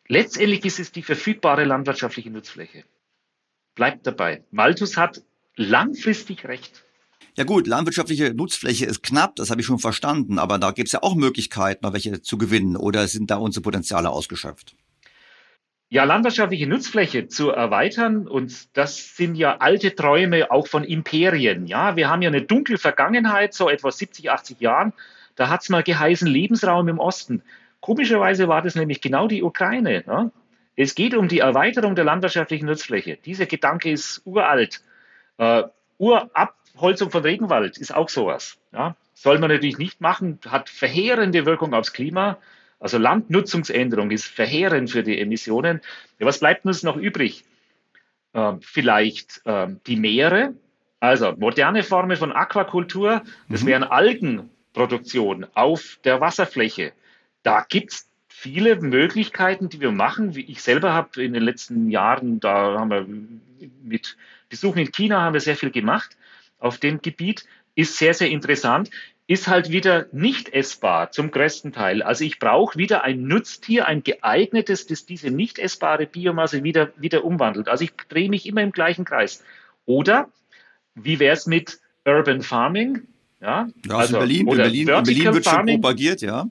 S5: Letztendlich ist es die verfügbare landwirtschaftliche Nutzfläche. Bleibt dabei. Malthus hat langfristig recht.
S2: Ja gut, landwirtschaftliche Nutzfläche ist knapp, das habe ich schon verstanden, aber da gibt es ja auch Möglichkeiten, noch welche zu gewinnen, oder sind da unsere Potenziale ausgeschöpft?
S5: Ja, landwirtschaftliche Nutzfläche zu erweitern, und das sind ja alte Träume auch von Imperien. Ja, wir haben ja eine dunkle Vergangenheit, so etwa siebzig, achtzig Jahren, da hat es mal geheißen Lebensraum im Osten. Komischerweise war das nämlich genau die Ukraine. Ne? Es geht um die Erweiterung der landwirtschaftlichen Nutzfläche. Dieser Gedanke ist uralt. Äh, Urabholzung von Regenwald ist auch sowas. Ja? Soll man natürlich nicht machen, hat verheerende Wirkung aufs Klima. Also Landnutzungsänderung ist verheerend für die Emissionen. Ja, was bleibt uns noch übrig? Äh, vielleicht äh, die Meere, also moderne Formen von Aquakultur, das wären Algenproduktion auf der Wasserfläche. Da gibt es viele Möglichkeiten, die wir machen. Ich selber habe in den letzten Jahren, da haben wir mit Besuchen in China haben wir sehr viel gemacht auf dem Gebiet. Ist sehr, sehr interessant. Ist halt wieder nicht essbar zum größten Teil. Also ich brauche wieder ein Nutztier, ein geeignetes, das diese nicht essbare Biomasse wieder, wieder umwandelt. Also ich drehe mich immer im gleichen Kreis. Oder wie wäre es mit Urban Farming? Ja,
S2: ja
S5: also,
S2: in Berlin, in Berlin, in Berlin wird schon propagiert, ja.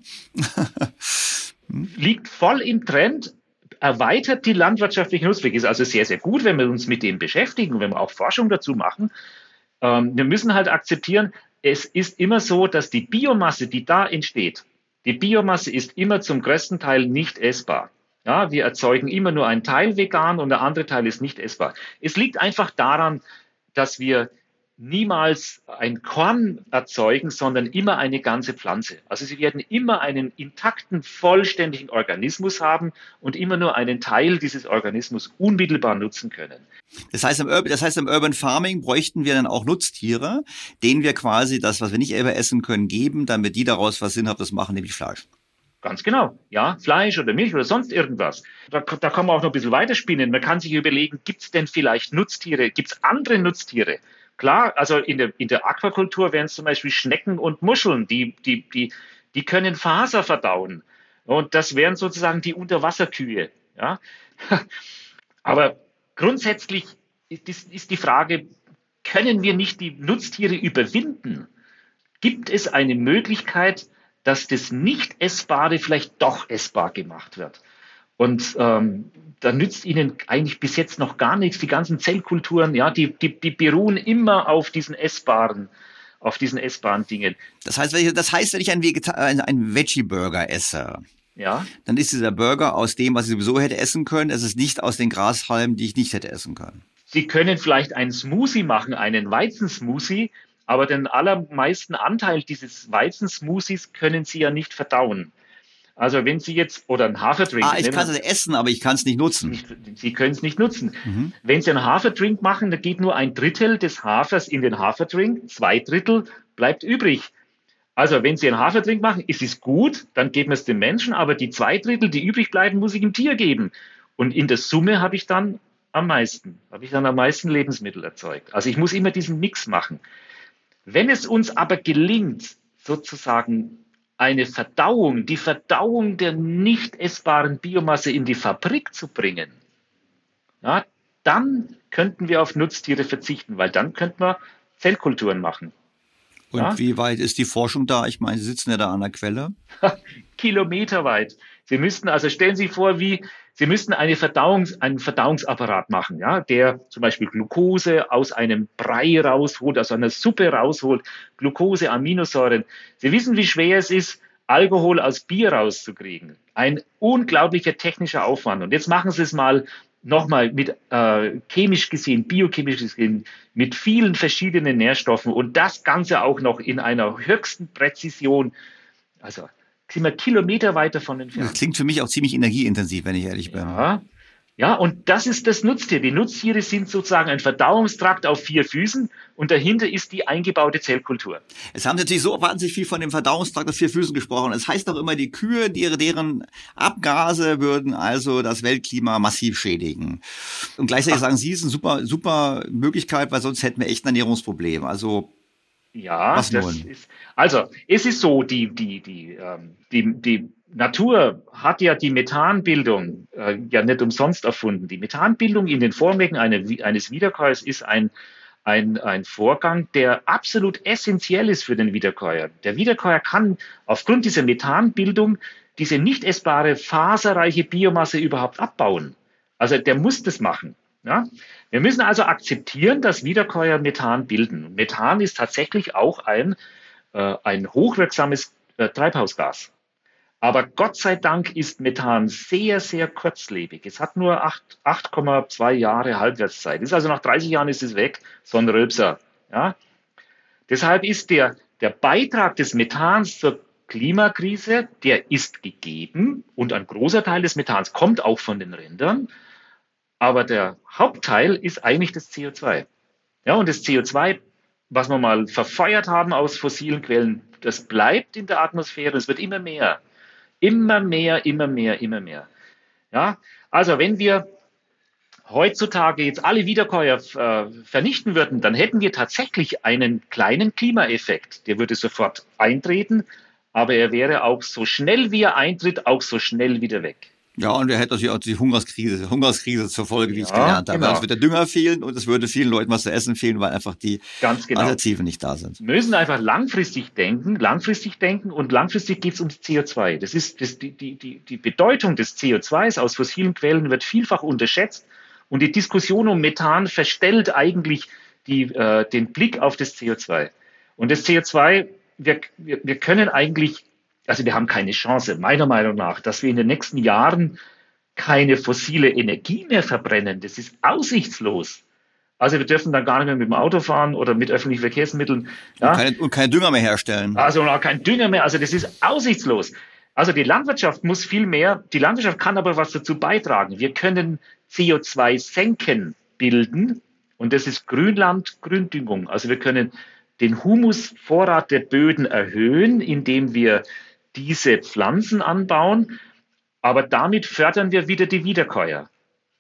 S5: Liegt voll im Trend, erweitert die landwirtschaftliche Nutzfläche. Ist also sehr, sehr gut, wenn wir uns mit dem beschäftigen, wenn wir auch Forschung dazu machen. Ähm, wir müssen halt akzeptieren, es ist immer so, dass die Biomasse, die da entsteht, die Biomasse ist immer zum größten Teil nicht essbar. Ja, wir erzeugen immer nur einen Teil vegan und der andere Teil ist nicht essbar. Es liegt einfach daran, dass wir niemals ein Korn erzeugen, sondern immer eine ganze Pflanze. Also sie werden immer einen intakten, vollständigen Organismus haben und immer nur einen Teil dieses Organismus unmittelbar nutzen können.
S2: Das heißt, im Urban, das heißt, im Urban Farming bräuchten wir dann auch Nutztiere, denen wir quasi das, was wir nicht selber essen können, geben, damit die daraus was Sinnhaftes machen, nämlich Fleisch.
S5: Ganz genau, ja, Fleisch oder Milch oder sonst irgendwas. Da, da kann man auch noch ein bisschen weiterspinnen. Man kann sich überlegen, gibt es denn vielleicht Nutztiere, gibt es andere Nutztiere? Klar, also in der, in der Aquakultur wären es zum Beispiel Schnecken und Muscheln, die, die, die, die können Faser verdauen. Und das wären sozusagen die Unterwasserkühe. Ja? Aber grundsätzlich ist, ist die Frage, können wir nicht die Nutztiere überwinden? Gibt es eine Möglichkeit, dass das Nicht-Essbare vielleicht doch essbar gemacht wird? Und ähm, da nützt ihnen eigentlich bis jetzt noch gar nichts. Die ganzen Zellkulturen, ja, die, die, die beruhen immer auf diesen essbaren, auf diesen essbaren Dingen.
S2: Das heißt, wenn ich, das heißt, wenn ich einen, Vegeta- einen, einen Veggie-Burger esse,
S5: ja,
S2: dann ist dieser Burger aus dem, was ich sowieso hätte essen können. Es ist nicht aus den Grashalmen, die ich nicht hätte essen können.
S5: Sie können vielleicht einen Smoothie machen, einen Weizensmoothie, aber den allermeisten Anteil dieses Weizensmoothies können Sie ja nicht verdauen. Also wenn Sie jetzt, oder einen Haferdrink.
S2: Ah, ich kann es essen, aber ich kann es nicht nutzen.
S5: Nicht, Sie können es nicht nutzen.
S2: Mhm.
S5: Wenn Sie einen Haferdrink machen, dann geht nur ein Drittel des Hafers in den Haferdrink, zwei Drittel bleibt übrig. Also wenn Sie einen Haferdrink machen, ist es gut, dann geben wir es dem Menschen, aber die zwei Drittel, die übrig bleiben, muss ich dem Tier geben. Und in der Summe habe ich dann am meisten, habe ich dann am meisten Lebensmittel erzeugt. Also ich muss immer diesen Mix machen. Wenn es uns aber gelingt, sozusagen eine Verdauung, die Verdauung der nicht essbaren Biomasse in die Fabrik zu bringen, ja, dann könnten wir auf Nutztiere verzichten, weil dann könnten wir Zellkulturen machen.
S2: Und ja? Wie weit ist die Forschung da? Ich meine, Sie sitzen ja da an der Quelle.
S5: Kilometerweit. Sie müssten, also stellen Sie vor, wie Sie müssten eine Verdauungs-, einen Verdauungsapparat machen, ja, der zum Beispiel Glucose aus einem Brei rausholt, aus einer Suppe rausholt, Glucose, Aminosäuren. Sie wissen, wie schwer es ist, Alkohol aus Bier rauszukriegen. Ein unglaublicher technischer Aufwand. Und jetzt machen Sie es mal nochmal mit äh, chemisch gesehen, biochemisch gesehen, mit vielen verschiedenen Nährstoffen und das Ganze auch noch in einer höchsten Präzision. Also sind wir Kilometer weit davon entfernt.
S2: Das klingt für mich auch ziemlich energieintensiv, wenn ich ehrlich bin.
S5: Ja, ja, und das ist das Nutztier. Die Nutztiere sind sozusagen ein Verdauungstrakt auf vier Füßen und dahinter ist die eingebaute Zellkultur.
S2: Es haben natürlich so wahnsinnig viel von dem Verdauungstrakt auf vier Füßen gesprochen. Es heißt doch immer, die Kühe, die, deren Abgase würden also das Weltklima massiv schädigen. Und gleichzeitig Ach. sagen Sie, es ist eine super, super Möglichkeit, weil sonst hätten wir echt ein Ernährungsproblem. Also
S5: Ja,
S2: Was
S5: das
S2: nun?
S5: ist, also es ist so, die, die, die, ähm, die, die Natur hat ja die Methanbildung äh, ja nicht umsonst erfunden. Die Methanbildung in den Vormägen eine, eines Wiederkäuers ist ein, ein, ein Vorgang, der absolut essentiell ist für den Wiederkäuer. Der Wiederkäuer kann aufgrund dieser Methanbildung diese nicht essbare, faserreiche Biomasse überhaupt abbauen. Also der muss das machen. Ja? Wir müssen also akzeptieren, dass Wiederkäuer Methan bilden. Methan ist tatsächlich auch ein, äh, ein hochwirksames äh, Treibhausgas. Aber Gott sei Dank ist Methan sehr, sehr kurzlebig. Es hat nur acht Komma zwei Jahre Halbwertszeit. Ist also nach dreißig Jahren ist es weg, so ein Rülpser. Ja? Deshalb ist der, der Beitrag des Methans zur Klimakrise, der ist gegeben und ein großer Teil des Methans kommt auch von den Rindern. Aber der Hauptteil ist eigentlich das C O zwei. Ja, und das C O zwei, was wir mal verfeuert haben aus fossilen Quellen, das bleibt in der Atmosphäre. Es wird immer mehr. Immer mehr, immer mehr, immer mehr. Ja, also wenn wir heutzutage jetzt alle Wiederkäuer äh, vernichten würden, dann hätten wir tatsächlich einen kleinen Klimaeffekt. Der würde sofort eintreten, aber er wäre auch so schnell, wie er eintritt, auch so schnell wieder weg.
S2: Ja, und er hätte natürlich auch die Hungerskrise, Hungerskrise zur Folge, wie
S5: Ja,
S2: ich gelernt habe.
S5: genau.
S2: Es wird der Dünger fehlen und es würde vielen Leuten was zu essen fehlen, weil einfach die
S5: Ganz genau.
S2: Alternativen nicht da sind.
S5: Wir müssen einfach langfristig denken, langfristig denken und langfristig geht es ums C O zwei. Das ist das, die, die, die, die Bedeutung des C O zwei aus fossilen Quellen wird vielfach unterschätzt und die Diskussion um Methan verstellt eigentlich die, äh, den Blick auf das C O zwei. Und das C O zwei, wir, wir, wir können eigentlich Also wir haben keine Chance, meiner Meinung nach, dass wir in den nächsten Jahren keine fossile Energie mehr verbrennen. Das ist aussichtslos. Also wir dürfen dann gar nicht mehr mit dem Auto fahren oder mit öffentlichen Verkehrsmitteln. Ja.
S2: Und, keine, und keine Dünger mehr herstellen.
S5: Also auch kein Dünger mehr. Also das ist aussichtslos. Also die Landwirtschaft muss viel mehr, die Landwirtschaft kann aber was dazu beitragen. Wir können C O zwei Senken bilden und das ist Grünland, Gründüngung. Also wir können den Humusvorrat der Böden erhöhen, indem wir diese Pflanzen anbauen, aber damit fördern wir wieder die Wiederkäuer.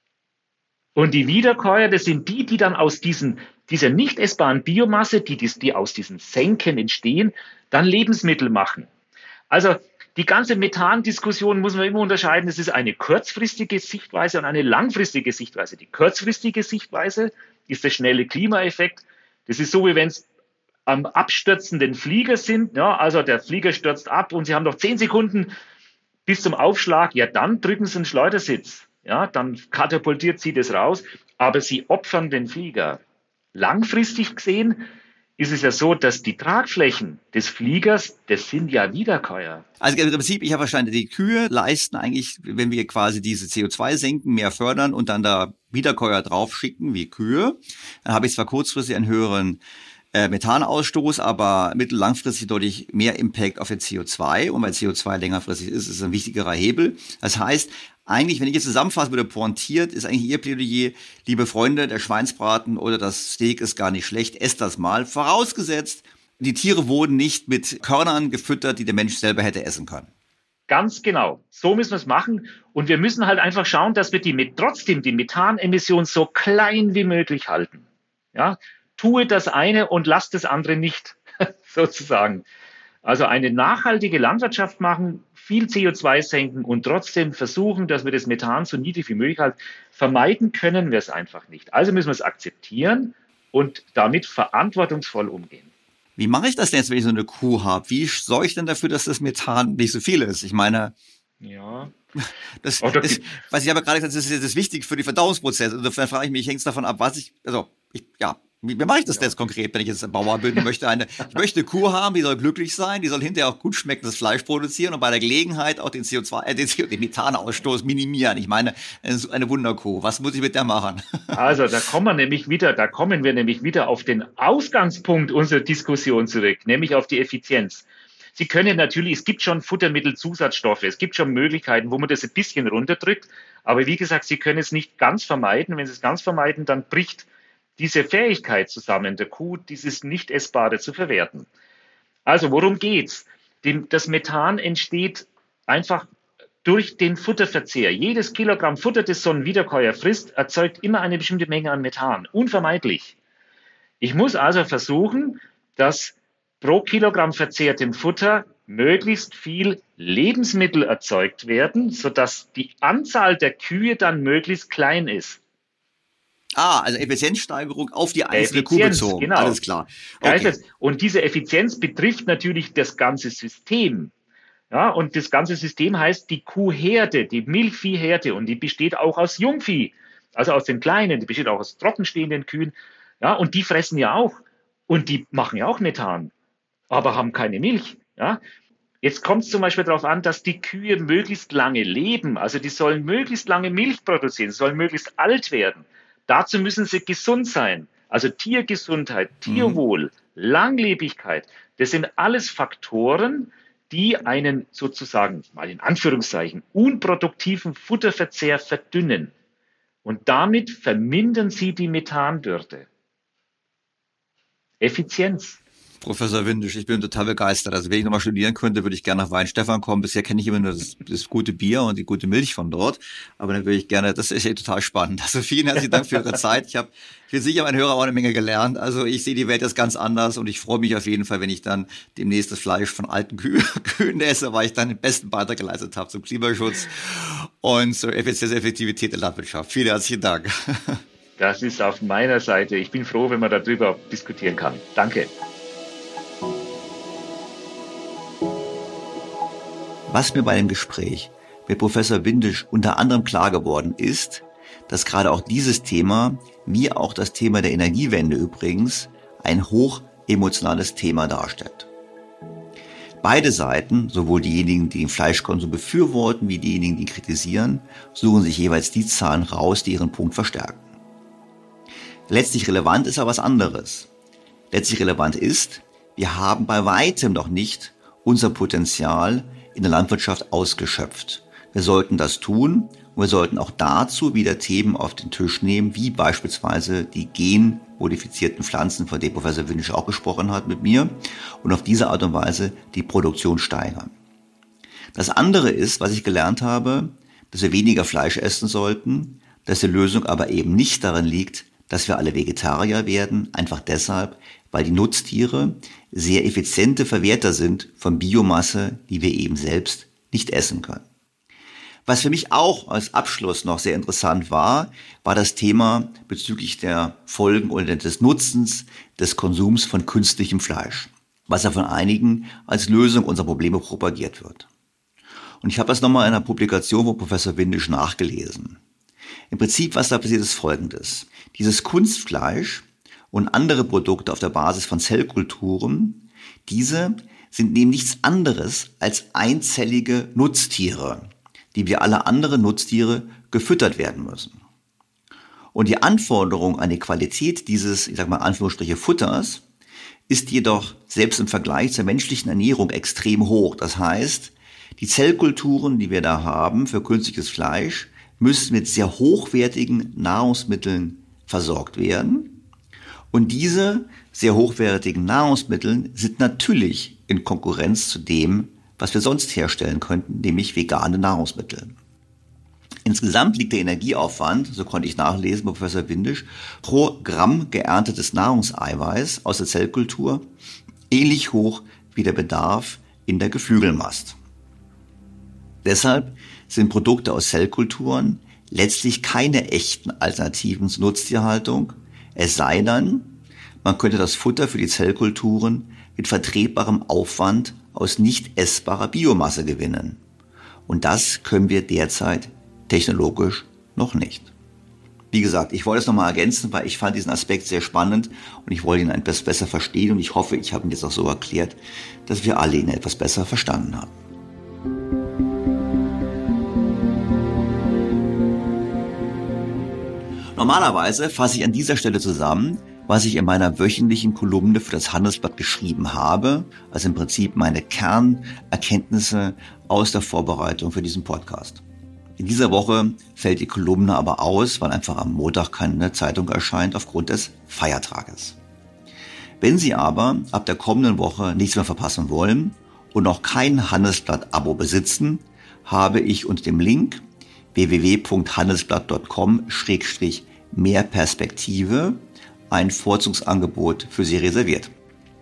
S5: Und die Wiederkäuer, das sind die, die dann aus diesen, dieser nicht essbaren Biomasse, die, die aus diesen Senken entstehen, dann Lebensmittel machen. Also die ganze Methan-Diskussion muss man immer unterscheiden. Es ist eine kurzfristige Sichtweise und eine langfristige Sichtweise. Die kurzfristige Sichtweise ist der schnelle Klimaeffekt. Das ist so, wie wenn es am abstürzenden Flieger sind. Ja, also der Flieger stürzt ab und Sie haben noch zehn Sekunden bis zum Aufschlag. Ja, dann drücken Sie einen Schleudersitz. Ja, dann katapultiert Sie das raus. Aber Sie opfern den Flieger. Langfristig gesehen ist es ja so, dass die Tragflächen des Fliegers, das sind ja Wiederkäuer.
S2: Also im Prinzip, ich habe verstanden, die Kühe leisten eigentlich, wenn wir quasi diese C O zwei senken, mehr fördern und dann da Wiederkäuer draufschicken wie Kühe, dann habe ich zwar kurzfristig einen höheren Äh, Methanausstoß, aber mittel- langfristig deutlich mehr Impact auf den C O zwei. Und weil C O zwei längerfristig ist, ist es ein wichtigerer Hebel. Das heißt, eigentlich, wenn ich jetzt zusammenfassen würde, pointiert, ist eigentlich Ihr Plädoyer, liebe Freunde, der Schweinsbraten oder das Steak ist gar nicht schlecht, esst das mal. Vorausgesetzt, die Tiere wurden nicht mit Körnern gefüttert, die der Mensch selber hätte essen können.
S5: Ganz genau. So müssen wir es machen. Und wir müssen halt einfach schauen, dass wir die mit, trotzdem die Methanemission so klein wie möglich halten. Ja, tue das eine und lass das andere nicht, sozusagen. Also eine nachhaltige Landwirtschaft machen, viel C O zwei senken und trotzdem versuchen, dass wir das Methan so niedrig wie möglich halten. Vermeiden können wir es einfach nicht. Also müssen wir es akzeptieren und damit verantwortungsvoll umgehen.
S2: Wie mache ich das denn jetzt, wenn ich so eine Kuh habe? Wie sorge ich denn dafür, dass das Methan nicht so viel ist? Ich meine,
S5: ja.
S2: Das
S5: Oh,
S2: ist, was ich aber gerade gesagt habe, das ist, das ist wichtig für die Verdauungsprozesse. Insofern frage ich mich, hängt es davon ab, was ich, also, ich, ja, wie, wie mache ich das ja. denn jetzt konkret, wenn ich jetzt ein Bauer bin und möchte eine, ich möchte eine Kuh haben, die soll glücklich sein, die soll hinterher auch gut schmeckendes Fleisch produzieren und bei der Gelegenheit auch den C O zwei, äh, den, den Methanausstoß minimieren. Ich meine, eine Wunderkuh. Was muss ich mit der machen?
S5: Also, da kommen wir nämlich wieder, da kommen wir nämlich wieder auf den Ausgangspunkt unserer Diskussion zurück, nämlich auf die Effizienz. Sie können natürlich, es gibt schon Futtermittelzusatzstoffe, es gibt schon Möglichkeiten, wo man das ein bisschen runterdrückt, aber wie gesagt, Sie können es nicht ganz vermeiden. Wenn Sie es ganz vermeiden, dann bricht diese Fähigkeit zusammen, der Kuh dieses nicht Essbare zu verwerten. Also worum geht's? Das Methan entsteht einfach durch den Futterverzehr. Jedes Kilogramm Futter, das so ein Wiederkäuer frisst, erzeugt immer eine bestimmte Menge an Methan. Unvermeidlich. Ich muss also versuchen, dass pro Kilogramm verzehrtem Futter möglichst viel Lebensmittel erzeugt werden, sodass die Anzahl der Kühe dann möglichst klein ist.
S2: Ah, also Effizienzsteigerung auf die einzelne
S5: Effizienz,
S2: Kuh bezogen.
S5: Genau.
S2: Alles klar. Okay.
S5: Und diese Effizienz betrifft natürlich das ganze System. Ja, und das ganze System heißt die Kuhherde, die Milchviehherde, und die besteht auch aus Jungvieh, also aus den kleinen, die besteht auch aus trockenstehenden Kühen. Ja, und die fressen ja auch. Und die machen ja auch Methan, aber haben keine Milch. Ja. Jetzt kommt es zum Beispiel darauf an, dass die Kühe möglichst lange leben. Also die sollen möglichst lange Milch produzieren, sollen möglichst alt werden. Dazu müssen sie gesund sein. Also Tiergesundheit, Tierwohl, mhm. Langlebigkeit, das sind alles Faktoren, die einen sozusagen, mal in Anführungszeichen, unproduktiven Futterverzehr verdünnen. Und damit vermindern sie die Methanbürde. Effizienz.
S2: Professor Windisch, ich bin total begeistert. Also wenn ich nochmal studieren könnte, würde ich gerne nach Weinstefan kommen. Bisher kenne ich immer nur das, das gute Bier und die gute Milch von dort. Aber dann würde ich gerne, das ist ja total spannend. Also vielen herzlichen Dank für Ihre Zeit. Ich habe, ich bin sicher, mein Hörer auch eine Menge gelernt. Also ich sehe die Welt jetzt ganz anders und ich freue mich auf jeden Fall, wenn ich dann demnächst das Fleisch von alten Kühen, Kühen esse, weil ich dann den besten Beitrag geleistet habe zum Klimaschutz und zur Effizienz und Effektivität der Landwirtschaft. Vielen herzlichen Dank.
S5: Das ist auf meiner Seite. Ich bin froh, wenn man darüber diskutieren kann. Danke.
S2: Was mir bei dem Gespräch mit Professor Windisch unter anderem klar geworden ist, dass gerade auch dieses Thema, wie auch das Thema der Energiewende übrigens, ein hoch emotionales Thema darstellt. Beide Seiten, sowohl diejenigen, die den Fleischkonsum befürworten, wie diejenigen, die ihn kritisieren, suchen sich jeweils die Zahlen raus, die ihren Punkt verstärken. Letztlich relevant ist aber was anderes. Letztlich relevant ist, wir haben bei weitem noch nicht unser Potenzial in der Landwirtschaft ausgeschöpft. Wir sollten das tun und wir sollten auch dazu wieder Themen auf den Tisch nehmen, wie beispielsweise die genmodifizierten Pflanzen, von denen Professor Windisch auch gesprochen hat mit mir, und auf diese Art und Weise die Produktion steigern. Das andere ist, was ich gelernt habe, dass wir weniger Fleisch essen sollten, dass die Lösung aber eben nicht darin liegt, dass wir alle Vegetarier werden, einfach deshalb, weil die Nutztiere sehr effiziente Verwerter sind von Biomasse, die wir eben selbst nicht essen können. Was für mich auch als Abschluss noch sehr interessant war, war das Thema bezüglich der Folgen oder des Nutzens des Konsums von künstlichem Fleisch, was ja von einigen als Lösung unserer Probleme propagiert wird. Und ich habe das nochmal in einer Publikation von Professor Windisch nachgelesen. Im Prinzip, was da passiert, ist Folgendes. Dieses Kunstfleisch und andere Produkte auf der Basis von Zellkulturen, diese sind eben nichts anderes als einzellige Nutztiere, die wie alle anderen Nutztiere gefüttert werden müssen. Und die Anforderung an die Qualität dieses, ich sag mal Anführungsstriche, Futters ist jedoch selbst im Vergleich zur menschlichen Ernährung extrem hoch. Das heißt, die Zellkulturen, die wir da haben für künstliches Fleisch, müssen mit sehr hochwertigen Nahrungsmitteln versorgt werden. Und diese sehr hochwertigen Nahrungsmittel sind natürlich in Konkurrenz zu dem, was wir sonst herstellen könnten, nämlich vegane Nahrungsmittel. Insgesamt liegt der Energieaufwand, so konnte ich nachlesen bei Professor Windisch, pro Gramm geerntetes Nahrungseiweiß aus der Zellkultur ähnlich hoch wie der Bedarf in der Geflügelmast. Deshalb sind Produkte aus Zellkulturen letztlich keine echten Alternativen zur Nutztierhaltung, es sei denn, man könnte das Futter für die Zellkulturen mit vertretbarem Aufwand aus nicht essbarer Biomasse gewinnen. Und das können wir derzeit technologisch noch nicht. Wie gesagt, ich wollte es nochmal ergänzen, weil ich fand diesen Aspekt sehr spannend und ich wollte ihn etwas besser verstehen und ich hoffe, ich habe ihn jetzt auch so erklärt, dass wir alle ihn etwas besser verstanden haben. Normalerweise fasse ich an dieser Stelle zusammen, was ich in meiner wöchentlichen Kolumne für das Handelsblatt geschrieben habe, also im Prinzip meine Kernerkenntnisse aus der Vorbereitung für diesen Podcast. In dieser Woche fällt die Kolumne aber aus, weil einfach am Montag keine Zeitung erscheint aufgrund des Feiertages. Wenn Sie aber ab der kommenden Woche nichts mehr verpassen wollen und noch kein Handelsblatt-Abo besitzen, habe ich unter dem Link w w w punkt handelsblatt punkt com Schrägstrich mehr Perspektive ein Vorzugsangebot für Sie reserviert.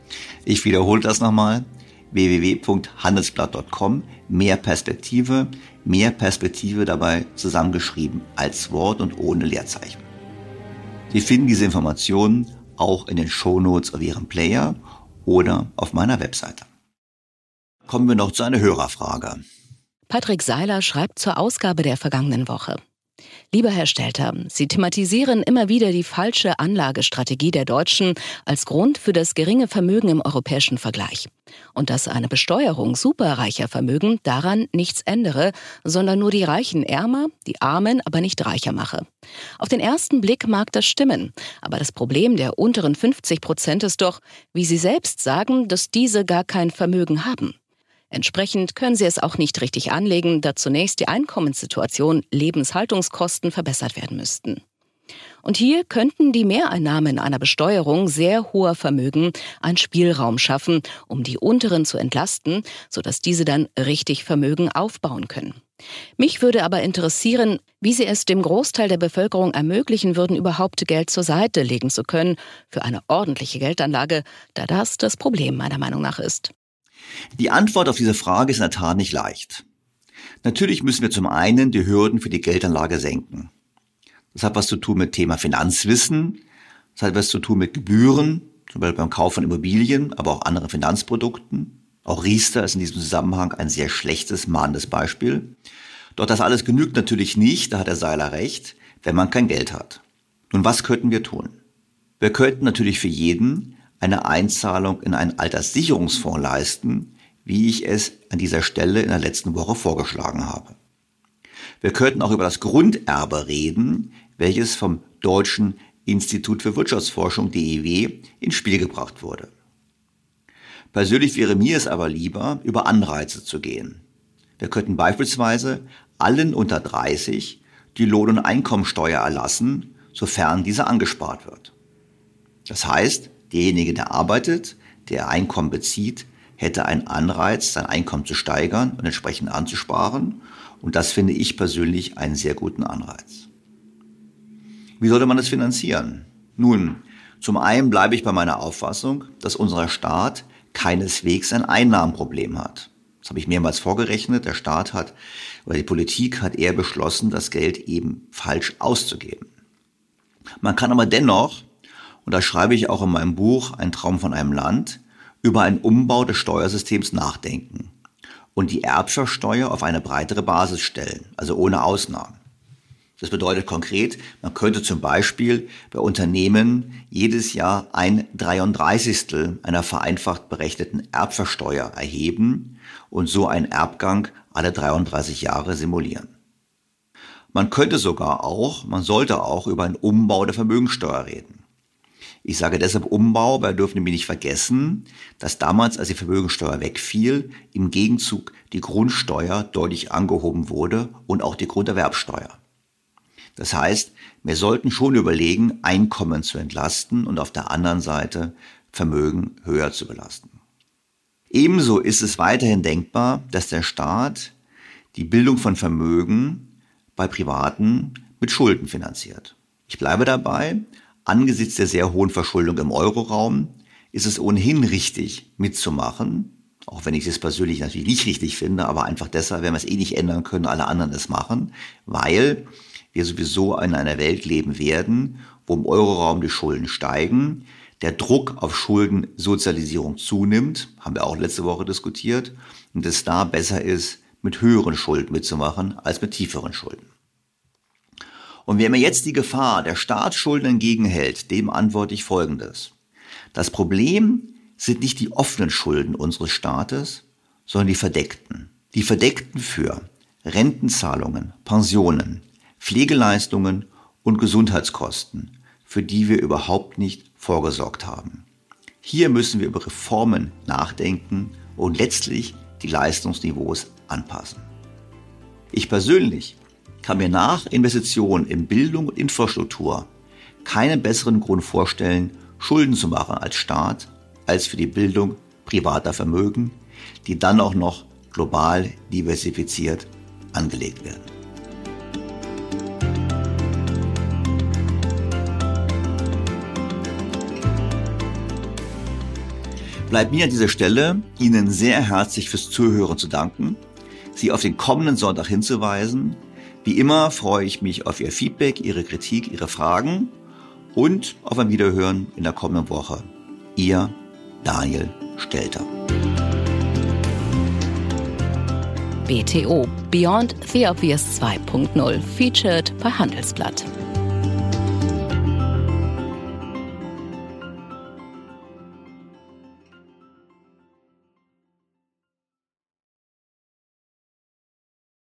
S2: Ich wiederhole das nochmal. w w w punkt handelsblatt punkt com. Mehr Perspektive, mehr Perspektive dabei zusammengeschrieben als Wort und ohne Leerzeichen. Sie finden diese Informationen auch in den Shownotes auf Ihrem Player oder auf meiner Webseite. Kommen wir noch zu einer Hörerfrage.
S1: Patrick Seiler schreibt zur Ausgabe der vergangenen Woche. Lieber Herr Stelter, Sie thematisieren immer wieder die falsche Anlagestrategie der Deutschen als Grund für das geringe Vermögen im europäischen Vergleich. Und dass eine Besteuerung superreicher Vermögen daran nichts ändere, sondern nur die Reichen ärmer, die Armen aber nicht reicher mache. Auf den ersten Blick mag das stimmen, aber das Problem der unteren fünfzig Prozent ist doch, wie Sie selbst sagen, dass diese gar kein Vermögen haben. Entsprechend können sie es auch nicht richtig anlegen, da zunächst die Einkommenssituation, Lebenshaltungskosten verbessert werden müssten. Und hier könnten die Mehreinnahmen einer Besteuerung sehr hoher Vermögen einen Spielraum schaffen, um die Unteren zu entlasten, sodass diese dann richtig Vermögen aufbauen können. Mich würde aber interessieren, wie Sie es dem Großteil der Bevölkerung ermöglichen würden, überhaupt Geld zur Seite legen zu können für eine ordentliche Geldanlage, da das das Problem meiner Meinung nach ist.
S2: Die Antwort auf diese Frage ist in der Tat nicht leicht. Natürlich müssen wir zum einen die Hürden für die Geldanlage senken. Das hat was zu tun mit Thema Finanzwissen, das hat was zu tun mit Gebühren, zum Beispiel beim Kauf von Immobilien, aber auch anderen Finanzprodukten. Auch Riester ist in diesem Zusammenhang ein sehr schlechtes, mahnendes Beispiel. Doch das alles genügt natürlich nicht, da hat der Seiler recht, wenn man kein Geld hat. Nun, was könnten wir tun? Wir könnten natürlich für jeden eine Einzahlung in einen Alterssicherungsfonds leisten, wie ich es an dieser Stelle in der letzten Woche vorgeschlagen habe. Wir könnten auch über das Grunderbe reden, welches vom Deutschen Institut für Wirtschaftsforschung D I W ins Spiel gebracht wurde. Persönlich wäre mir es aber lieber, über Anreize zu gehen. Wir könnten beispielsweise allen unter dreißig die Lohn- und Einkommensteuer erlassen, sofern diese angespart wird. Das heißt, derjenige, der arbeitet, der Einkommen bezieht, hätte einen Anreiz, sein Einkommen zu steigern und entsprechend anzusparen. Und das finde ich persönlich einen sehr guten Anreiz. Wie sollte man das finanzieren? Nun, zum einen bleibe ich bei meiner Auffassung, dass unser Staat keineswegs ein Einnahmenproblem hat. Das habe ich mehrmals vorgerechnet. Der Staat hat, oder die Politik hat eher beschlossen, das Geld eben falsch auszugeben. Man kann aber dennoch, und das schreibe ich auch in meinem Buch Ein Traum von einem Land, über einen Umbau des Steuersystems nachdenken und die Erbschaftssteuer auf eine breitere Basis stellen, also ohne Ausnahmen. Das bedeutet konkret, man könnte zum Beispiel bei Unternehmen jedes Jahr ein Dreiunddreißigstel einer vereinfacht berechneten Erbschaftssteuer erheben und so einen Erbgang alle dreiunddreißig Jahre simulieren. Man könnte sogar auch, man sollte auch über einen Umbau der Vermögensteuer reden. Ich sage deshalb Umbau, weil wir dürfen nämlich nicht vergessen, dass damals, als die Vermögensteuer wegfiel, im Gegenzug die Grundsteuer deutlich angehoben wurde und auch die Grunderwerbsteuer. Das heißt, wir sollten schon überlegen, Einkommen zu entlasten und auf der anderen Seite Vermögen höher zu belasten. Ebenso ist es weiterhin denkbar, dass der Staat die Bildung von Vermögen bei Privaten mit Schulden finanziert. Ich bleibe dabei. Angesichts der sehr hohen Verschuldung im Euroraum ist es ohnehin richtig mitzumachen, auch wenn ich es persönlich natürlich nicht richtig finde, aber einfach deshalb, wenn wir es eh nicht ändern können, alle anderen es machen, weil wir sowieso in einer Welt leben werden, wo im Euroraum die Schulden steigen, der Druck auf Schuldensozialisierung zunimmt, haben wir auch letzte Woche diskutiert, und es da besser ist, mit höheren Schulden mitzumachen als mit tieferen Schulden. Und wer mir jetzt die Gefahr der Staatsschulden entgegenhält, dem antworte ich Folgendes. Das Problem sind nicht die offenen Schulden unseres Staates, sondern die verdeckten. Die verdeckten für Rentenzahlungen, Pensionen, Pflegeleistungen und Gesundheitskosten, für die wir überhaupt nicht vorgesorgt haben. Hier müssen wir über Reformen nachdenken und letztlich die Leistungsniveaus anpassen. Ich persönlich kann mir nach Investitionen in Bildung und Infrastruktur keinen besseren Grund vorstellen, Schulden zu machen als Staat, als für die Bildung privater Vermögen, die dann auch noch global diversifiziert angelegt werden. Bleibt mir an dieser Stelle, Ihnen sehr herzlich fürs Zuhören zu danken, Sie auf den kommenden Sonntag hinzuweisen. Wie immer freue ich mich auf Ihr Feedback, Ihre Kritik, Ihre Fragen und auf ein Wiederhören in der kommenden Woche. Ihr Daniel Stelter.
S1: B T O Beyond the Obvious zwei Punkt null featured bei Handelsblatt.